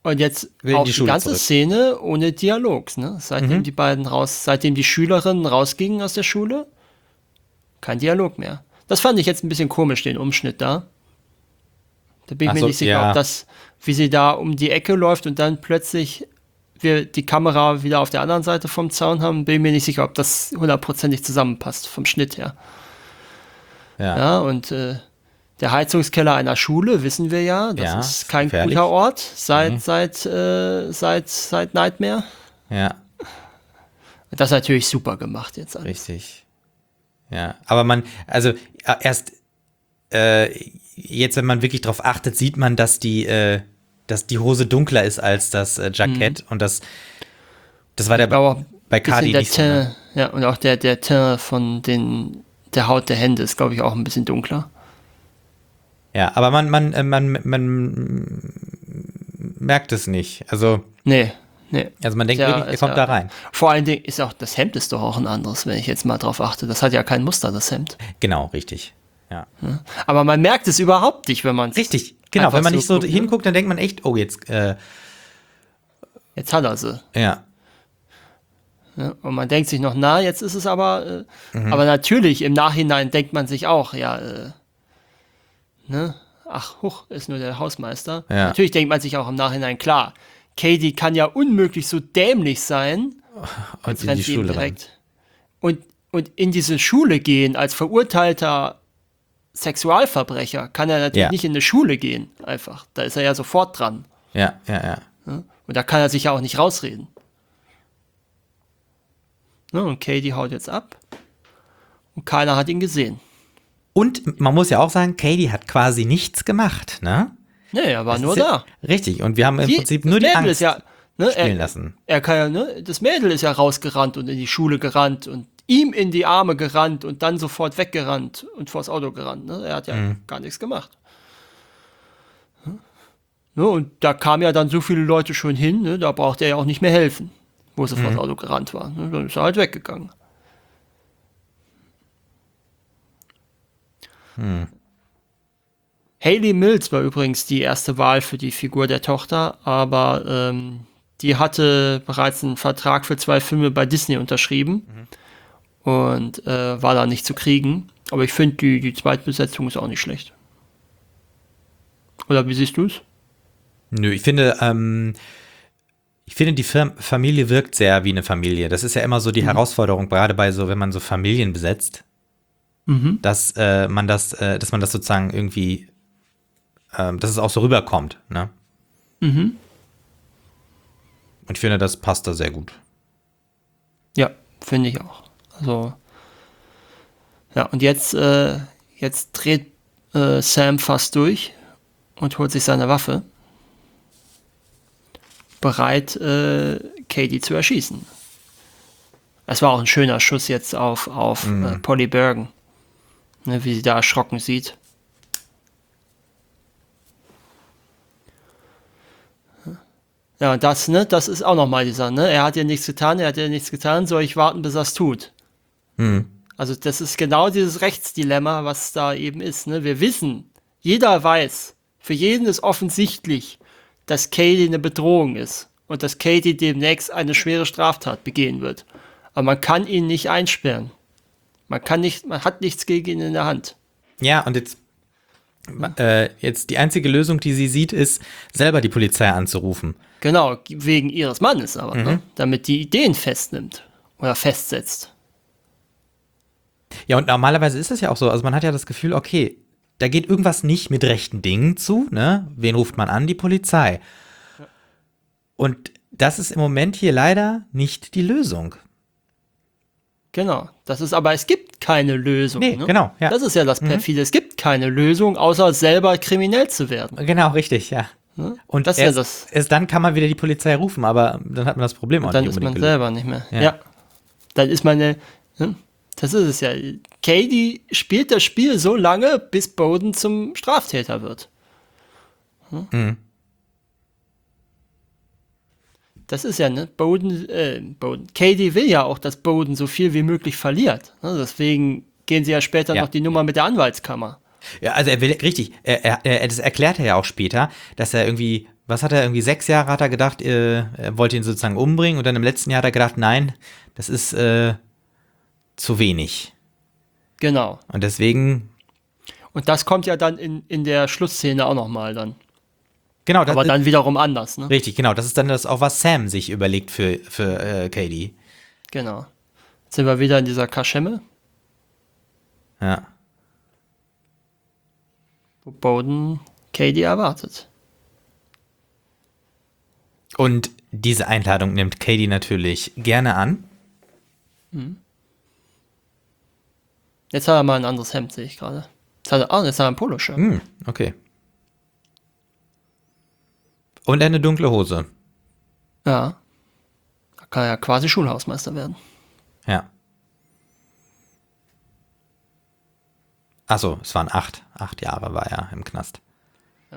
S2: Und jetzt
S1: Will
S2: auch
S1: die
S2: die,
S1: Schule
S2: ganze
S1: zurück.
S2: Szene ohne Dialog, ne? Seitdem
S1: Mhm.
S2: die beiden raus, seitdem die Schülerinnen rausgingen aus der Schule, kein Dialog mehr. Das fand ich jetzt ein bisschen komisch, den Umschnitt da. Da bin ich
S1: Ach
S2: mir
S1: so,
S2: nicht sicher,
S1: ja.
S2: ob das, wie sie da um die Ecke läuft und dann plötzlich wir die Kamera wieder auf der anderen Seite vom Zaun haben, bin ich mir nicht sicher, ob das hundertprozentig zusammenpasst, vom Schnitt her.
S1: Ja.
S2: Ja, und äh, der Heizungskeller einer Schule, wissen wir ja, das
S1: Ja,
S2: ist kein
S1: gefährlich.
S2: guter Ort seit,
S1: Nee.
S2: seit, äh, seit, seit Nightmare.
S1: Ja,
S2: Das ist natürlich super gemacht jetzt alles.
S1: richtig. Ja, aber man, also äh, erst äh, jetzt, wenn man wirklich drauf achtet, sieht man, dass die, äh, dass die Hose dunkler ist als das äh, Jackett
S2: Mhm.
S1: und das, das war der
S2: Aber
S1: bei
S2: bisschen
S1: Cardi
S2: der
S1: nicht so. Ne?
S2: Teint, ja, und auch der, der Teint von den, der Haut der Hände ist, glaube ich, auch ein bisschen dunkler.
S1: Ja, aber man, man, äh, man, man merkt es nicht. Also,
S2: Nee, nee.
S1: also man denkt
S2: Ja,
S1: wirklich, er
S2: ist
S1: kommt
S2: ja-
S1: da rein.
S2: Vor allen Dingen ist auch, das Hemd ist doch auch ein anderes, wenn ich jetzt mal drauf achte. Das hat ja kein Muster, das Hemd.
S1: Genau, richtig. Ja.
S2: Aber man merkt es überhaupt nicht, wenn man es.
S1: Richtig, genau.
S2: Einfach
S1: Wenn man
S2: so
S1: nicht so
S2: guckt, ne?
S1: hinguckt, dann denkt man echt, oh, jetzt, äh,
S2: Jetzt hat er sie.
S1: ja.
S2: Ne? Und man denkt sich noch, na, jetzt ist es aber. Äh,
S1: Mhm.
S2: Aber natürlich, im Nachhinein denkt man sich auch, ja, äh, ne? Ach, huch, ist nur der Hausmeister.
S1: Ja.
S2: Natürlich denkt man sich auch im Nachhinein, klar, Katie kann ja unmöglich so dämlich sein.
S1: Und
S2: Jetzt
S1: in
S2: rennt
S1: die
S2: sie ihm
S1: Schule rein.
S2: direkt. Und, und in diese Schule gehen als verurteilter Sexualverbrecher kann er natürlich
S1: Ja.
S2: nicht in eine Schule gehen, einfach. Da ist er ja sofort dran.
S1: Ja, ja, ja.
S2: Und da kann er sich ja auch nicht rausreden. Ne, und Katie haut jetzt ab. Und keiner hat ihn gesehen.
S1: Und man muss ja auch sagen, Katie hat quasi nichts gemacht, ne?
S2: Nee, er war
S1: Das
S2: nur
S1: ist ja,
S2: da.
S1: Richtig. Und wir haben im
S2: Die-
S1: Prinzip nur
S2: das
S1: die
S2: Mädel
S1: Angst
S2: ist ja, ne,
S1: spielen
S2: er,
S1: lassen.
S2: er kann ja, ne, das Mädel ist ja rausgerannt und in die Schule gerannt und ihm in die Arme gerannt und dann sofort weggerannt und vors Auto gerannt. Ne? Er hat ja
S1: Mhm.
S2: gar nichts gemacht. Ne, und da kamen ja dann so viele Leute schon hin, ne, da braucht er ja auch nicht mehr helfen, wo sie
S1: Mhm.
S2: vors Auto gerannt war. Ne? Dann ist er halt weggegangen.
S1: Hm.
S2: Hayley Mills war übrigens die erste Wahl für die Figur der Tochter, aber ähm, die hatte bereits einen Vertrag für zwei Filme bei Disney unterschrieben und äh, war da nicht zu kriegen. Aber ich finde, die, die Zweitbesetzung ist auch nicht schlecht. Oder wie siehst du es?
S1: Nö, ich finde, ähm, ich finde, die Fam- Familie wirkt sehr wie eine Familie. Das ist ja immer so die Herausforderung, gerade bei so, wenn man so Familien besetzt,
S2: Mhm.
S1: dass äh, man das, äh, dass man das sozusagen irgendwie, ähm, dass es auch so rüberkommt, ne?
S2: Mhm.
S1: Und ich finde, das passt da sehr gut.
S2: Ja, finde ich auch. Also, ja, und jetzt, äh, jetzt dreht äh, Sam fast durch und holt sich seine Waffe. Bereit, äh, Katie zu erschießen. Das war auch ein schöner Schuss jetzt auf, auf
S1: Mhm.
S2: äh, Polly Bergen. Ne, wie sie da erschrocken sieht. Ja, und das, ne, das ist auch nochmal dieser, ne? Er hat ja nichts getan, er hat ja nichts getan, soll ich warten, bis er es tut.
S1: Hm.
S2: Also das ist genau dieses Rechtsdilemma, was da eben ist. Ne? Wir wissen, jeder weiß, für jeden ist offensichtlich, dass Katie eine Bedrohung ist und dass Katie demnächst eine schwere Straftat begehen wird. Aber man kann ihn nicht einsperren. Man kann nicht, man hat nichts gegen ihn in der Hand.
S1: Ja, und jetzt, äh, jetzt die einzige Lösung, die sie sieht, ist, selber die Polizei anzurufen.
S2: Genau, wegen ihres Mannes aber, ne? Damit die Ideen festnimmt oder festsetzt.
S1: Ja, und normalerweise ist es ja auch so, also man hat ja das Gefühl, okay, da geht irgendwas nicht mit rechten Dingen zu, ne? Wen ruft man an? Die Polizei. Und das ist im Moment hier leider nicht die Lösung.
S2: Genau, das ist aber, es gibt keine Lösung.
S1: Nee,
S2: ne?
S1: genau, ja.
S2: Das ist ja das Perfide, es gibt keine Lösung, außer selber kriminell zu werden.
S1: Genau, richtig, ja. Und
S2: Das ist ja
S1: erst,
S2: das.
S1: erst dann kann man wieder die Polizei rufen, aber dann hat man das Problem auch
S2: Dann
S1: nicht
S2: ist man
S1: unbedingt gelöst.
S2: selber nicht mehr.
S1: Ja.
S2: Ja. Dann ist man eine, ne? Das ist es ja. Katie spielt das Spiel so lange, bis Bowden zum Straftäter wird. Hm?
S1: Mhm.
S2: Das ist ja, ne? Bowden, äh, Bowden. Katie will ja auch, dass Bowden so viel wie möglich verliert. Ne? Deswegen gehen sie ja später
S1: Ja.
S2: noch die Nummer mit der Anwaltskammer.
S1: Ja, also er will, richtig, er, er, er, das erklärt er ja auch später, dass er irgendwie was hat er irgendwie, sechs Jahre hat er gedacht, äh, er wollte ihn sozusagen umbringen und dann im letzten Jahr hat er gedacht, nein, das ist äh, zu wenig.
S2: Genau.
S1: Und deswegen.
S2: Und das kommt ja dann in, in der Schlussszene auch nochmal dann.
S1: Genau. Das
S2: Aber dann wiederum anders, ne?
S1: Richtig, genau. Das ist dann das auch, was Sam sich überlegt für, für äh, Katie.
S2: Genau. Jetzt sind wir wieder in dieser Kaschemme.
S1: Ja.
S2: Wo Bowden Katie erwartet.
S1: Und diese Einladung nimmt Katie natürlich gerne an.
S2: Jetzt hat er mal ein anderes Hemd, sehe ich gerade. Jetzt hat er, oh, jetzt hat er ein Poloshirt.
S1: Hm, okay. Und eine dunkle Hose.
S2: Ja. Da kann er ja quasi Schulhausmeister werden.
S1: Ja. Achso, es waren acht. Acht Jahre war er im Knast.
S2: Ja.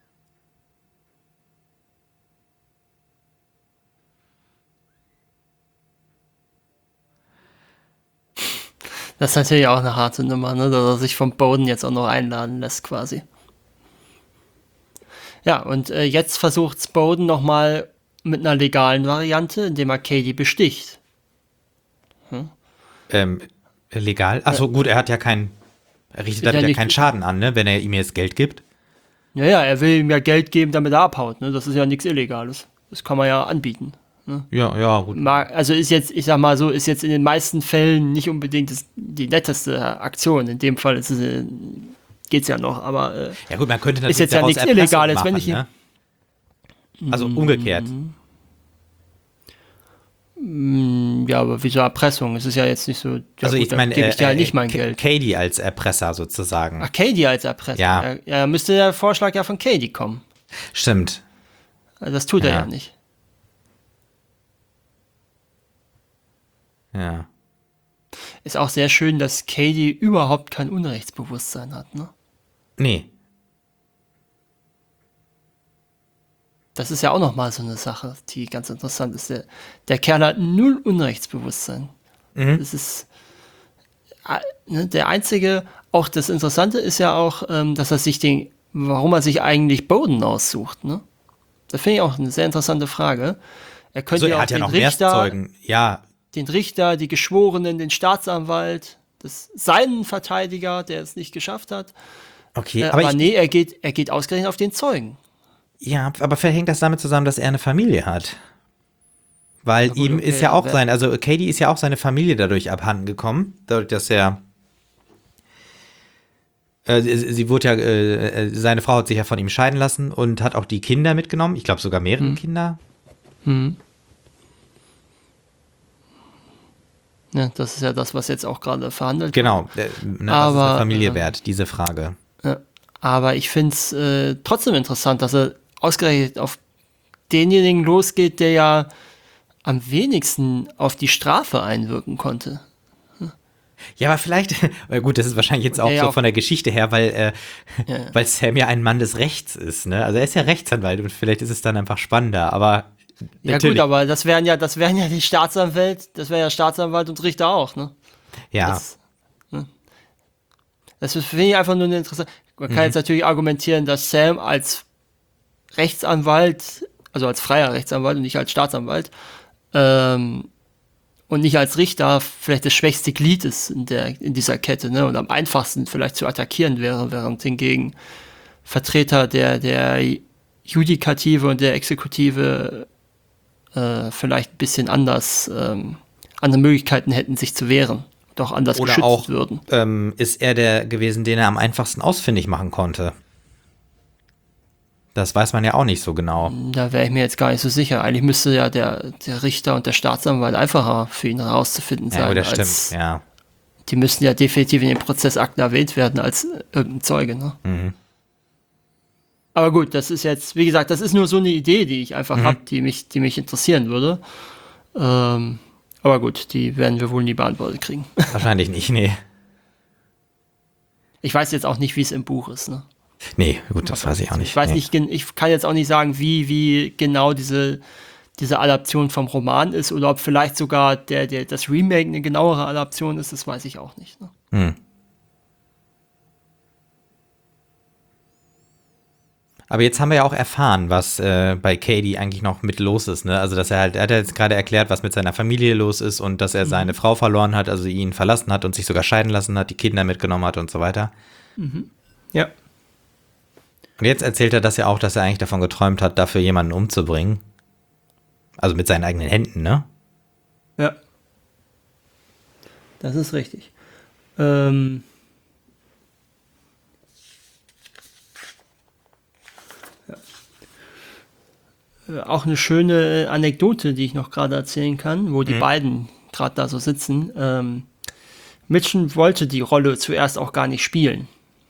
S2: Das ist natürlich auch eine harte Nummer, ne? Dass er sich vom Bowden jetzt auch noch einladen lässt, quasi. Ja, und äh, jetzt versucht Bowden nochmal mit einer legalen Variante, indem er Katie besticht. Hm?
S1: Ähm, legal? Achso, gut, er hat ja keinen. Er richtet damit
S2: ja
S1: ja
S2: nicht-
S1: keinen Schaden an, ne, wenn er ihm jetzt Geld gibt.
S2: Ja, ja, er will ihm ja Geld geben, damit er abhaut, ne? Das ist ja nichts Illegales. Das kann man ja anbieten.
S1: Ja, ja, gut.
S2: Ma- Also ist jetzt, ich sag mal so, ist jetzt in den meisten Fällen nicht unbedingt das, die netteste Aktion. In dem Fall ist es, äh, geht's ja noch, aber äh,
S1: Ja, gut, man könnte natürlich
S2: ist jetzt ja
S1: daraus
S2: nichts
S1: Erpressung
S2: Illegales,
S1: machen,
S2: wenn ich ihn-
S1: ne? Also umgekehrt.
S2: ja, aber wieso Erpressung? Es ist ja jetzt nicht so, ja,
S1: also
S2: gut,
S1: ich
S2: dann
S1: meine,
S2: gebe ich dir
S1: äh,
S2: halt nicht
S1: äh,
S2: mein
S1: K-
S2: Geld.
S1: Katie als Erpresser sozusagen.
S2: Ach, Katie als Erpresser.
S1: Ja.
S2: Ja, ja, müsste der Vorschlag ja von Katie kommen.
S1: Stimmt.
S2: Also das tut er
S1: Ja.
S2: ja nicht.
S1: Ja.
S2: Ist auch sehr schön, dass Katie überhaupt kein Unrechtsbewusstsein hat, ne?
S1: Nee.
S2: Das ist ja auch nochmal so eine Sache, die ganz interessant ist. Der, der Kerl hat null Unrechtsbewusstsein.
S1: Mhm.
S2: Das ist äh, ne, der einzige, auch das Interessante ist ja auch, ähm, dass er sich den, warum er sich eigentlich Bowden aussucht, ne? Das finde ich auch eine sehr interessante Frage. Er könnte
S1: So,
S2: ja
S1: er
S2: auch
S1: hat ja
S2: den
S1: noch mehr
S2: Richter,
S1: Zeugen. Ja,
S2: den Richter, die Geschworenen, den Staatsanwalt, das, seinen Verteidiger, der es nicht geschafft hat.
S1: okay.
S2: Äh,
S1: aber
S2: aber
S1: ich,
S2: nee, er geht, er geht ausgerechnet auf den Zeugen.
S1: ja, aber vielleicht hängt das damit zusammen, dass er eine Familie hat. Weil
S2: gut,
S1: ihm
S2: okay,
S1: ist ja auch
S2: wer-
S1: sein, also Katie ist ja auch seine Familie dadurch abhanden gekommen, dadurch, dass er äh, sie, sie wurde ja, äh, äh, seine Frau hat sich ja von ihm scheiden lassen und hat auch die Kinder mitgenommen. Ich glaube sogar mehrere
S2: Hm.
S1: Kinder.
S2: Ja, das ist ja das, was jetzt auch gerade verhandelt
S1: Genau. Äh, ne, was ist
S2: Aber,
S1: eine Familie
S2: äh,
S1: wert? Diese Frage.
S2: Ja, aber ich finde es äh, trotzdem interessant, dass er ausgerechnet auf denjenigen losgeht, der ja am wenigsten auf die Strafe einwirken konnte.
S1: Ja, aber vielleicht, äh, gut, das ist wahrscheinlich jetzt auch
S2: Ja, ja,
S1: so
S2: auch-
S1: von der Geschichte her, weil, äh,
S2: Ja.
S1: weil Sam ja ein Mann des Rechts ist, ne? Also er ist ja Rechtsanwalt und vielleicht ist es dann einfach spannender, aber
S2: Ja
S1: natürlich,
S2: gut, aber das wären ja, das wären ja die Staatsanwälte, das wären ja Staatsanwalt und Richter auch, ne?
S1: ja,
S2: Das, ne? Das finde ich einfach nur eine interessante. Man kann jetzt natürlich argumentieren, dass Sam als Rechtsanwalt, also als freier Rechtsanwalt und nicht als Staatsanwalt, ähm, und nicht als Richter vielleicht das schwächste Glied ist in, der, in dieser Kette, ne? Und am einfachsten vielleicht zu attackieren wäre, während hingegen Vertreter der, der Judikative und der Exekutive äh, vielleicht ein bisschen anders, ähm, andere Möglichkeiten hätten, sich zu wehren, doch anders
S1: oder
S2: geschützt
S1: auch
S2: würden.
S1: ähm, ist er der gewesen, den er am einfachsten ausfindig machen konnte. Das weiß man ja auch nicht so genau.
S2: Da wäre ich mir jetzt gar nicht so sicher. Eigentlich müsste ja der, der Richter und der Staatsanwalt einfacher für ihn herauszufinden
S1: Ja,
S2: sein.
S1: gut, das
S2: als,
S1: stimmt, ja.
S2: Die müssten ja definitiv in den Prozessakten erwähnt werden als äh, irgendein Zeuge. Ne?
S1: Mhm.
S2: Aber gut, das ist jetzt, wie gesagt, das ist nur so eine Idee, die ich einfach
S1: Mhm.
S2: habe, die mich, die mich interessieren würde. Ähm, aber gut, die werden wir wohl nie beantwortet kriegen.
S1: Wahrscheinlich nicht, nee.
S2: Ich weiß jetzt auch nicht, wie es im Buch ist. Ne?
S1: Nee, gut, das weiß ich auch nicht.
S2: Ich weiß
S1: nee.
S2: nicht, gen- ich kann jetzt auch nicht sagen, wie, wie genau diese, diese Adaption vom Roman ist oder ob vielleicht sogar der, der, das Remake eine genauere Adaption ist, das weiß ich auch nicht. Ne?
S1: Hm. Aber jetzt haben wir ja auch erfahren, was äh, bei Cady eigentlich noch mit los ist, ne? Also, dass er halt, er hat ja jetzt gerade erklärt, was mit seiner Familie los ist und dass er mhm. seine Frau verloren hat, also ihn verlassen hat und sich sogar scheiden lassen hat, die Kinder mitgenommen hat und so weiter.
S2: Mhm. Ja.
S1: Und jetzt erzählt er das ja auch, dass er eigentlich davon geträumt hat, dafür jemanden umzubringen. Also mit seinen eigenen Händen, ne?
S2: Ja. Das ist richtig. Ähm. Ja. Auch eine schöne Anekdote, die ich noch gerade erzählen kann, wo die mhm. beiden gerade da so sitzen. Ähm, Mitchum wollte die Rolle zuerst auch gar nicht spielen.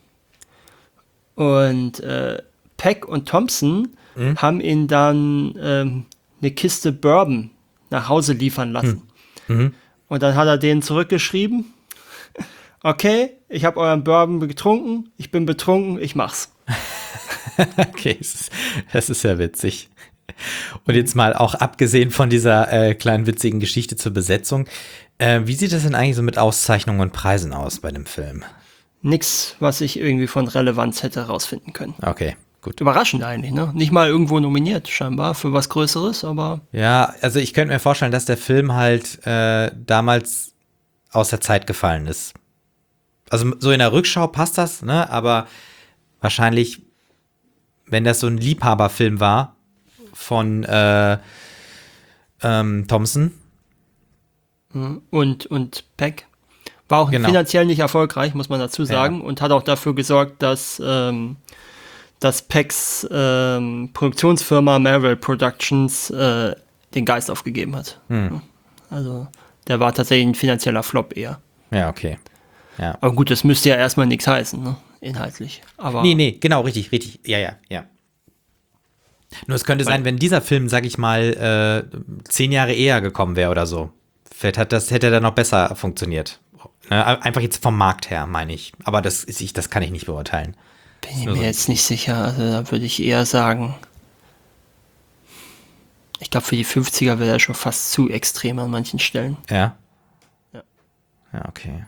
S2: Und äh, Peck und Thompson mhm. haben ihn dann ähm, eine Kiste Bourbon nach Hause liefern lassen. Mhm. Und dann hat er denen zurückgeschrieben, okay, ich habe euren Bourbon getrunken, ich bin betrunken, ich mach's.
S1: Okay, das ist, das ist ja witzig. Und jetzt mal auch abgesehen von dieser äh, kleinen witzigen Geschichte zur Besetzung, äh, wie sieht das denn eigentlich so mit Auszeichnungen und Preisen aus bei dem Film?
S2: Nix, was ich irgendwie von Relevanz hätte herausfinden können.
S1: Okay, gut.
S2: Überraschend eigentlich, ne? Nicht mal irgendwo nominiert, scheinbar, für was Größeres, aber...
S1: Ja, also ich könnte mir vorstellen, dass der Film halt äh, damals aus der Zeit gefallen ist. Also so in der Rückschau passt das, ne? Aber wahrscheinlich, wenn das so ein Liebhaberfilm war von äh, ähm, Thompson.
S2: Und, und Peck. War auch genau. finanziell nicht erfolgreich, muss man dazu sagen, ja. und hat auch dafür gesorgt, dass, ähm, dass Pecks ähm, Produktionsfirma Marvel Productions äh, den Geist aufgegeben hat. Hm. Also der war tatsächlich ein finanzieller Flop eher.
S1: Ja, okay. Ja.
S2: Aber gut, das müsste ja erstmal nichts heißen, ne? Inhaltlich. Aber
S1: nee, nee, genau, richtig, richtig. Ja, ja, ja. Nur es könnte sein, wenn dieser Film, sag ich mal, äh, zehn Jahre eher gekommen wäre oder so. Vielleicht hat das, hätte er dann noch besser funktioniert. Einfach jetzt vom Markt her, meine ich. Aber das ist ich, das kann ich nicht beurteilen.
S2: Bin ich mir so jetzt nicht sicher. Also da würde ich eher sagen, ich glaube, für die fünfziger wäre er schon fast zu extrem an manchen Stellen.
S1: Ja?
S2: Ja.
S1: Ja, okay.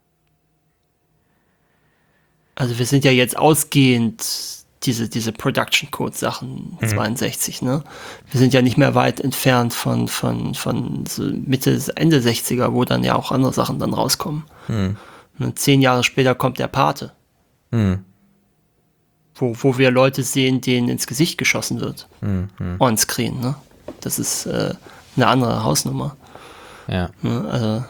S2: Also wir sind ja jetzt ausgehend diese, diese Production-Code-Sachen mhm. zweiundsechzig, ne? Wir sind ja nicht mehr weit entfernt von, von, von so Mitte, Ende sechziger, wo dann ja auch andere Sachen dann rauskommen. Mhm. Und zehn Jahre später kommt der Pate. Mhm. Wo, wo wir Leute sehen, denen ins Gesicht geschossen wird. Mhm. On-screen, ne? Das ist äh, eine andere Hausnummer.
S1: Ja.
S2: Ne? Also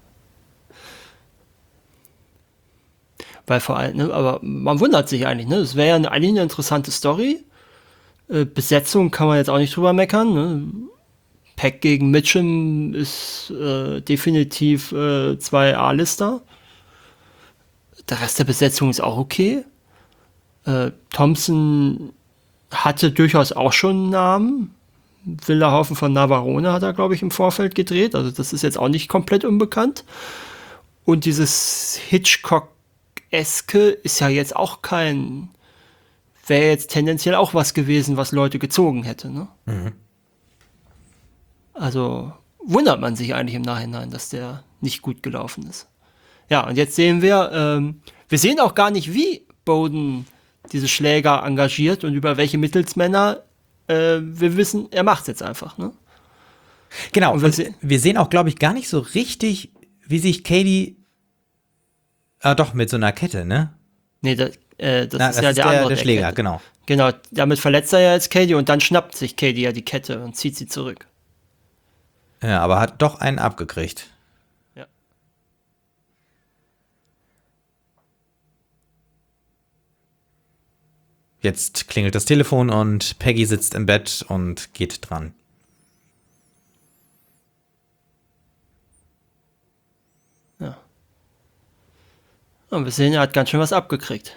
S2: Weil vor allem, ne, aber man wundert sich eigentlich, ne? Es wäre ja eine, eigentlich eine interessante Story. Äh, Besetzung kann man jetzt auch nicht drüber meckern, ne? Peck gegen Mitchum ist äh, definitiv äh, zwei A-Lister. Der Rest der Besetzung ist auch okay. Äh, Thompson hatte durchaus auch schon einen Namen. Wilder Haufen von Navarone hat er, glaube ich, im Vorfeld gedreht. Also das ist jetzt auch nicht komplett unbekannt. Und dieses Hitchcock Eske ist ja jetzt auch kein, wäre jetzt tendenziell auch was gewesen, was Leute gezogen hätte, ne? Mhm. Also wundert man sich eigentlich im Nachhinein, dass der nicht gut gelaufen ist. Ja, und jetzt sehen wir, ähm, wir sehen auch gar nicht, wie Bowden diese Schläger engagiert und über welche Mittelsmänner. Äh, wir wissen, er macht's jetzt einfach, ne?
S1: Genau, und wir, se- wir sehen auch, glaube ich, gar nicht so richtig, wie sich Cady Ah, doch, mit so einer Kette, ne?
S2: Nee, das, äh, das
S1: Na,
S2: ist
S1: das
S2: ja
S1: ist
S2: der,
S1: der
S2: andere.
S1: Der
S2: der
S1: Schläger,
S2: Kette.
S1: genau.
S2: Genau, damit verletzt er ja jetzt Cady und dann schnappt sich Cady ja die Kette und zieht sie zurück.
S1: Ja, aber hat doch einen abgekriegt.
S2: Ja.
S1: Jetzt klingelt das Telefon und Peggy sitzt im Bett und geht dran.
S2: Ja. Und wir sehen, er hat ganz schön was abgekriegt.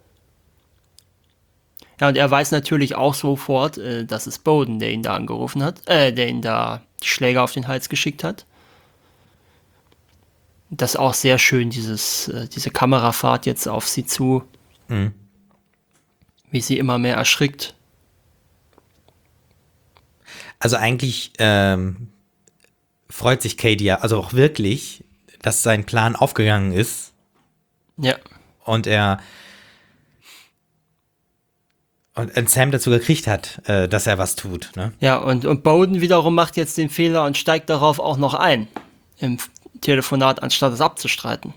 S2: Ja, und er weiß natürlich auch sofort, äh, dass es Bowden, der ihn da angerufen hat, äh, der ihn da die Schläger auf den Hals geschickt hat. Das ist auch sehr schön, dieses, äh, diese Kamerafahrt jetzt auf sie zu. Mhm. Wie sie immer mehr erschrickt.
S1: Also eigentlich ähm, freut sich Cady ja, also auch wirklich, dass sein Plan aufgegangen ist.
S2: Ja.
S1: Und er Und, und Sam dazu gekriegt hat, äh, dass er was tut. Ne?
S2: Ja, und, und Bowden wiederum macht jetzt den Fehler und steigt darauf auch noch ein im Telefonat, anstatt es abzustreiten.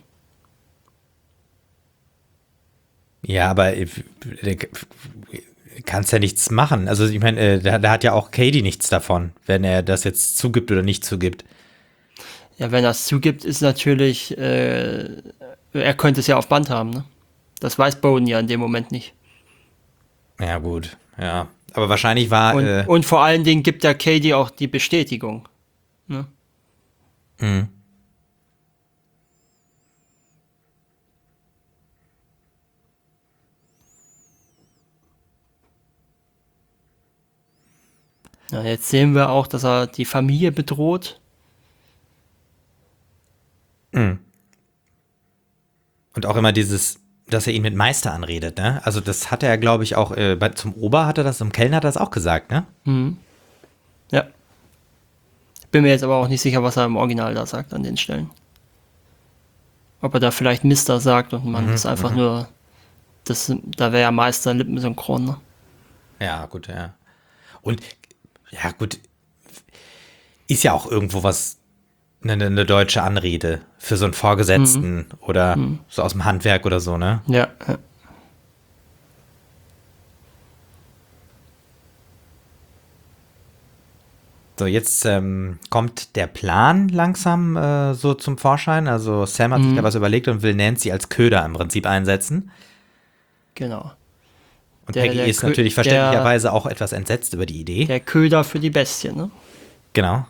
S1: Ja, aber äh, kannst ja nichts machen. Also ich meine, äh, da, da hat ja auch Cady nichts davon, wenn er das jetzt zugibt oder nicht zugibt.
S2: Ja, wenn er es zugibt, ist natürlich, äh, er könnte es ja auf Band haben, ne? Das weiß Bowden ja in dem Moment nicht.
S1: Ja, gut, ja. Aber wahrscheinlich war.
S2: Und,
S1: äh,
S2: und vor allen Dingen gibt ja Cady auch die Bestätigung. Ne?
S1: mh.
S2: Ja, jetzt sehen wir auch, dass er die Familie bedroht.
S1: Und auch immer dieses, dass er ihn mit Meister anredet, ne? Also das hat er, glaube ich, auch äh, bei, zum Ober hat er das, zum Kellner hat er das auch gesagt, ne?
S2: Mhm. Ja. Bin mir jetzt aber auch nicht sicher, was er im Original da sagt an den Stellen. Ob er da vielleicht Mister sagt und man
S1: Mhm,
S2: ist einfach
S1: mhm.
S2: nur, das, da wäre ja Meister lippensynchron, ne?
S1: Ja, gut, ja. Und ja, gut, ist ja auch irgendwo was, eine, eine deutsche Anrede für so einen Vorgesetzten oder so aus dem Handwerk oder so, ne?
S2: Ja. ja.
S1: So, jetzt ähm, kommt der Plan langsam äh, so zum Vorschein. Also Sam hat sich da was überlegt und will Nancy als Köder im Prinzip einsetzen.
S2: Genau.
S1: Und
S2: Der-
S1: Peggy
S2: der
S1: ist
S2: Kö-
S1: natürlich
S2: der-
S1: verständlicherweise auch etwas entsetzt über die Idee.
S2: Der Köder für die Bestie, ne?
S1: Genau.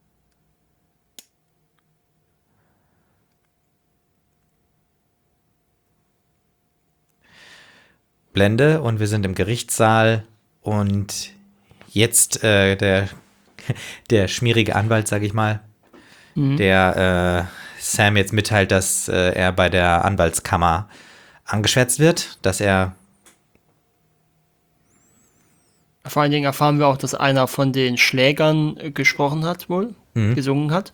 S1: Blende und wir sind im Gerichtssaal und jetzt äh, der, der schmierige Anwalt, sag ich mal, der äh, Sam jetzt mitteilt, dass äh, er bei der Anwaltskammer angeschwärzt wird, dass er
S2: Vor allen Dingen erfahren wir auch, dass einer von den Schlägern äh, gesprochen hat, wohl, gesungen hat.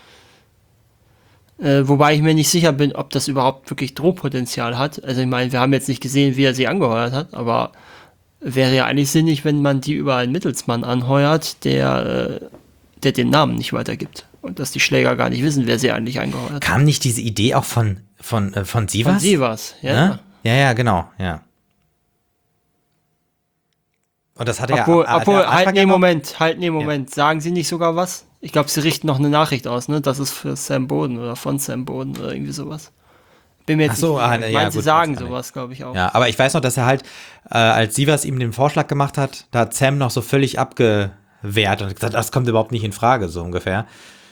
S2: Äh, wobei ich mir nicht sicher bin, ob das überhaupt wirklich Drohpotenzial hat. Also ich meine, wir haben jetzt nicht gesehen, wie er sie angeheuert hat, aber wäre ja eigentlich sinnig, wenn man die über einen Mittelsmann anheuert, der, äh, der den Namen nicht weitergibt. Und dass die Schläger gar nicht wissen, wer sie eigentlich angeheuert hat.
S1: kam nicht diese Idee auch von, von, äh, von Sivas?
S2: Von Sivas, ja.
S1: Ne? Ja, ja, genau, ja. Und das hat er
S2: Obwohl,
S1: ja hat er
S2: obwohl
S1: am
S2: halt,
S1: Anfang
S2: nee,
S1: ja noch-
S2: Moment, halt, nee, Moment. Sagen Sie nicht sogar was? Ich glaube, Sie richten noch eine Nachricht aus, ne? Das ist für Sam Boden oder von Sam Boden oder irgendwie sowas. Bin mir jetzt
S1: Ach so,
S2: nicht
S1: ah,
S2: sicher.
S1: ne,
S2: Ich
S1: ja,
S2: meine, Sie
S1: gut,
S2: sagen
S1: weiß ich
S2: sowas, glaube ich auch.
S1: Ja, aber ich weiß noch, dass er halt, äh, als Sivas ihm den Vorschlag gemacht hat, da hat Sam noch so völlig abgewehrt und gesagt, das kommt überhaupt nicht in Frage, so ungefähr.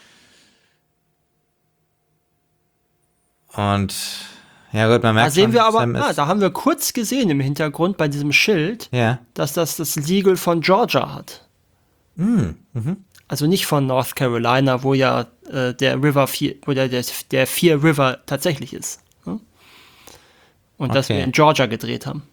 S1: Und ja gut, man merkt
S2: Da sehen
S1: schon,
S2: wir aber,
S1: Sam ist,
S2: ah, da haben wir kurz gesehen im Hintergrund bei diesem Schild,
S1: ja,
S2: dass das das Siegel von Georgia hat.
S1: mm, mhm.
S2: Also nicht von North Carolina, wo ja äh, der River vier, wo der, der, der Fear River tatsächlich ist. Ne? Und dass
S1: Okay.
S2: wir in Georgia gedreht haben.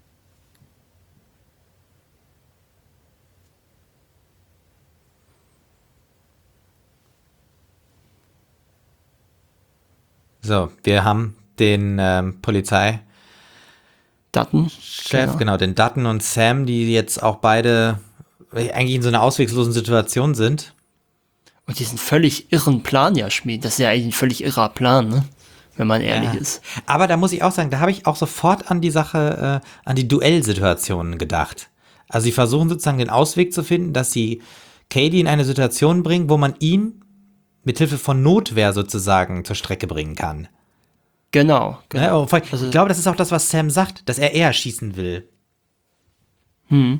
S1: So, wir haben den ähm, Polizeichef,
S2: Dutton.
S1: genau. genau, den Dutton und Sam, die jetzt auch beide eigentlich in so einer ausweglosen Situation sind.
S2: Und diesen völlig irren Plan ja schmieden. Das ist ja eigentlich ein völlig irrer Plan, ne? Wenn man ehrlich
S1: Ja.
S2: ist.
S1: Aber da muss ich auch sagen, da habe ich auch sofort an die Sache, äh, an die Duellsituationen gedacht. Also sie versuchen sozusagen den Ausweg zu finden, dass sie Cady in eine Situation bringen, wo man ihn mithilfe von Notwehr sozusagen zur Strecke bringen kann.
S2: Genau. genau.
S1: Ne? Und vor allem,
S2: Also-
S1: ich glaube, das ist auch das, was Sam sagt, dass er eher schießen will.
S2: Hm.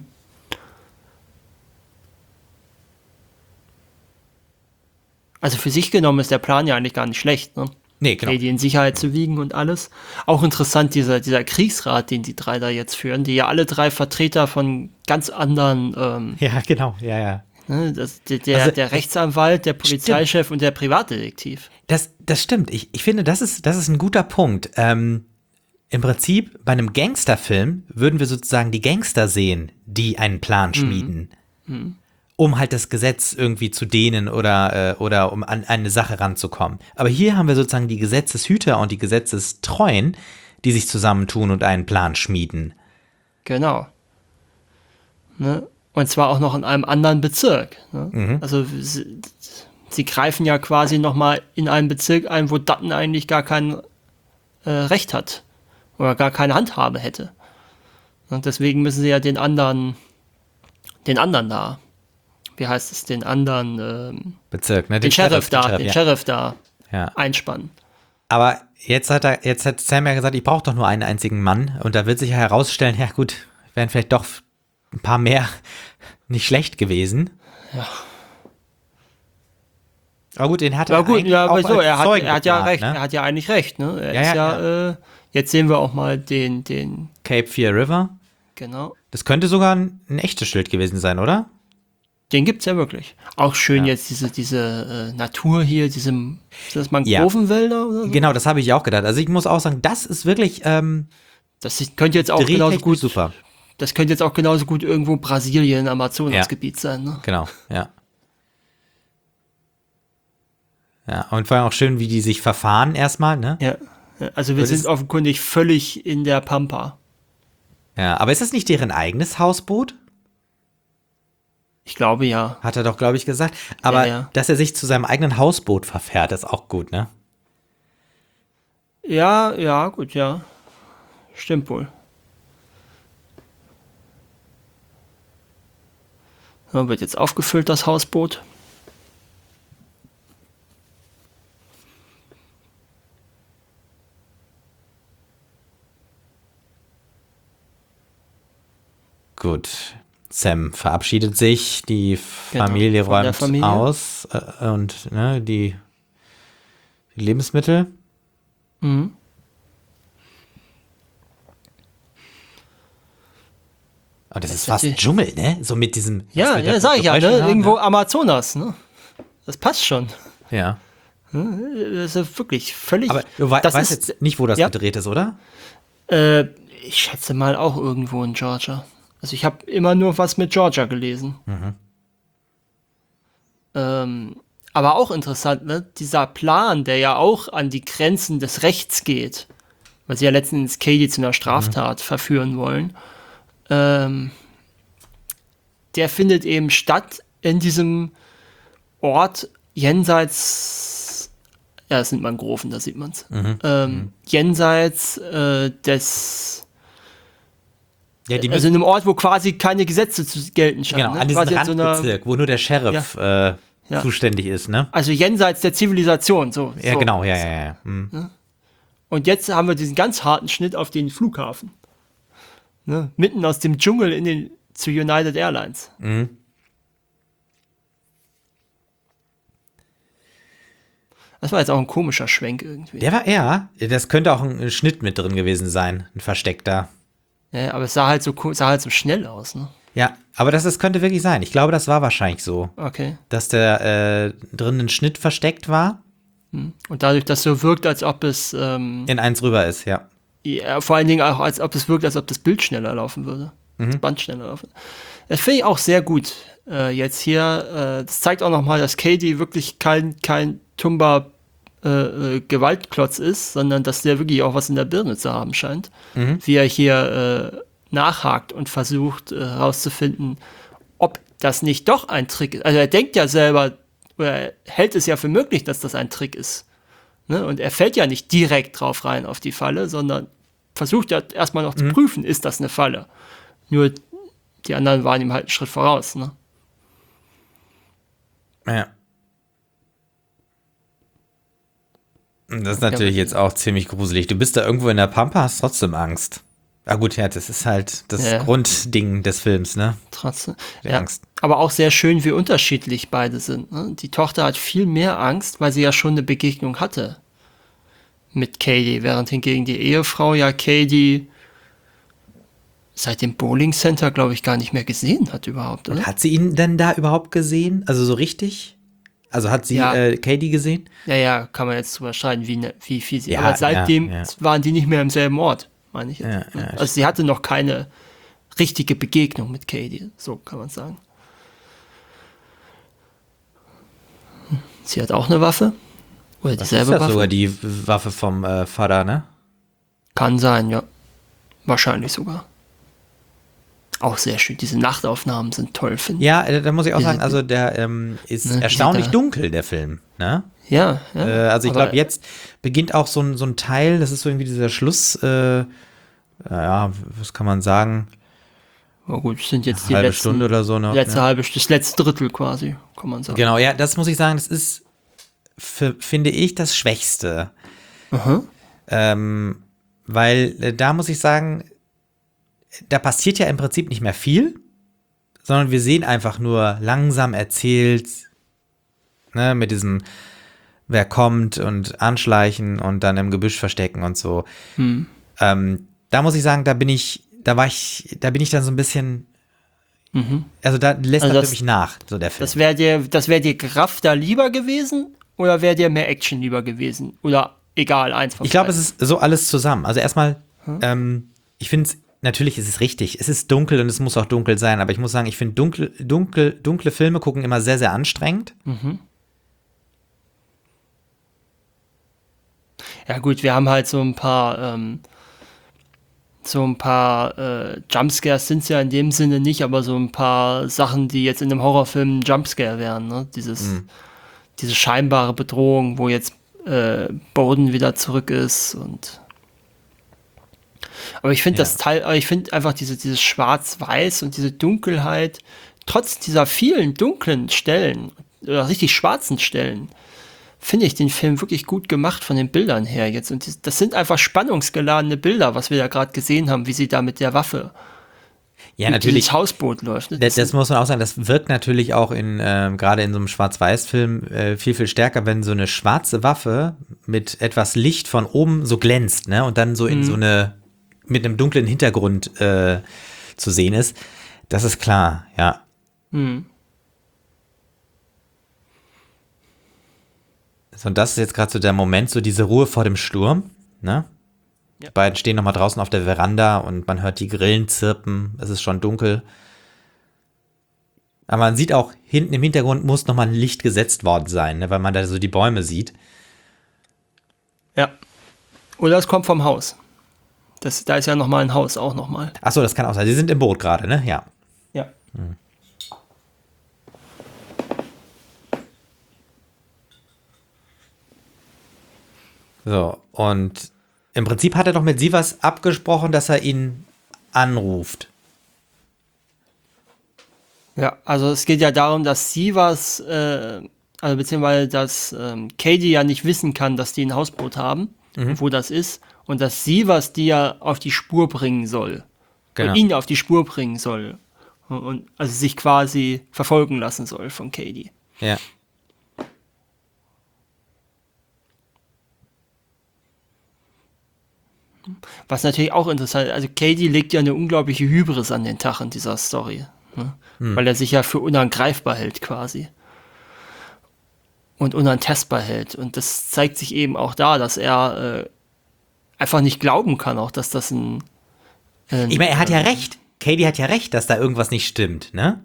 S2: Also für sich genommen ist der Plan ja eigentlich gar nicht schlecht, ne?
S1: Nee, genau.
S2: Die in Sicherheit zu wiegen und alles. Auch interessant, dieser, dieser Kriegsrat, den die drei da jetzt führen, die ja alle drei Vertreter von ganz anderen, ähm,
S1: Ja, genau, ja, ja.
S2: ne, das, der, der,
S1: Also,
S2: der Rechtsanwalt, der Polizeichef und der Privatdetektiv.
S1: Das, das stimmt. Ich, ich finde, das ist, das ist ein guter Punkt. Ähm, im Prinzip, bei einem Gangsterfilm würden wir sozusagen die Gangster sehen, die einen Plan schmieden, um halt das Gesetz irgendwie zu dehnen oder, äh, oder um an eine Sache ranzukommen. Aber hier haben wir sozusagen die Gesetzeshüter und die Gesetzestreuen, die sich zusammentun und einen Plan schmieden.
S2: Genau. Ne? Und zwar auch noch in einem anderen Bezirk. Ne?
S1: Mhm.
S2: Also sie, sie greifen ja quasi nochmal in einen Bezirk ein, wo Dutton eigentlich gar kein äh, Recht hat. Oder gar keine Handhabe hätte. Und deswegen müssen sie ja den anderen, den anderen da, wie heißt es, den anderen ähm,
S1: Bezirk, ne?
S2: Den, den Sheriff, Sheriff da,
S1: Sheriff,
S2: den
S1: ja.
S2: Sheriff da
S1: ja.
S2: einspannen.
S1: Aber jetzt hat er, jetzt hat Sam ja gesagt, ich brauche doch nur einen einzigen Mann. Und da wird sich ja herausstellen, ja gut, wären vielleicht doch ein paar mehr nicht schlecht gewesen.
S2: Ja.
S1: Aber gut, den hat er
S2: ja, gut,
S1: eigentlich
S2: ja,
S1: auch
S2: aber so,
S1: als
S2: er hat,
S1: Zeugen
S2: er hat ja
S1: geplant,
S2: recht,
S1: ne?
S2: er hat ja eigentlich recht, ne? Er
S1: Ja,
S2: ist
S1: ja,
S2: ja,
S1: ja.
S2: Äh, jetzt sehen wir auch mal den, den,
S1: Cape Fear River.
S2: genau.
S1: Das könnte sogar ein, ein echtes Schild gewesen sein, oder?
S2: Den gibt's ja wirklich. Auch schön
S1: Ja.
S2: jetzt diese, diese äh, Natur hier, diese, sind das Mangrovenwälder oder so?
S1: Genau, das habe ich auch gedacht. Also ich muss auch sagen, das ist wirklich, ähm,
S2: Das ist- könnte jetzt auch genauso
S1: drehtechnisch
S2: gut,
S1: super.
S2: das könnte jetzt auch genauso gut irgendwo Brasilien, Amazonasgebiet sein, ne?
S1: Genau, ja. Ja, und vor allem auch schön, wie die sich verfahren erstmal, ne?
S2: Ja. Ja, also wir
S1: Das
S2: sind
S1: ist-
S2: offenkundig völlig in der Pampa.
S1: Ja, aber ist das nicht deren eigenes Hausboot?
S2: Ich glaube ja.
S1: Hat er doch, glaube ich, gesagt. Aber
S2: Ja, ja.
S1: dass er sich zu seinem eigenen Hausboot verfährt, ist auch gut, ne?
S2: Ja, ja, gut, ja. Stimmt wohl. Ja, wird jetzt aufgefüllt, das Hausboot.
S1: Gut. Sam verabschiedet sich, die
S2: Genau,
S1: Familie
S2: von der
S1: räumt
S2: Familie.
S1: aus äh, und ne, die, die Lebensmittel.
S2: Mhm.
S1: Und das ist
S2: wird
S1: fast
S2: die-
S1: Dschungel, ne? So mit diesem.
S2: Ja,
S1: was wir
S2: ja,
S1: da
S2: sag ich ja, ne?
S1: Geräusche haben,
S2: Irgendwo Amazonas, ne? Das passt schon.
S1: Ja.
S2: Das ist wirklich völlig.
S1: Aber du wei
S2: das
S1: weißt
S2: ist,
S1: jetzt nicht, wo das
S2: ja.
S1: gedreht ist, oder?
S2: Äh, ich schätze mal auch irgendwo in Georgia. Also ich habe immer nur was mit Georgia gelesen.
S1: Mhm.
S2: Ähm, aber auch interessant, ne? Dieser Plan, der ja auch an die Grenzen des Rechts geht, weil sie ja letzten Endes Katie zu einer Straftat verführen wollen, ähm, der findet eben statt in diesem Ort jenseits, ja, es sind Mangroven, da sieht man's, ähm, jenseits äh, des,
S1: Ja, die
S2: also in einem Ort, wo quasi keine Gesetze zu gelten scheinen.
S1: genau,
S2: ne?
S1: an diesem
S2: Quasi in so einer-
S1: Randbezirk, wo nur der Sheriff äh,
S2: Ja.
S1: zuständig ist, ne?
S2: Also jenseits der Zivilisation, so.
S1: Ja,
S2: so.
S1: genau, ja, ja, ja. Mhm.
S2: Und jetzt haben wir diesen ganz harten Schnitt auf den Flughafen. Ne? Mitten aus dem Dschungel in den, zu United Airlines.
S1: Mhm.
S2: Das war jetzt auch ein komischer Schwenk irgendwie.
S1: Der war eher, das könnte auch ein Schnitt mit drin gewesen sein, ein versteckter.
S2: Ja, aber es sah halt so, ko- sah halt so schnell aus, ne?
S1: Ja, aber das, das könnte wirklich sein. Ich glaube, das war wahrscheinlich so,
S2: Okay.
S1: dass der äh, drin ein Schnitt versteckt war,
S2: Und dadurch, dass so wirkt, als ob es, ähm,
S1: in eins rüber ist, ja.
S2: ja, vor allen Dingen auch, als ob es wirkt, als ob das Bild schneller laufen würde. Das Band schneller laufen. Das finde ich auch sehr gut. Äh, jetzt hier, äh, das zeigt auch nochmal, dass Katie wirklich kein, kein Tumba äh, äh, Gewaltklotz ist, sondern dass der wirklich auch was in der Birne zu haben scheint. Wie er hier äh, nachhakt und versucht äh, herauszufinden, ob das nicht doch ein Trick ist. Also er denkt ja selber, oder er hält es ja für möglich, dass das ein Trick ist. Ne? Und er fällt ja nicht direkt drauf rein auf die Falle, sondern versucht ja erstmal noch zu prüfen, ist das eine Falle. Nur die anderen waren ihm halt einen Schritt voraus. Ne?
S1: Ja. Und das ist natürlich
S2: Ja.
S1: jetzt auch ziemlich gruselig. Du bist da irgendwo in der Pampa, hast trotzdem Angst. Ah gut, ja, das ist halt das
S2: Ja.
S1: Grundding des Films, ne?
S2: Trotzdem.
S1: Die
S2: Ja.
S1: Angst.
S2: Aber auch sehr schön, wie unterschiedlich beide sind. Ne? Die Tochter hat viel mehr Angst, weil sie ja schon eine Begegnung hatte mit Katie, während hingegen die Ehefrau ja Katie seit dem Bowling Center, glaube ich, gar nicht mehr gesehen hat überhaupt, oder?
S1: Hat sie ihn denn da überhaupt gesehen? Also so richtig? Also hat sie
S2: Ja.
S1: äh, Katie gesehen?
S2: Ja, ja, kann man jetzt drüber streiten, wie, ne- wie viel sie.
S1: Ja,
S2: Aber seitdem
S1: ja, ja.
S2: waren die nicht mehr im selben Ort, meine ich jetzt.
S1: Ja,
S2: ne?
S1: ja,
S2: also sie hatte noch keine richtige Begegnung mit Katie, so kann man sagen. Sie hat auch eine Waffe. Oder
S1: Das ist
S2: dieselbe
S1: ja
S2: Waffe.
S1: sogar die Waffe vom äh, Vater, ne?
S2: Kann sein, ja. Wahrscheinlich sogar. Auch sehr schön. Diese Nachtaufnahmen sind toll, finde ich.
S1: Ja, äh, da muss ich auch
S2: Diese-
S1: sagen, also der ähm, ist
S2: Ne,
S1: erstaunlich
S2: diese-
S1: dunkel, der Film. Ne?
S2: Ja, ja.
S1: Äh, also ich
S2: aber-
S1: glaube, jetzt beginnt auch so ein, so ein Teil, das ist so irgendwie dieser Schluss, äh, ja, was kann man sagen,
S2: Na gut, es sind jetzt die
S1: halbe
S2: letzten,
S1: Stunde oder so noch.
S2: letzte
S1: Ne?
S2: halbe, das letzte Drittel quasi, kann man sagen.
S1: Genau, ja, das muss ich sagen, das ist, für, finde ich, das Schwächste.
S2: Aha.
S1: Ähm, weil äh, da muss ich sagen, da passiert ja im Prinzip nicht mehr viel, sondern wir sehen einfach nur langsam erzählt, ne, mit diesem, wer kommt und anschleichen und dann im Gebüsch verstecken und so.
S2: Hm.
S1: Ähm, da muss ich sagen, da bin ich, da war ich, da bin ich dann so ein bisschen,
S2: Mhm.
S1: also da lässt
S2: Also
S1: er
S2: das-
S1: für mich nach, so der Film.
S2: Das wäre dir, das wäre dir Kraft da lieber gewesen oder wäre dir mehr Action lieber gewesen? Oder egal, eins von
S1: Ich glaube,
S2: beiden.
S1: es ist so alles zusammen. Also erstmal, ähm, ich finde es, natürlich ist es richtig. Es ist dunkel und es muss auch dunkel sein, aber ich muss sagen, ich finde dunkel, dunkel, dunkle Filme gucken immer sehr, sehr anstrengend.
S2: Ja gut, wir haben halt so ein paar, ähm, so ein paar äh, Jumpscares sind es ja in dem Sinne nicht, aber so ein paar Sachen, die jetzt in einem Horrorfilm ein Jumpscare wären. Ne? Dieses, diese scheinbare Bedrohung, wo jetzt äh, Bowden wieder zurück ist und aber ich finde
S1: Ja.
S2: das Teil, aber ich finde einfach diese, dieses Schwarz-Weiß und diese Dunkelheit, trotz dieser vielen dunklen Stellen, oder richtig schwarzen Stellen, finde ich den Film wirklich gut gemacht von den Bildern her jetzt. Und die- das sind einfach spannungsgeladene Bilder, was wir da gerade gesehen haben, wie sie da mit der Waffe
S1: Ja,
S2: durch
S1: natürlich.
S2: dieses Hausboot läuft. Ne?
S1: Das, das muss man auch sagen, das wirkt natürlich auch in, ähm, gerade in so einem Schwarz-Weiß-Film äh, viel, viel stärker, wenn so eine schwarze Waffe mit etwas Licht von oben so glänzt, ne? Und dann so in so eine, mit einem dunklen Hintergrund äh, zu sehen ist. Das ist klar, ja.
S2: Hm.
S1: So, und das ist jetzt gerade so der Moment, so diese Ruhe vor dem Sturm, ne?
S2: Ja.
S1: Die beiden stehen nochmal draußen auf der Veranda und man hört die Grillen zirpen, es ist schon dunkel. Aber man sieht auch, hinten im Hintergrund muss nochmal ein Licht gesetzt worden sein, ne? Weil man da so die Bäume sieht.
S2: Ja. Oder es kommt vom Haus. Das, da ist ja nochmal ein Haus, auch nochmal.
S1: Achso, das kann auch sein. Sie sind im Boot gerade, ne? Ja.
S2: Ja.
S1: So, und im Prinzip hat er doch mit Sivas abgesprochen, dass er ihn anruft.
S2: Ja, also es geht ja darum, dass Sivas, äh, also beziehungsweise dass ähm, Katie ja nicht wissen kann, dass die ein Hausboot haben, wo das ist, und dass Sivas die ja auf die Spur bringen soll.
S1: Genau.
S2: Und ihn auf die Spur bringen soll. Und, und also sich quasi verfolgen lassen soll von Katie.
S1: Ja.
S2: Was natürlich auch interessant ist, also Katie legt ja eine unglaubliche Hybris an den Tag in dieser Story. Ne? Weil er sich ja für unangreifbar hält quasi. Und unantastbar hält. Und das zeigt sich eben auch da, dass er äh, einfach nicht glauben kann, auch dass das ein. ein
S1: Ich meine, er hat ja recht. Katie hat ja recht, dass da irgendwas nicht stimmt, ne?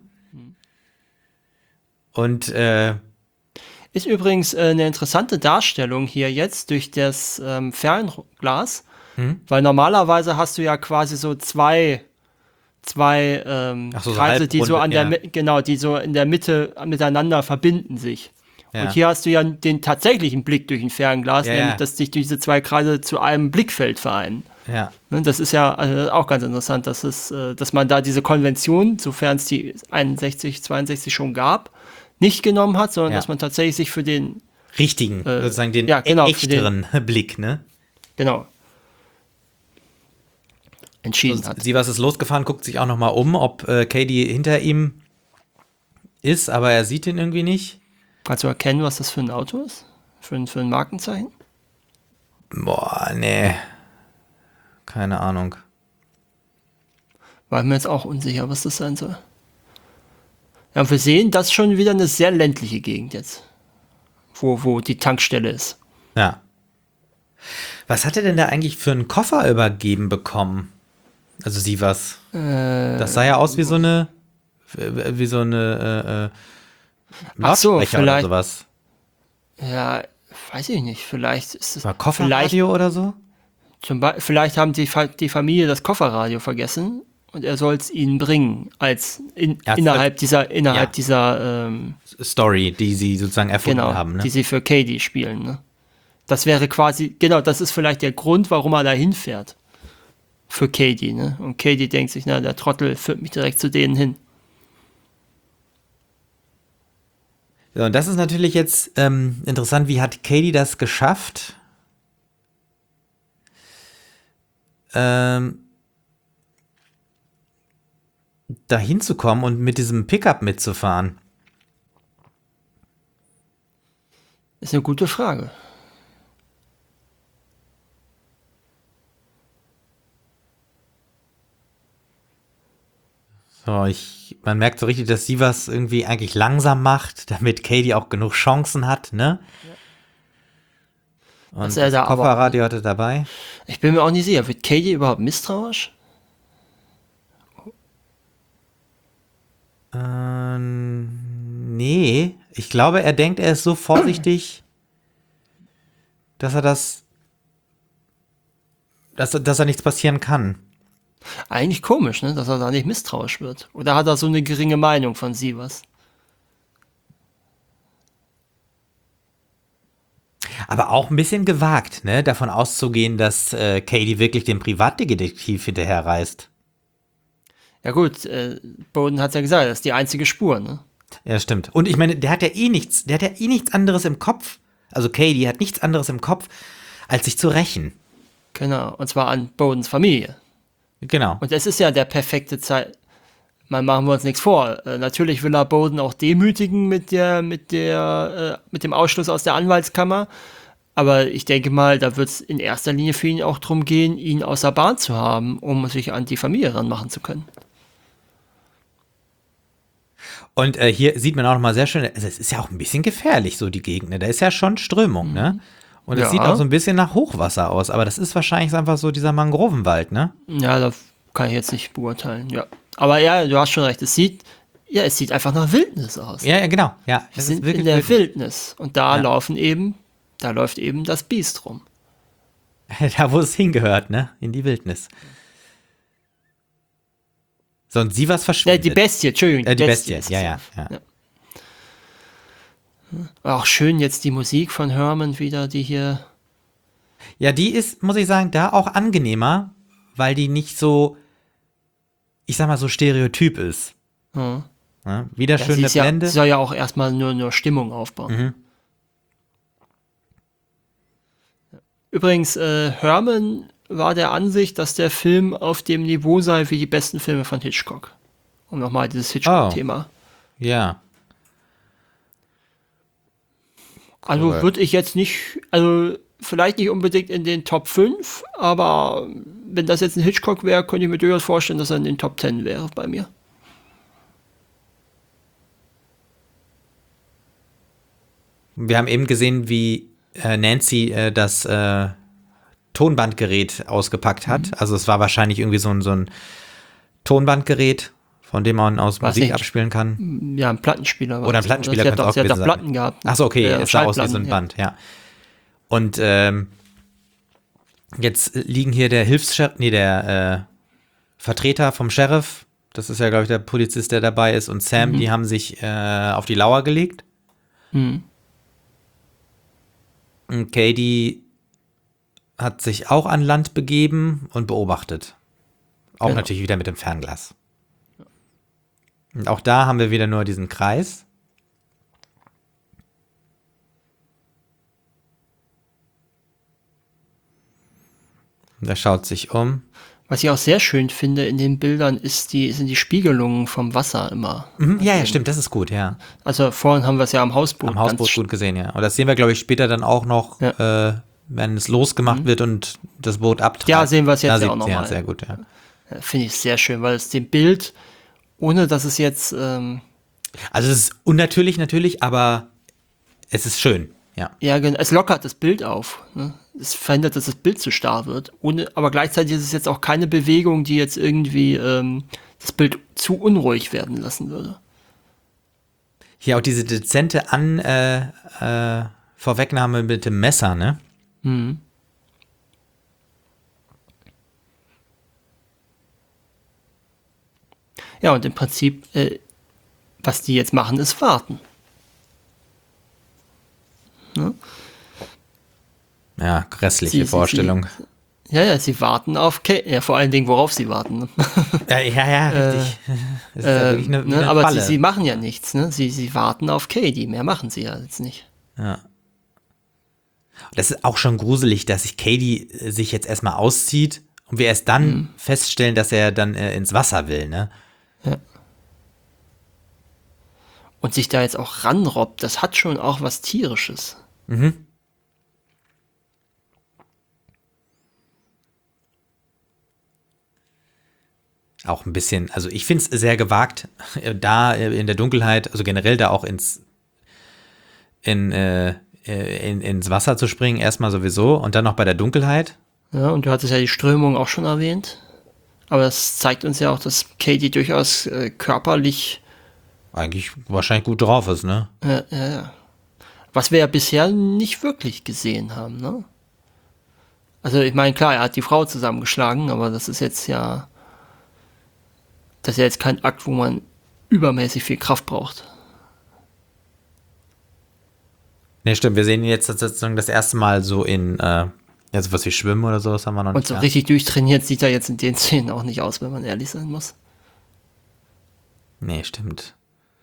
S1: Und, äh,
S2: Ist übrigens äh, eine interessante Darstellung hier jetzt durch das ähm, Fernglas, weil normalerweise hast du ja quasi so zwei, zwei ähm,
S1: Ach so, so
S2: Kreise, die so
S1: halbrunde,
S2: an der
S1: ja.
S2: Mi- genau, die so in der Mitte miteinander verbinden sich.
S1: Ja.
S2: Und hier hast du ja den tatsächlichen Blick durch ein Fernglas,
S1: Ja,
S2: nämlich
S1: ja.
S2: dass sich diese zwei Kreise zu einem Blickfeld vereinen.
S1: ja.
S2: Ne, das ist ja also auch ganz interessant, dass, es, äh, dass man da diese Konvention, sofern es die einundsechzig, zweiundsechzig schon gab, nicht genommen hat, sondern
S1: Ja.
S2: dass man tatsächlich sich für den,
S1: Richtigen,
S2: Äh,
S1: sozusagen den
S2: ja, genau, für
S1: echteren Blick, ne?
S2: genau, entschieden hat.
S1: Sivas ist losgefahren, guckt sich auch noch mal um, ob äh, Katie hinter ihm ist, aber er sieht ihn irgendwie nicht.
S2: Kannst du erkennen, was das für ein Auto ist? Für ein, für ein Markenzeichen?
S1: Boah, nee. Keine Ahnung.
S2: War mir jetzt auch unsicher, was das sein soll. Ja, und wir sehen, das ist schon wieder eine sehr ländliche Gegend jetzt. Wo, wo die Tankstelle ist.
S1: Ja. Was hat er denn da eigentlich für einen Koffer übergeben bekommen? Also Sivas.
S2: Äh,
S1: Das sah ja aus wie so eine, wie so eine äh, äh,
S2: Ach so,
S1: Lautsprecher oder
S2: vielleicht-
S1: sowas.
S2: ja, weiß ich nicht. Vielleicht ist es.
S1: War
S2: vielleicht,
S1: Kofferradio oder so?
S2: zum Be- vielleicht haben die, Fa- die Familie das Kofferradio vergessen und er soll es ihnen bringen, als in,
S1: Ja,
S2: innerhalb dieser, innerhalb
S1: ja.
S2: dieser ähm,
S1: Story, die sie sozusagen erfunden
S2: genau,
S1: haben. Ne?
S2: die sie für Katie spielen. Ne? Das wäre quasi, genau, das ist vielleicht der Grund, warum er da hinfährt. Für Katie. Ne? Und Katie denkt sich, na, der Trottel führt mich direkt zu denen hin.
S1: So, und das ist natürlich jetzt ähm, interessant, wie hat Katie das geschafft? Ähm, da hinzukommen und mit diesem Pickup mitzufahren.
S2: Ist eine gute Frage.
S1: So, ich, man merkt so richtig, dass sie was irgendwie eigentlich langsam macht, damit Katie auch genug Chancen hat, ne? Und
S2: Dass er
S1: das
S2: da aber-
S1: Kofferradio hatte dabei.
S2: Ich bin mir auch nicht sicher, wird Katie überhaupt misstrauisch?
S1: Ähm, nee, ich glaube, er denkt, er ist so vorsichtig, dass er das, dass, dass da nichts passieren kann.
S2: Eigentlich komisch, ne, dass er da nicht misstrauisch wird. Oder hat er so eine geringe Meinung von Sievers?
S1: Aber auch ein bisschen gewagt, ne, davon auszugehen, dass äh, Katie wirklich den Privatdetektiv hinterherreist.
S2: Ja gut, äh, Bowden hat ja gesagt, das ist die einzige Spur, ne?
S1: Ja, stimmt. Und ich meine, der hat ja eh nichts, der hat ja eh nichts anderes im Kopf. Also Katie hat nichts anderes im Kopf, als sich zu rächen.
S2: Genau, und zwar an Bowdens Familie.
S1: Genau.
S2: Und es ist ja der perfekte Zeit. Mal machen wir uns nichts vor. Äh, natürlich will er Bowden auch demütigen mit der, mit der, äh, mit dem Ausschluss aus der Anwaltskammer. Aber ich denke mal, da wird es in erster Linie für ihn auch darum gehen, ihn außer Bahn zu haben, um sich an die Familie ranmachen zu können.
S1: Und äh, hier sieht man auch noch mal sehr schön, also es ist ja auch ein bisschen gefährlich, so die Gegend, ne? Da ist ja schon Strömung, ne? Und es
S2: Ja.
S1: sieht auch so ein bisschen nach Hochwasser aus, aber das ist wahrscheinlich einfach so dieser Mangrovenwald, ne?
S2: Ja, das kann ich jetzt nicht beurteilen, ja. Aber ja, du hast schon recht, es sieht, ja, es sieht einfach nach Wildnis aus.
S1: Ja, ja, genau, ja.
S2: Wir sind in der
S1: wild.
S2: Wildnis und da
S1: Ja.
S2: laufen eben, da läuft eben das Biest rum.
S1: Da, wo es hingehört, ne? In die Wildnis. So, und sie was
S2: Äh,
S1: verschwindet.
S2: die Bestie, Entschuldigung.
S1: Äh, die Bestie,
S2: ist es.
S1: ja, ja, ja.
S2: Auch schön jetzt die Musik von Herman wieder, die hier,
S1: Ja, die ist, muss ich sagen, da auch angenehmer, weil die nicht so, ich sag mal, so stereotyp ist.
S2: ja.
S1: Ne? Wieder
S2: Ja,
S1: schön
S2: sie
S1: eine
S2: ist ja,
S1: Blende.
S2: sie soll ja auch erstmal nur, nur Stimmung aufbauen.
S1: Mhm.
S2: Übrigens, äh, Herman war der Ansicht, dass der Film auf dem Niveau sei wie die besten Filme von Hitchcock. Um nochmal dieses Hitchcock-Thema.
S1: Ja.
S2: Also
S1: Cool.
S2: würde ich jetzt nicht, also vielleicht nicht unbedingt in den Top fünf, aber wenn das jetzt ein Hitchcock wäre, könnte ich mir durchaus vorstellen, dass er in den Top zehn wäre bei mir.
S1: Wir haben eben gesehen, wie äh, Nancy äh, das äh, Tonbandgerät ausgepackt hat.
S2: Mhm.
S1: Also es war wahrscheinlich irgendwie so ein, so ein Tonbandgerät, von dem man aus
S2: Was
S1: Musik
S2: nicht?
S1: abspielen kann.
S2: Ja, ein Plattenspieler. war
S1: Oder ein
S2: das.
S1: Plattenspieler
S2: Sie hat
S1: könnte
S2: doch,
S1: auch
S2: sie hat
S1: gewesen
S2: doch
S1: sein.
S2: Platten gehabt.
S1: Ach so, okay,
S2: Äh,
S1: es sah aus wie so ein
S2: Schallplatten, ja.
S1: Band, ja. Und ähm, jetzt liegen hier der Hilfs-, nee, der äh, Vertreter vom Sheriff, das ist ja, glaube ich, der Polizist, der dabei ist, und Sam,
S2: Mhm.
S1: die haben sich äh, auf die Lauer gelegt.
S2: Hm.
S1: Und Katie hat sich auch an Land begeben und beobachtet. Auch
S2: Genau.
S1: natürlich wieder mit dem Fernglas. Und auch da haben wir wieder nur diesen Kreis. Und er schaut sich um.
S2: Was ich auch sehr schön finde in den Bildern, ist die, sind die Spiegelungen vom Wasser immer.
S1: Mhm, ja, ja, stimmt, das ist gut, ja.
S2: Also vorhin haben wir es ja am Hausboot.
S1: Am Hausboot
S2: ganz
S1: gut gesehen, ja. Und das sehen wir, glaube ich, später dann auch noch,
S2: Ja.
S1: äh, wenn es losgemacht wird und das Boot abtreibt.
S2: Ja, sehen wir es jetzt
S1: Da
S2: ja
S1: sieht-
S2: auch noch
S1: ja,
S2: mal.
S1: sehr gut, ja.
S2: Ja, finde ich sehr schön, weil es dem Bild, ohne dass es jetzt, ähm,
S1: Also es ist unnatürlich natürlich, aber es ist schön, ja.
S2: ja, gen- es lockert das Bild auf. Ne? Es verhindert, dass das Bild zu starr wird. Ohne, aber gleichzeitig ist es jetzt auch keine Bewegung, die jetzt irgendwie ähm, das Bild zu unruhig werden lassen würde.
S1: Hier auch diese dezente An äh, äh, Vorwegnahme mit dem Messer, ne?
S2: Mhm. Ja, und im Prinzip, äh, was die jetzt machen, ist warten. Ne?
S1: Ja, grässliche
S2: Sie- sie-
S1: Vorstellung.
S2: Ja, ja, sie warten auf Katie. Ja, vor allen Dingen, worauf sie warten. Ne?
S1: Ja, ja, ja, richtig. Das ist ja wirklich
S2: Ähm,
S1: eine, wie
S2: ne?
S1: eine
S2: Aber sie,
S1: Falle.
S2: sie machen ja nichts. Ne? Sie, sie warten auf Katie. Mehr machen sie ja jetzt nicht.
S1: Ja. Das ist auch schon gruselig, dass sich Katie äh, sich jetzt erstmal auszieht und wir erst dann
S2: Mhm.
S1: feststellen, dass er dann äh, ins Wasser will, ne?
S2: Und sich da jetzt auch ranrobbt, das hat schon auch was Tierisches.
S1: Mhm. Auch ein bisschen, also ich finde es sehr gewagt, äh, da äh, in der Dunkelheit, also generell da auch ins, in, äh, äh, in, ins Wasser zu springen, erstmal sowieso und dann noch bei der Dunkelheit.
S2: Ja, und du hattest ja die Strömung auch schon erwähnt. Aber das zeigt uns ja auch, dass Katie durchaus äh, körperlich,
S1: Eigentlich wahrscheinlich gut drauf ist, ne?
S2: äh, äh, was wir ja bisher nicht wirklich gesehen haben, ne? Also ich meine, klar, er hat die Frau zusammengeschlagen, aber das ist jetzt ja, das ist ja jetzt kein Akt, wo man übermäßig viel Kraft braucht.
S1: Ne, stimmt, wir sehen ihn jetzt sozusagen das erste Mal so in, äh, ja, sowas wie Schwimmen oder sowas haben wir noch
S2: Und
S1: nicht.
S2: so
S1: ja.
S2: richtig durchtrainiert sieht er jetzt in den Szenen auch nicht aus, wenn man ehrlich sein muss.
S1: Nee, stimmt.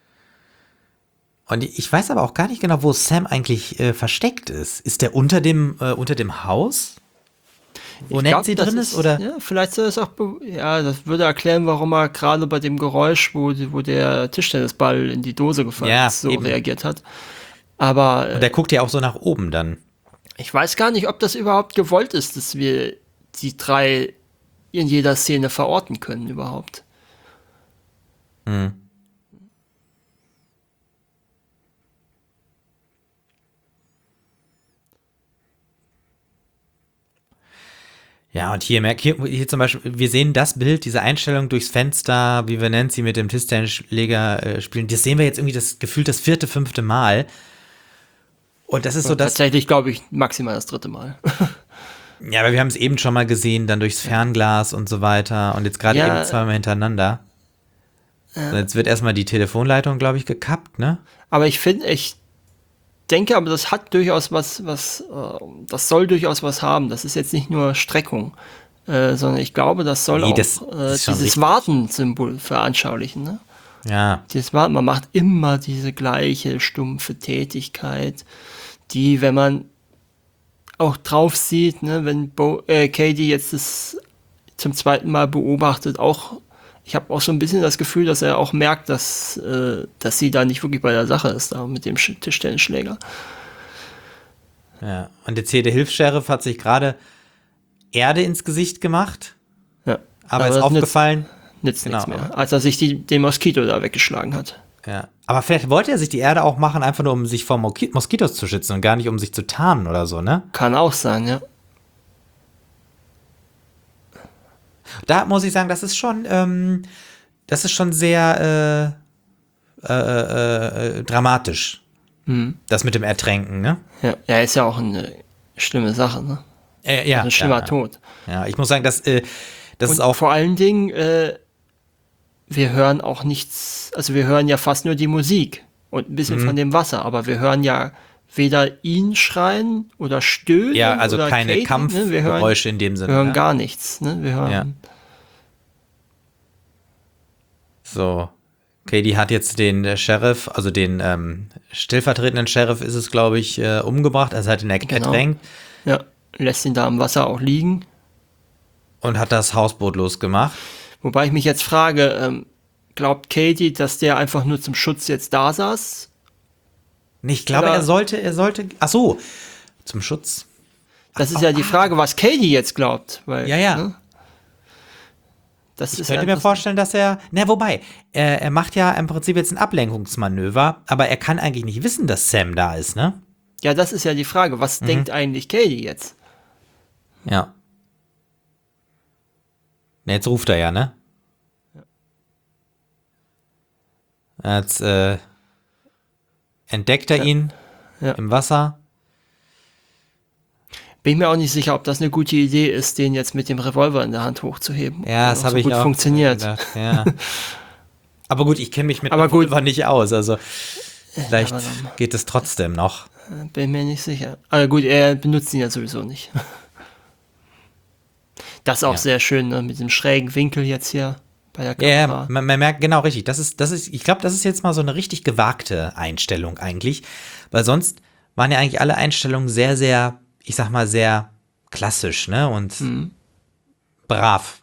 S1: Und ich weiß aber auch gar nicht genau, wo Sam eigentlich äh, versteckt ist. Ist der unter dem, äh, unter dem Haus? Wo
S2: Ich
S1: Nancy
S2: glaub, das
S1: drin ist, oder?
S2: Ja, vielleicht soll es auch, be- ja, das würde erklären, warum er gerade bei dem Geräusch, wo, wo der Tischtennisball in die Dose gefallen
S1: Ja,
S2: ist, so
S1: eben.
S2: reagiert hat. Aber
S1: Und
S2: äh,
S1: der guckt ja auch so nach oben dann.
S2: ich weiß gar nicht, ob das überhaupt gewollt ist, dass wir die drei in jeder Szene verorten können überhaupt.
S1: Hm. Ja, und hier, merk- hier, hier zum Beispiel, wir sehen das Bild, diese Einstellung durchs Fenster, wie wir Nancy mit dem Tischtennisschläger äh, spielen. Das sehen wir jetzt irgendwie das gefühlt das vierte, fünfte Mal. Und das ist so das.
S2: Tatsächlich glaube ich maximal das dritte Mal.
S1: Ja, aber wir haben es eben schon mal gesehen, dann durchs Fernglas und so weiter. Und jetzt gerade
S2: Ja.
S1: eben zweimal hintereinander. Und jetzt wird erstmal die Telefonleitung, glaube ich, gekappt, ne?
S2: Aber ich finde, ich denke, aber das hat durchaus was, was, äh, das soll durchaus was haben. Das ist jetzt nicht nur Streckung, äh, sondern ich glaube, das soll
S1: Nee,
S2: auch
S1: das
S2: äh,
S1: ist schon
S2: dieses
S1: richtig.
S2: Warten-Symbol veranschaulichen. Ne?
S1: Ja.
S2: Dieses Warten, man macht immer diese gleiche stumpfe Tätigkeit, die, wenn man auch drauf sieht, ne, wenn Bo äh, Katie jetzt das zum zweiten Mal beobachtet, auch ich habe auch so ein bisschen das Gefühl, dass er auch merkt, dass, äh, dass sie da nicht wirklich bei der Sache ist, da mit dem Sch- Tischtennisschläger.
S1: Ja. Und jetzt hier der Hilfs-Sheriff hat sich gerade Erde ins Gesicht gemacht,
S2: Ja.
S1: aber, ist
S2: das
S1: aufgefallen.
S2: Nützt, nützt
S1: Genau,
S2: nichts mehr,
S1: aber-
S2: als er sich die, den Moskito da weggeschlagen hat.
S1: Ja. Aber vielleicht wollte er sich die Erde auch machen, einfach nur um sich vor Moki- Moskitos zu schützen und gar nicht um sich zu tarnen oder so, ne?
S2: Kann auch sein, ja.
S1: Da muss ich sagen, das ist schon, ähm, das ist schon sehr äh, äh, äh, dramatisch.
S2: Mhm.
S1: Das mit dem Ertränken, ne?
S2: Ja, ja, ist ja auch eine schlimme Sache, ne?
S1: Äh, ja,
S2: Ein schlimmer
S1: ja,
S2: Tod.
S1: Ja, ich muss sagen, das, äh, das
S2: Und
S1: ist auch.
S2: vor allen Dingen, äh, wir hören auch nichts, also wir hören ja fast nur die Musik und ein bisschen
S1: Mhm.
S2: von dem Wasser, aber wir hören ja weder ihn schreien oder stöhnen.
S1: Ja, also
S2: oder
S1: keine
S2: Katie, ne? Wir hören,
S1: Kampfgeräusche in dem Sinne.
S2: wir hören
S1: ne?
S2: gar nichts, ne? Wir hören.
S1: Ja. So. Katie hat jetzt den äh, Sheriff, also den ähm, stellvertretenden Sheriff ist es, glaube ich, äh, umgebracht. Also hat ihn er
S2: Genau.
S1: ertränkt
S2: Ja, lässt ihn da im Wasser auch liegen.
S1: und hat das Hausboot losgemacht.
S2: Wobei ich mich jetzt frage, ähm, glaubt Katie, dass der einfach nur zum Schutz jetzt da saß?
S1: Nee, ich glaube,
S2: Oder-
S1: er sollte, er sollte. Ach so, zum Schutz.
S2: Das ist ja die Frage, was Katie jetzt glaubt. Weil,
S1: Ja, ja.
S2: Ne? Das
S1: Ich
S2: ist
S1: könnte
S2: ja
S1: mir
S2: das-
S1: vorstellen, dass er. Na, wobei, er, er macht ja im Prinzip jetzt ein Ablenkungsmanöver, aber er kann eigentlich nicht wissen, dass Sam da ist, ne?
S2: Ja, das ist ja die Frage. Was
S1: Mhm.
S2: denkt eigentlich Katie jetzt?
S1: Ja. Na, jetzt ruft er ja, ne? Jetzt äh, entdeckt er ihn
S2: Ja.
S1: im Wasser.
S2: Bin mir auch nicht sicher, ob das eine gute Idee ist, den jetzt mit dem Revolver in der Hand hochzuheben.
S1: Ja,
S2: Ob
S1: das
S2: auch
S1: habe
S2: so
S1: ich
S2: gut
S1: auch
S2: funktioniert.
S1: gedacht, ja. Aber gut, ich kenne mich mit
S2: Aber gut.
S1: Pulver nicht aus, also vielleicht
S2: aber dann-
S1: geht es trotzdem noch.
S2: Äh, Bin mir nicht sicher. Aber gut, er benutzt ihn ja sowieso nicht. Das ist auch
S1: Ja.
S2: sehr schön, ne? Mit dem schrägen Winkel jetzt hier bei der
S1: Ja,
S2: Kamera.
S1: ja, man, man merkt genau richtig. Das ist, das ist, ich glaube, das ist jetzt mal so eine richtig gewagte Einstellung eigentlich, weil sonst waren ja eigentlich alle Einstellungen sehr, sehr, ich sag mal, sehr klassisch, ne? Und
S2: Mhm.
S1: brav.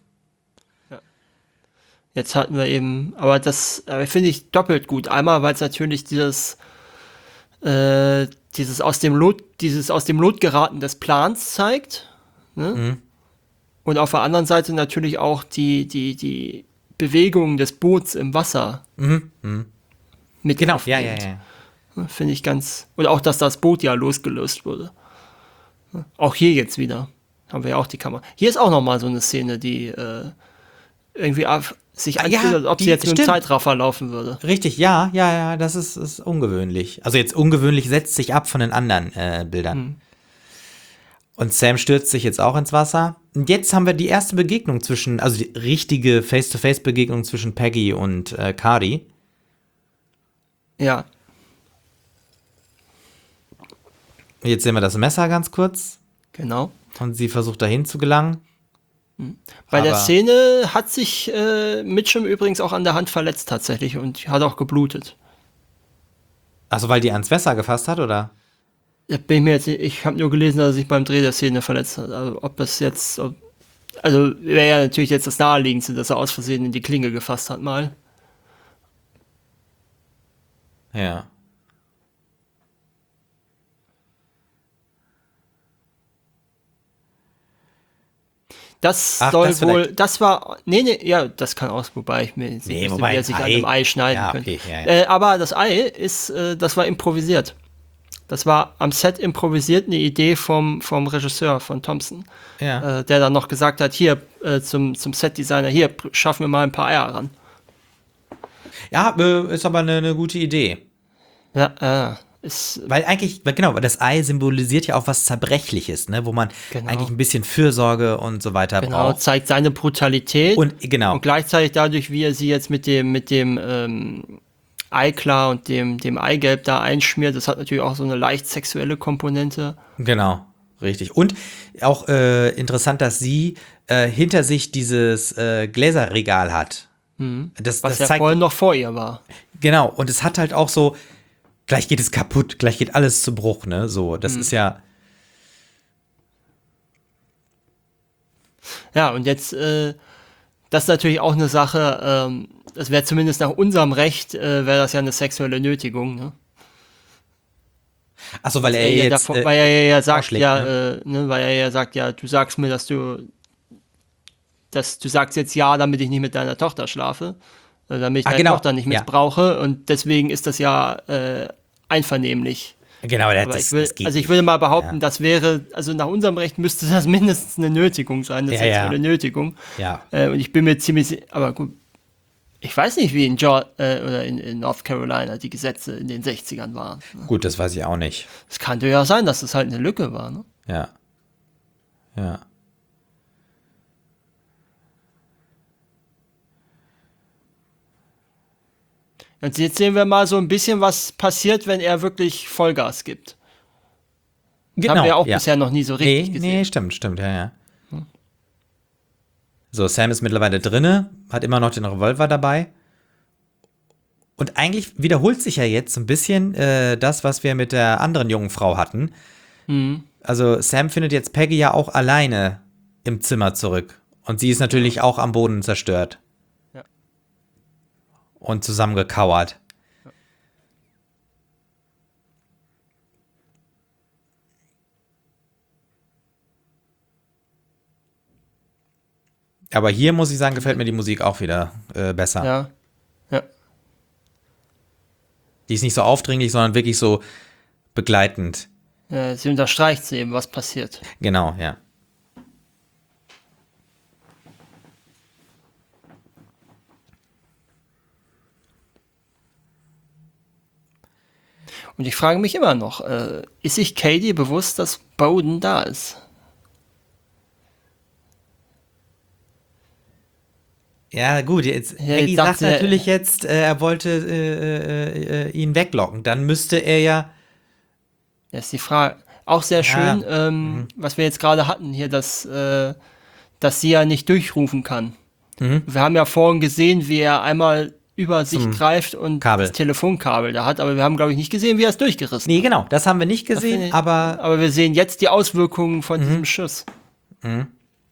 S2: Jetzt hatten wir eben, aber das äh, finde ich doppelt gut. Einmal, weil es natürlich dieses, äh, dieses aus dem Lot, dieses aus dem Lot geraten des Plans zeigt. Ne?
S1: Mhm.
S2: Und auf der anderen Seite natürlich auch die, die, die Bewegung des Boots im Wasser
S1: Mhm. Mhm.
S2: mit
S1: Genau, ja, ja,
S2: aufnimmt.
S1: ja.
S2: Finde ich ganz. Und auch, dass das Boot ja losgelöst wurde. Auch hier jetzt wieder. Haben wir ja auch die Kamera. Hier ist auch nochmal so eine Szene, die äh, irgendwie auf, sich
S1: Ah, ja,
S2: anfühlt, als ob
S1: die-
S2: sie jetzt mit dem
S1: stimmt.
S2: Zeitraffer laufen würde.
S1: Richtig, ja, ja, ja, das ist, ist ungewöhnlich. Also jetzt ungewöhnlich setzt sich ab von den anderen äh, Bildern.
S2: Hm.
S1: Und Sam stürzt sich jetzt auch ins Wasser. Und jetzt haben wir die erste Begegnung zwischen, also die richtige Face-to-Face-Begegnung zwischen Peggy und äh, Cardi.
S2: Ja.
S1: Jetzt sehen wir das Messer ganz kurz.
S2: Genau.
S1: Und sie versucht dahin zu gelangen.
S2: Bei der
S1: Aber-
S2: Szene hat sich äh, Mitchum übrigens auch an der Hand verletzt tatsächlich und hat auch geblutet.
S1: Achso, weil die ans Messer gefasst hat, oder?
S2: Da bin ich mir jetzt nicht, ich habe nur gelesen, dass er sich beim Dreh der Szene verletzt hat. Also ob das jetzt, ob, also wäre ja natürlich jetzt das Naheliegendste, dass er aus Versehen in die Klinge gefasst hat mal.
S1: Ja.
S2: Das
S1: Ach,
S2: soll
S1: das
S2: wohl,
S1: vielleicht.
S2: das war, nee, nee, ja, das kann aus, wobei ich mir jetzt
S1: Nee,
S2: nicht wüsste,
S1: wobei
S2: wie er
S1: ein
S2: sich an
S1: Ei-
S2: einem Ei schneiden
S1: Ja,
S2: könnte.
S1: okay, ja, ja.
S2: Äh, aber das Ei ist, äh, das war improvisiert. Das war am Set improvisiert, eine Idee vom, vom Regisseur von Thompson,
S1: Ja.
S2: äh, der dann noch gesagt hat, hier äh, zum, zum Set-Designer, hier pr- schaffen wir mal ein paar Eier ran.
S1: Ja, äh, ist aber eine, eine gute Idee.
S2: Ja, äh, ist,
S1: Weil eigentlich, weil genau, weil das Ei symbolisiert ja auch was Zerbrechliches, ne, wo man
S2: Genau.
S1: eigentlich ein bisschen Fürsorge und so weiter
S2: genau,
S1: braucht.
S2: zeigt seine Brutalität
S1: Und genau,
S2: und gleichzeitig dadurch, wie er sie jetzt mit dem, mit dem ähm, Eiklar und dem, dem Eigelb da einschmiert, das hat natürlich auch so eine leicht sexuelle Komponente.
S1: genau, richtig. Und auch äh, interessant, dass sie äh, hinter sich dieses äh, Gläserregal hat. Das,
S2: Was
S1: das
S2: ja
S1: zeigt,
S2: vorhin noch vor ihr war.
S1: genau, und es hat halt auch so, gleich geht es kaputt, gleich geht alles zu Bruch, ne, so, das ist ja,
S2: Ja, und jetzt, äh, das ist natürlich auch eine Sache, ähm, das wäre zumindest nach unserem Recht, äh, wäre das ja eine sexuelle Nötigung, ne?
S1: achso, weil er
S2: Er ja
S1: jetzt,
S2: davor,
S1: äh,
S2: weil er ja sagt,
S1: vorschlägt,
S2: ja,
S1: ne?
S2: äh, ne, weil er ja sagt, ja, du sagst mir, dass du, dass du sagst jetzt ja, damit ich nicht mit deiner Tochter schlafe, äh, damit ich
S1: Ah,
S2: deine
S1: genau,
S2: Tochter nicht
S1: ja.
S2: missbrauche und deswegen ist das ja äh, einvernehmlich.
S1: Genau, das,
S2: Aber
S1: das,
S2: ich will,
S1: das geht
S2: also ich
S1: nicht.
S2: würde mal behaupten,
S1: Ja.
S2: das wäre, also nach unserem Recht müsste das mindestens eine Nötigung sein, eine
S1: Ja, ja.
S2: sexuelle Nötigung.
S1: Ja.
S2: Äh, und ich bin mir ziemlich, si- aber gut, ich weiß nicht, wie in, Georgia, äh, oder in, in North Carolina die Gesetze in den sechzigern waren.
S1: Gut, das weiß ich auch nicht.
S2: Es kann durchaus sein, dass es halt eine Lücke war. Ne?
S1: Ja. Ja.
S2: Und jetzt sehen wir mal so ein bisschen, was passiert, wenn er wirklich Vollgas gibt. Das haben wir ja auch bisher noch nie so richtig
S1: nee,
S2: gesehen.
S1: Nee, stimmt, stimmt, ja, ja. So, Sam ist mittlerweile drinne, hat immer noch den Revolver dabei. Und eigentlich wiederholt sich ja jetzt so ein bisschen äh, das, was wir mit der anderen jungen Frau hatten.
S2: Mhm.
S1: Also Sam findet jetzt Peggy ja auch alleine im Zimmer zurück. Und sie ist natürlich auch am Boden zerstört.
S2: Ja.
S1: Und zusammengekauert. Aber hier muss ich sagen, gefällt mir die Musik auch wieder äh, besser.
S2: Ja. Ja.
S1: Die ist nicht so aufdringlich, sondern wirklich so begleitend.
S2: Äh, sie unterstreicht sie eben, was passiert.
S1: Genau, ja.
S2: Und ich frage mich immer noch, äh, ist sich Katie bewusst, dass Bowden da ist?
S1: Ja, gut, jetzt,
S2: Ja,
S1: Maggie
S2: jetzt
S1: sagt
S2: sagt er-
S1: natürlich jetzt, äh, er wollte äh, äh, ihn weglocken. Dann müsste er ja.
S2: Das ist die Frage. Auch sehr
S1: Ja.
S2: schön, ähm, was wir jetzt gerade hatten hier, dass, äh, dass sie ja nicht durchrufen kann.
S1: Mhm.
S2: Wir haben ja vorhin gesehen, wie er einmal über sich
S1: Zum
S2: greift und
S1: Kabel.
S2: das Telefonkabel da hat, aber wir haben, glaube ich, nicht gesehen, wie er es durchgerissen
S1: Nee, genau, das haben wir nicht
S2: hat.
S1: gesehen,
S2: Finde ich-
S1: aber.
S2: aber wir sehen jetzt die Auswirkungen von diesem Schuss.
S1: Mhm.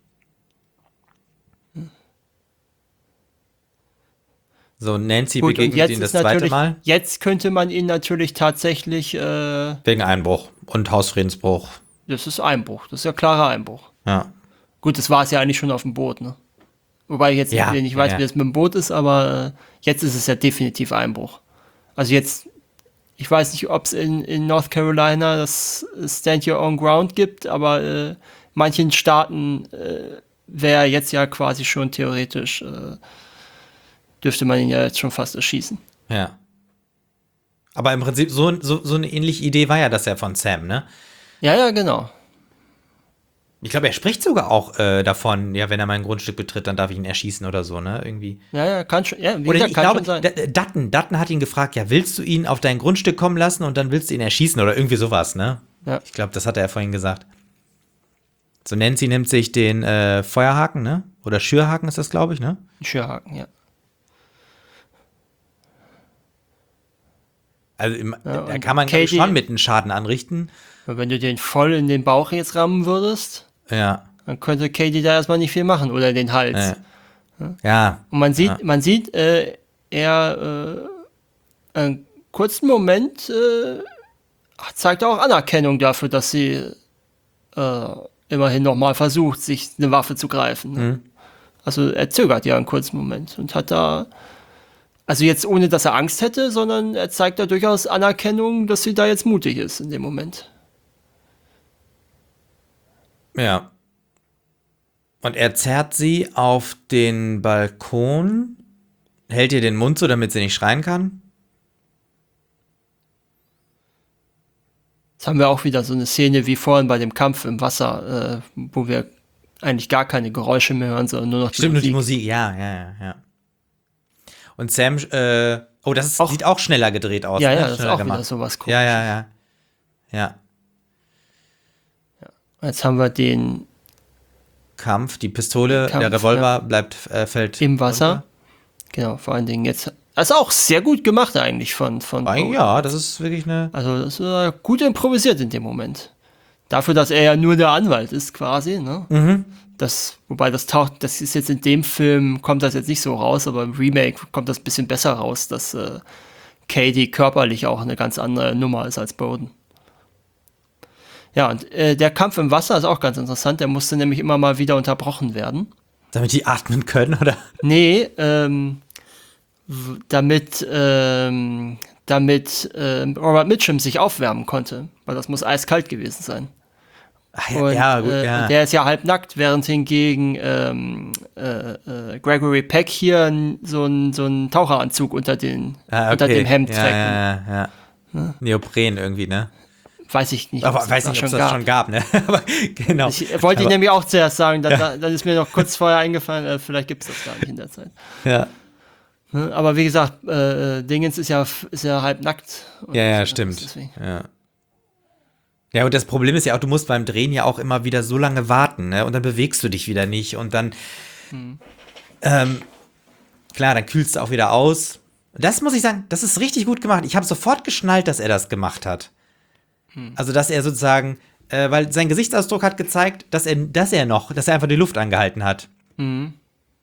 S1: So, Nancy
S2: Gut, und
S1: begegnet
S2: jetzt
S1: ihn das
S2: ist
S1: zweite
S2: natürlich,
S1: Mal
S2: jetzt könnte man ihn natürlich tatsächlich, äh,
S1: wegen Einbruch und Hausfriedensbruch.
S2: das ist Einbruch, das ist ja klarer Einbruch.
S1: Ja.
S2: Gut, das war es ja eigentlich schon auf dem Boot, ne? Wobei ich jetzt
S1: Ja,
S2: nicht weiß,
S1: ja, ja.
S2: wie das mit dem Boot ist, aber äh, jetzt ist es ja definitiv Einbruch. Also jetzt, ich weiß nicht, ob es in, in North Carolina das Stand Your Own Ground gibt, aber äh, manchen Staaten äh, wäre jetzt ja quasi schon theoretisch, äh, dürfte man ihn ja jetzt schon fast erschießen.
S1: Ja. Aber im Prinzip, so, so, so eine ähnliche Idee war ja das ja von Sam, ne?
S2: Ja, ja, genau.
S1: Ich glaube, er spricht sogar auch äh, davon, ja, wenn er mein Grundstück betritt, dann darf ich ihn erschießen oder so, ne? Irgendwie.
S2: Ja, ja, kann schon, ja, wie
S1: Oder
S2: gesagt,
S1: ich
S2: kann
S1: glaube,
S2: schon sein.
S1: D- Dutton, Dutton hat ihn gefragt, ja, willst du ihn auf dein Grundstück kommen lassen und dann willst du ihn erschießen oder irgendwie sowas, ne?
S2: Ja.
S1: Ich glaube, das hat er vorhin gesagt. So, Nancy nimmt sich den äh, Feuerhaken, ne? Oder Schürhaken ist das, glaube ich, ne?
S2: Ein Schürhaken, ja.
S1: Also im,
S2: Ja,
S1: da
S2: und
S1: kann man glaub ich,
S2: Katie-
S1: schon mit einem Schaden anrichten.
S2: Und wenn du den voll in den Bauch jetzt rammen würdest,
S1: Ja.
S2: dann könnte Katie da erstmal nicht viel machen oder in den Hals.
S1: Äh, ja.
S2: Und man sieht,
S1: Ja.
S2: man sieht, äh, er äh, einen kurzen Moment äh, zeigt auch Anerkennung dafür, dass sie äh, immerhin nochmal versucht, sich eine Waffe zu greifen. Ne?
S1: Mhm.
S2: Also er zögert ja einen kurzen Moment und hat da, also jetzt ohne, dass er Angst hätte, sondern er zeigt da durchaus Anerkennung, dass sie da jetzt mutig ist in dem Moment.
S1: Ja. Und er zerrt sie auf den Balkon, hält ihr den Mund so, damit sie nicht schreien kann.
S2: Jetzt haben wir auch wieder so eine Szene wie vorhin bei dem Kampf im Wasser, äh, wo wir eigentlich gar keine Geräusche mehr hören, sondern nur noch die
S1: Stimmt, nur die
S2: Musik.
S1: Musik, ja, ja, ja, ja. Und Sam, äh, oh, das ist,
S2: Auch-
S1: sieht auch schneller gedreht aus.
S2: Ja,
S1: ne?
S2: ja, das ist
S1: Schneller
S2: auch wieder sowas komisch.
S1: Ja, ja, ja. Ja.
S2: Jetzt haben wir den
S1: Kampf, die Pistole,
S2: Kampf,
S1: der Revolver bleibt, äh, fällt
S2: im Wasser.
S1: runter.
S2: Genau, vor allen Dingen jetzt. Das ist auch sehr gut gemacht eigentlich von, von
S1: Ah,
S2: Bowden.
S1: ja, das ist wirklich eine.
S2: Also das ist äh, gut improvisiert in dem Moment. Dafür, dass er ja nur der Anwalt ist quasi, ne?
S1: Mhm.
S2: Das, wobei das taucht, das ist jetzt in dem Film, kommt das jetzt nicht so raus, aber im Remake kommt das ein bisschen besser raus, dass äh, Katie körperlich auch eine ganz andere Nummer ist als Bowden. Ja, und äh, der Kampf im Wasser ist auch ganz interessant, der musste nämlich immer mal wieder unterbrochen werden.
S1: Damit die atmen können, oder?
S2: Nee, ähm, w- damit, ähm, damit ähm, Robert Mitchum sich aufwärmen konnte, weil das muss eiskalt gewesen sein.
S1: Ach, ja,
S2: Und,
S1: ja, gut,
S2: äh,
S1: ja.
S2: und der ist ja halb nackt, während hingegen ähm, äh, äh, Gregory Peck hier n- so einen so einen Taucheranzug unter, den,
S1: Ah, okay.
S2: unter dem Hemd
S1: ja,
S2: trägt.
S1: ja, ja, ja. Neopren irgendwie, ne?
S2: Weiß ich nicht,
S1: Aber
S2: ob's
S1: weiß
S2: das
S1: nicht, ob es
S2: schon
S1: das
S2: gab.
S1: schon gab, ne? Aber genau.
S2: Ich wollte ich
S1: Aber-
S2: nämlich auch zuerst sagen, dann, dann ist mir noch kurz vorher eingefallen, äh, vielleicht gibt es das gar nicht in der Zeit.
S1: Ja,
S2: Ne? Aber wie gesagt, äh, äh, Dingens ist ja, ist ja halb nackt. Und,
S1: ja, ja
S2: äh,
S1: stimmt.
S2: deswegen.
S1: Ja. Ja, und das Problem ist ja auch, du musst beim Drehen ja auch immer wieder so lange warten, ne? Und dann bewegst du dich wieder nicht und dann, ähm, klar, dann kühlst du auch wieder aus. Das muss ich sagen, das ist richtig gut gemacht. Ich habe sofort geschnallt, dass er das gemacht hat. Also, dass er sozusagen, äh, weil sein Gesichtsausdruck hat gezeigt, dass er, dass er noch, dass er einfach die Luft angehalten hat.
S2: Mhm.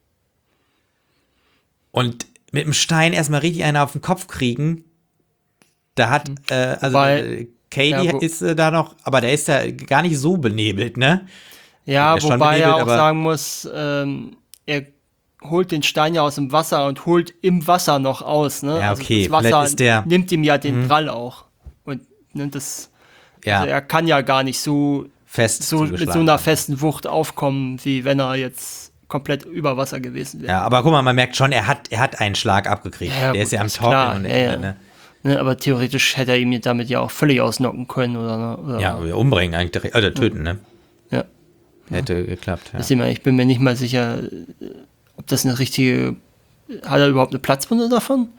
S1: Und mit dem Stein erstmal richtig einen auf den Kopf kriegen, da hat, äh, also
S2: Wobei-
S1: äh, Katie
S2: ja, wo-
S1: ist äh, da noch, aber der ist ja gar nicht so benebelt, ne?
S2: Ja,
S1: Der ist schon
S2: wobei er
S1: benebelt,
S2: auch
S1: aber-
S2: sagen muss, ähm, er holt den Stein ja aus dem Wasser und holt im Wasser noch aus. Ne?
S1: Ja, okay,
S2: das Wasser
S1: vielleicht ist der-
S2: nimmt ihm ja den Prall auch. Und ne, das,
S1: Ja,
S2: also er kann ja gar nicht so,
S1: fest
S2: so mit
S1: zugeschlagen.
S2: so einer festen Wucht aufkommen, wie wenn er jetzt komplett über Wasser gewesen wäre.
S1: Ja, aber guck mal, man merkt schon, er hat, er hat einen Schlag abgekriegt.
S2: Ja,
S1: der
S2: gut,
S1: ist ja am
S2: ist
S1: Torkeln
S2: klar,
S1: und
S2: ja,
S1: Ende,
S2: ja.
S1: ne?
S2: Ne, aber theoretisch hätte er ihn damit ja auch völlig ausnocken können. Oder, oder
S1: Ja, wir umbringen eigentlich, direkt, oder töten, ne?
S2: ja.
S1: Hätte geklappt, ja.
S2: Deswegen, ich bin mir nicht mal sicher, äh, ob das eine richtige, hat er überhaupt eine Platzwunde davon?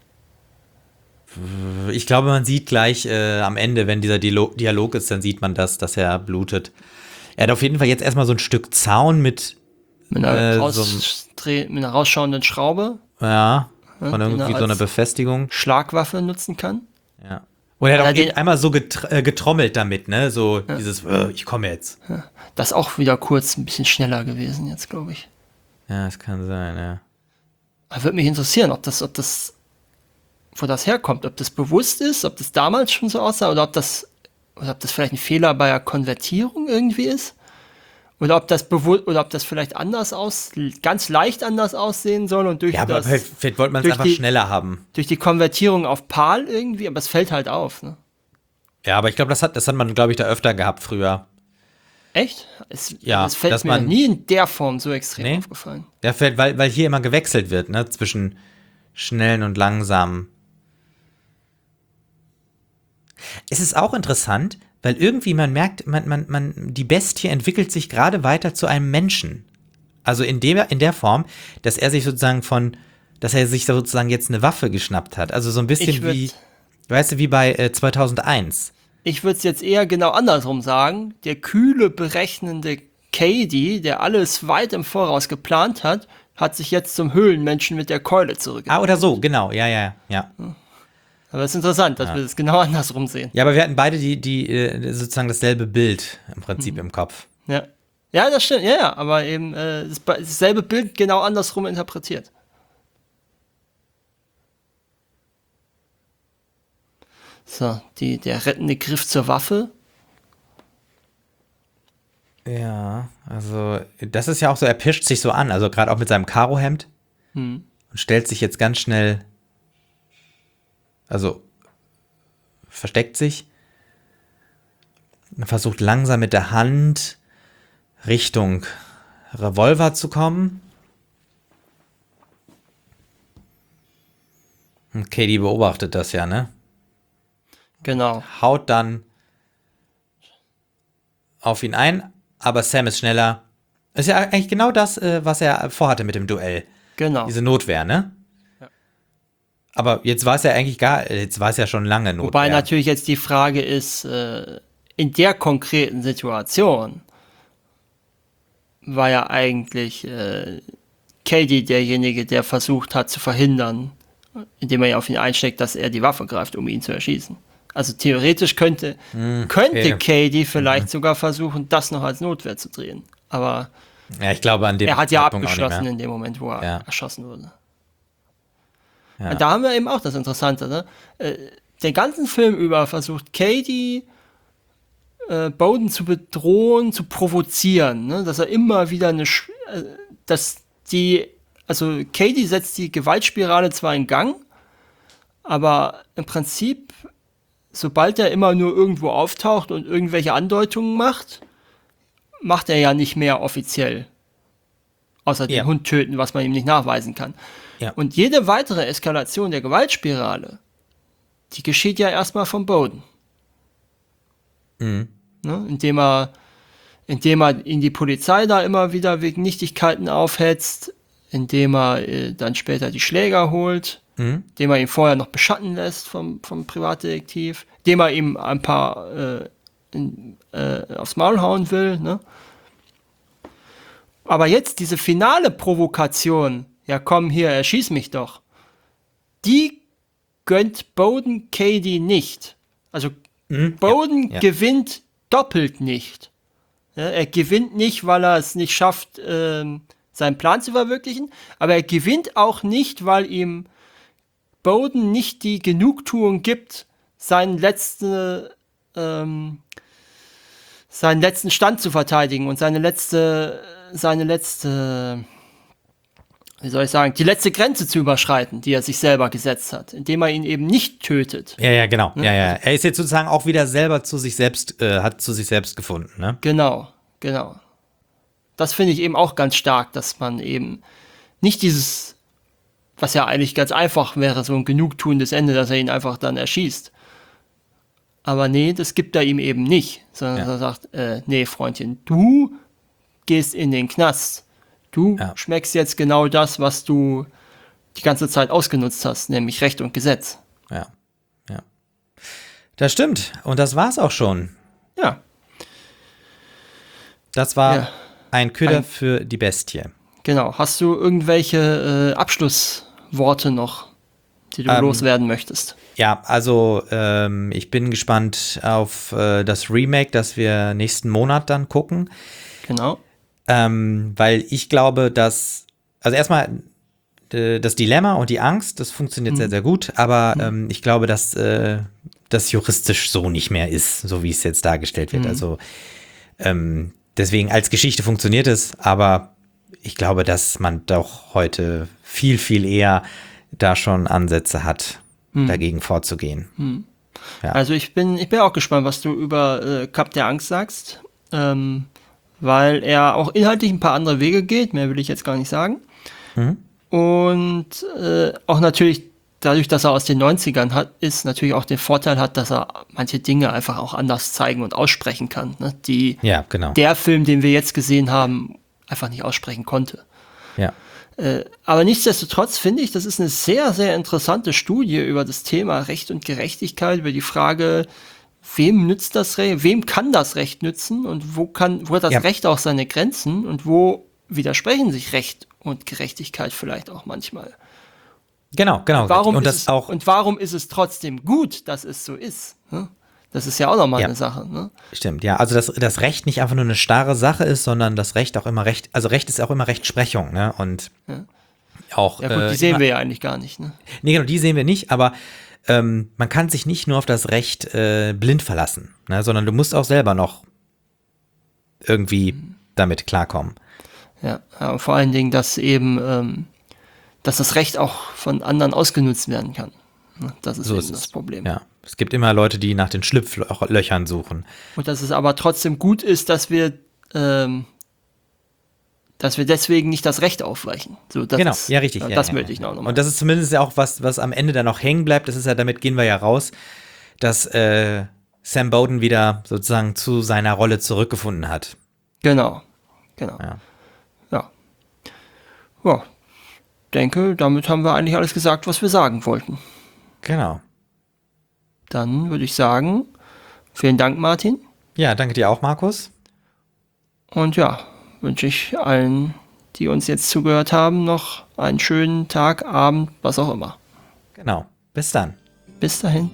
S1: Ich glaube, man sieht gleich äh, am Ende, wenn dieser Dialog, Dialog ist, dann sieht man das, dass er blutet. Er hat auf jeden Fall jetzt erstmal so ein Stück Zaun mit
S2: Mit einer,
S1: äh,
S2: rausdreh- mit einer rausschauenden Schraube,
S1: ja,
S2: ja,
S1: von
S2: die
S1: irgendwie
S2: er
S1: so einer
S2: als
S1: Befestigung.
S2: Schlagwaffe nutzen kann.
S1: Ja. Und er hat
S2: Hat
S1: auch
S2: er
S1: eben
S2: den-
S1: einmal so getr äh, getrommelt damit, ne? So dieses, äh, ich komme jetzt.
S2: Das ist auch wieder kurz ein bisschen schneller gewesen jetzt, glaube ich.
S1: Ja, das kann sein, ja.
S2: Aber würde mich interessieren, ob das, ob das, wo das herkommt, ob das bewusst ist, ob das damals schon so aussah oder ob das, oder ob das vielleicht ein Fehler bei der Konvertierung irgendwie ist. Oder ob das bewusst, oder ob das vielleicht anders aus, ganz leicht anders aussehen soll und durch
S1: Ja, aber
S2: das,
S1: vielleicht, vielleicht wollte man es
S2: durch
S1: einfach
S2: die-
S1: schneller haben.
S2: durch die Konvertierung auf PAL irgendwie, aber es fällt halt auf, ne?
S1: Ja, aber ich glaube, das hat, das hat man, glaube ich, da öfter gehabt früher.
S2: Echt? Es,
S1: Ja,
S2: es fällt
S1: dass
S2: mir
S1: man-
S2: nie in der Form so extrem
S1: Nee?
S2: aufgefallen.
S1: Ja, vielleicht, weil, weil hier immer gewechselt wird, ne? Zwischen schnellen und langsamen. Es ist auch interessant, weil irgendwie man merkt, man, man, man, die Bestie entwickelt sich gerade weiter zu einem Menschen. Also in der, in der Form, dass er sich sozusagen von, dass er sich sozusagen jetzt eine Waffe geschnappt hat. Also so ein bisschen
S2: Ich würd-
S1: wie, weißt du, wie bei äh, zweitausendeins.
S2: Ich würde es jetzt eher genau andersrum sagen. Der kühle, berechnende Cady, der alles weit im Voraus geplant hat, hat sich jetzt zum Höhlenmenschen mit der Keule zurückgezogen.
S1: Ah, oder so, genau, ja, ja, ja.
S2: Aber es ist interessant, dass wir das genau andersrum sehen.
S1: Ja, aber wir hatten beide die, die äh, sozusagen dasselbe Bild im Prinzip
S2: Mhm.
S1: im Kopf.
S2: Ja, ja das stimmt. Ja, ja, aber eben äh, das, dasselbe Bild genau andersrum interpretiert. So, die, der rettende Griff zur Waffe.
S1: Ja, also das ist ja auch so, er pischt sich so an, also gerade auch mit seinem Karohemd
S2: Hm.
S1: und stellt sich jetzt ganz schnell, also versteckt sich und versucht langsam mit der Hand Richtung Revolver zu kommen. Und Katie beobachtet das ja, ne?
S2: Genau.
S1: Haut dann auf ihn ein, aber Sam ist schneller. Ist ja eigentlich genau das, äh, was er vorhatte mit dem Duell.
S2: Genau.
S1: Diese Notwehr, ne?
S2: Ja.
S1: Aber jetzt war es ja eigentlich gar, jetzt war es ja schon lange Notwehr.
S2: Wobei natürlich jetzt die Frage ist, äh, in der konkreten Situation war ja eigentlich äh, Cady derjenige, der versucht hat zu verhindern, indem er ja auf ihn einsteckt, dass er die Waffe greift, um ihn zu erschießen. Also theoretisch könnte, könnte
S1: okay.
S2: Cady vielleicht sogar versuchen, das noch als Notwehr zu drehen. Aber
S1: Ja, ich glaube an dem
S2: er hat ja
S1: Zeitpunkt auch nicht
S2: abgeschlossen
S1: mehr.
S2: in dem Moment, wo er
S1: Ja.
S2: erschossen wurde.
S1: Ja.
S2: Und da haben wir eben auch das Interessante. Ne? Äh, den ganzen Film über versucht Cady äh, Bowden zu bedrohen, zu provozieren, ne? Dass er immer wieder eine, Sch- äh, dass die, also Cady setzt die Gewaltspirale zwar in Gang, aber im Prinzip, sobald er immer nur irgendwo auftaucht und irgendwelche Andeutungen macht, macht er ja nicht mehr offiziell. Außer den
S1: Ja.
S2: Hund töten, was man ihm nicht nachweisen kann.
S1: Ja.
S2: Und jede weitere Eskalation der Gewaltspirale, die geschieht ja erstmal von Bowden.
S1: Mhm.
S2: Ne? Indem er, indem er ihn die Polizei da immer wieder wegen Nichtigkeiten aufhetzt, indem er äh, dann später die Schläger holt,
S1: Mhm.
S2: indem er ihn vorher noch beschatten lässt vom, vom Privatdetektiv, indem er ihm ein paar äh, in, äh, aufs Maul hauen will. Ne? Aber jetzt diese finale Provokation, ja komm hier, erschieß mich doch, die gönnt Bowden Cady nicht. Also
S1: Mhm.
S2: Bowden
S1: ja, ja.
S2: gewinnt doppelt nicht. Ja, er gewinnt nicht, weil er es nicht schafft, ähm, seinen Plan zu verwirklichen, aber er gewinnt auch nicht, weil ihm Bowden nicht die Genugtuung gibt, seinen letzten, ähm, seinen letzten Stand zu verteidigen und seine letzte, seine letzte, wie soll ich sagen, die letzte Grenze zu überschreiten, die er sich selber gesetzt hat, indem er ihn eben nicht tötet.
S1: Ja, ja, genau. Ja, ja. Er ist jetzt sozusagen auch wieder selber zu sich selbst, äh, hat zu sich selbst gefunden, ne?
S2: Genau, genau. Das finde ich eben auch ganz stark, dass man eben nicht dieses, was ja eigentlich ganz einfach wäre, so ein genugtuendes Ende, dass er ihn einfach dann erschießt. Aber nee, das gibt er ihm eben nicht, sondern
S1: Ja.
S2: er sagt, äh, nee, Freundchen, du gehst in den Knast. Du
S1: Ja.
S2: schmeckst jetzt genau das, was du die ganze Zeit ausgenutzt hast, nämlich Recht und Gesetz.
S1: Ja, ja. Das stimmt. Und das war's auch schon.
S2: Ja.
S1: Das war
S2: Ja.
S1: ein Köder
S2: Ein-
S1: für die Bestie.
S2: Genau. Hast du irgendwelche äh, Abschlussworte noch, die du
S1: Ähm,
S2: loswerden möchtest?
S1: Ja, also ähm, ich bin gespannt auf äh, das Remake, das wir nächsten Monat dann gucken.
S2: Genau.
S1: Ähm, weil ich glaube, dass, also erstmal äh, das Dilemma und die Angst, das funktioniert sehr, sehr gut, aber ähm, ich glaube, dass äh, das juristisch so nicht mehr ist, so wie es jetzt dargestellt wird. Also ähm, deswegen als Geschichte funktioniert es, aber ich glaube, dass man doch heute viel, viel eher da schon Ansätze hat, dagegen vorzugehen. Ja.
S2: Also ich bin, ich bin auch gespannt, was du über äh, Cup der Angst sagst, ähm, weil er auch inhaltlich ein paar andere Wege geht, mehr will ich jetzt gar nicht sagen.
S1: Mhm.
S2: Und äh, auch natürlich dadurch, dass er aus den neunzigern hat, ist natürlich auch den Vorteil hat, dass er manche Dinge einfach auch anders zeigen und aussprechen kann, ne? Die
S1: Ja, genau.
S2: der Film, den wir jetzt gesehen haben, einfach nicht aussprechen konnte.
S1: Ja.
S2: Äh, aber nichtsdestotrotz finde ich, das ist eine sehr, sehr interessante Studie über das Thema Recht und Gerechtigkeit, über die Frage, wem nützt das Recht, wem kann das Recht nützen und wo kann, wo hat das
S1: Ja.
S2: Recht auch seine Grenzen und wo widersprechen sich Recht und Gerechtigkeit vielleicht auch manchmal.
S1: Genau, genau.
S2: Warum
S1: und
S2: ist
S1: das
S2: es,
S1: auch,
S2: und warum ist es trotzdem gut, dass es so ist? Ne? Das ist ja auch nochmal
S1: Ja.
S2: eine Sache. Ne?
S1: stimmt, ja. Also, dass das Recht nicht einfach nur eine starre Sache ist, sondern das Recht auch immer Recht, also Recht ist auch immer Rechtsprechung, ne? Und
S2: Ja.
S1: auch.
S2: Ja gut,
S1: äh,
S2: die sehen
S1: immer-
S2: wir ja eigentlich gar nicht. Ne?
S1: Nee, genau, die sehen wir nicht, aber ähm, man kann sich nicht nur auf das Recht äh, blind verlassen, ne? Sondern du musst auch selber noch irgendwie damit klarkommen.
S2: Ja, ja, und vor allen Dingen, dass eben, ähm, dass das Recht auch von anderen ausgenutzt werden kann. Ne? Das ist
S1: So
S2: eben
S1: ist
S2: das
S1: es.
S2: Problem.
S1: Ja. Es gibt immer Leute, die nach den Schlupflöchern suchen.
S2: Und dass es aber trotzdem gut ist, dass wir, ähm, dass wir deswegen nicht das Recht aufweichen. So, das
S1: Genau,
S2: ist,
S1: ja, richtig.
S2: Ja,
S1: ja,
S2: das
S1: ja,
S2: möchte
S1: ja.
S2: ich noch nochmal.
S1: Und das ist zumindest ja auch was, was am Ende dann noch hängen bleibt. Das ist ja, damit gehen wir ja raus, dass äh, Sam Bowden wieder sozusagen zu seiner Rolle zurückgefunden hat.
S2: Genau, genau.
S1: Ja.
S2: Ja. Ja, denke, damit haben wir eigentlich alles gesagt, was wir sagen wollten.
S1: Genau.
S2: Dann würde ich sagen, vielen Dank, Martin.
S1: Ja, danke dir auch, Markus.
S2: Und ja, wünsche ich allen, die uns jetzt zugehört haben, noch einen schönen Tag, Abend, was auch immer.
S1: Genau. Bis dann.
S2: Bis dahin.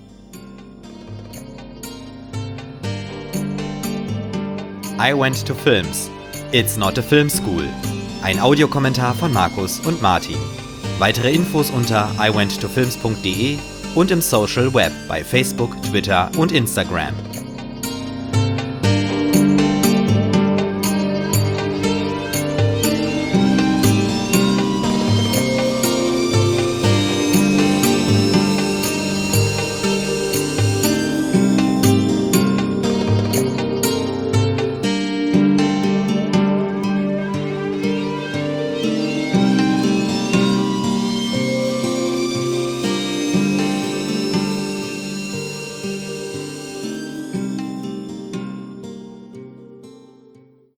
S1: I went to films. It's not a film school. Ein Audiokommentar von Markus und Martin. Weitere Infos unter i went to films punkt de und im Social Web bei Facebook, Twitter und Instagram.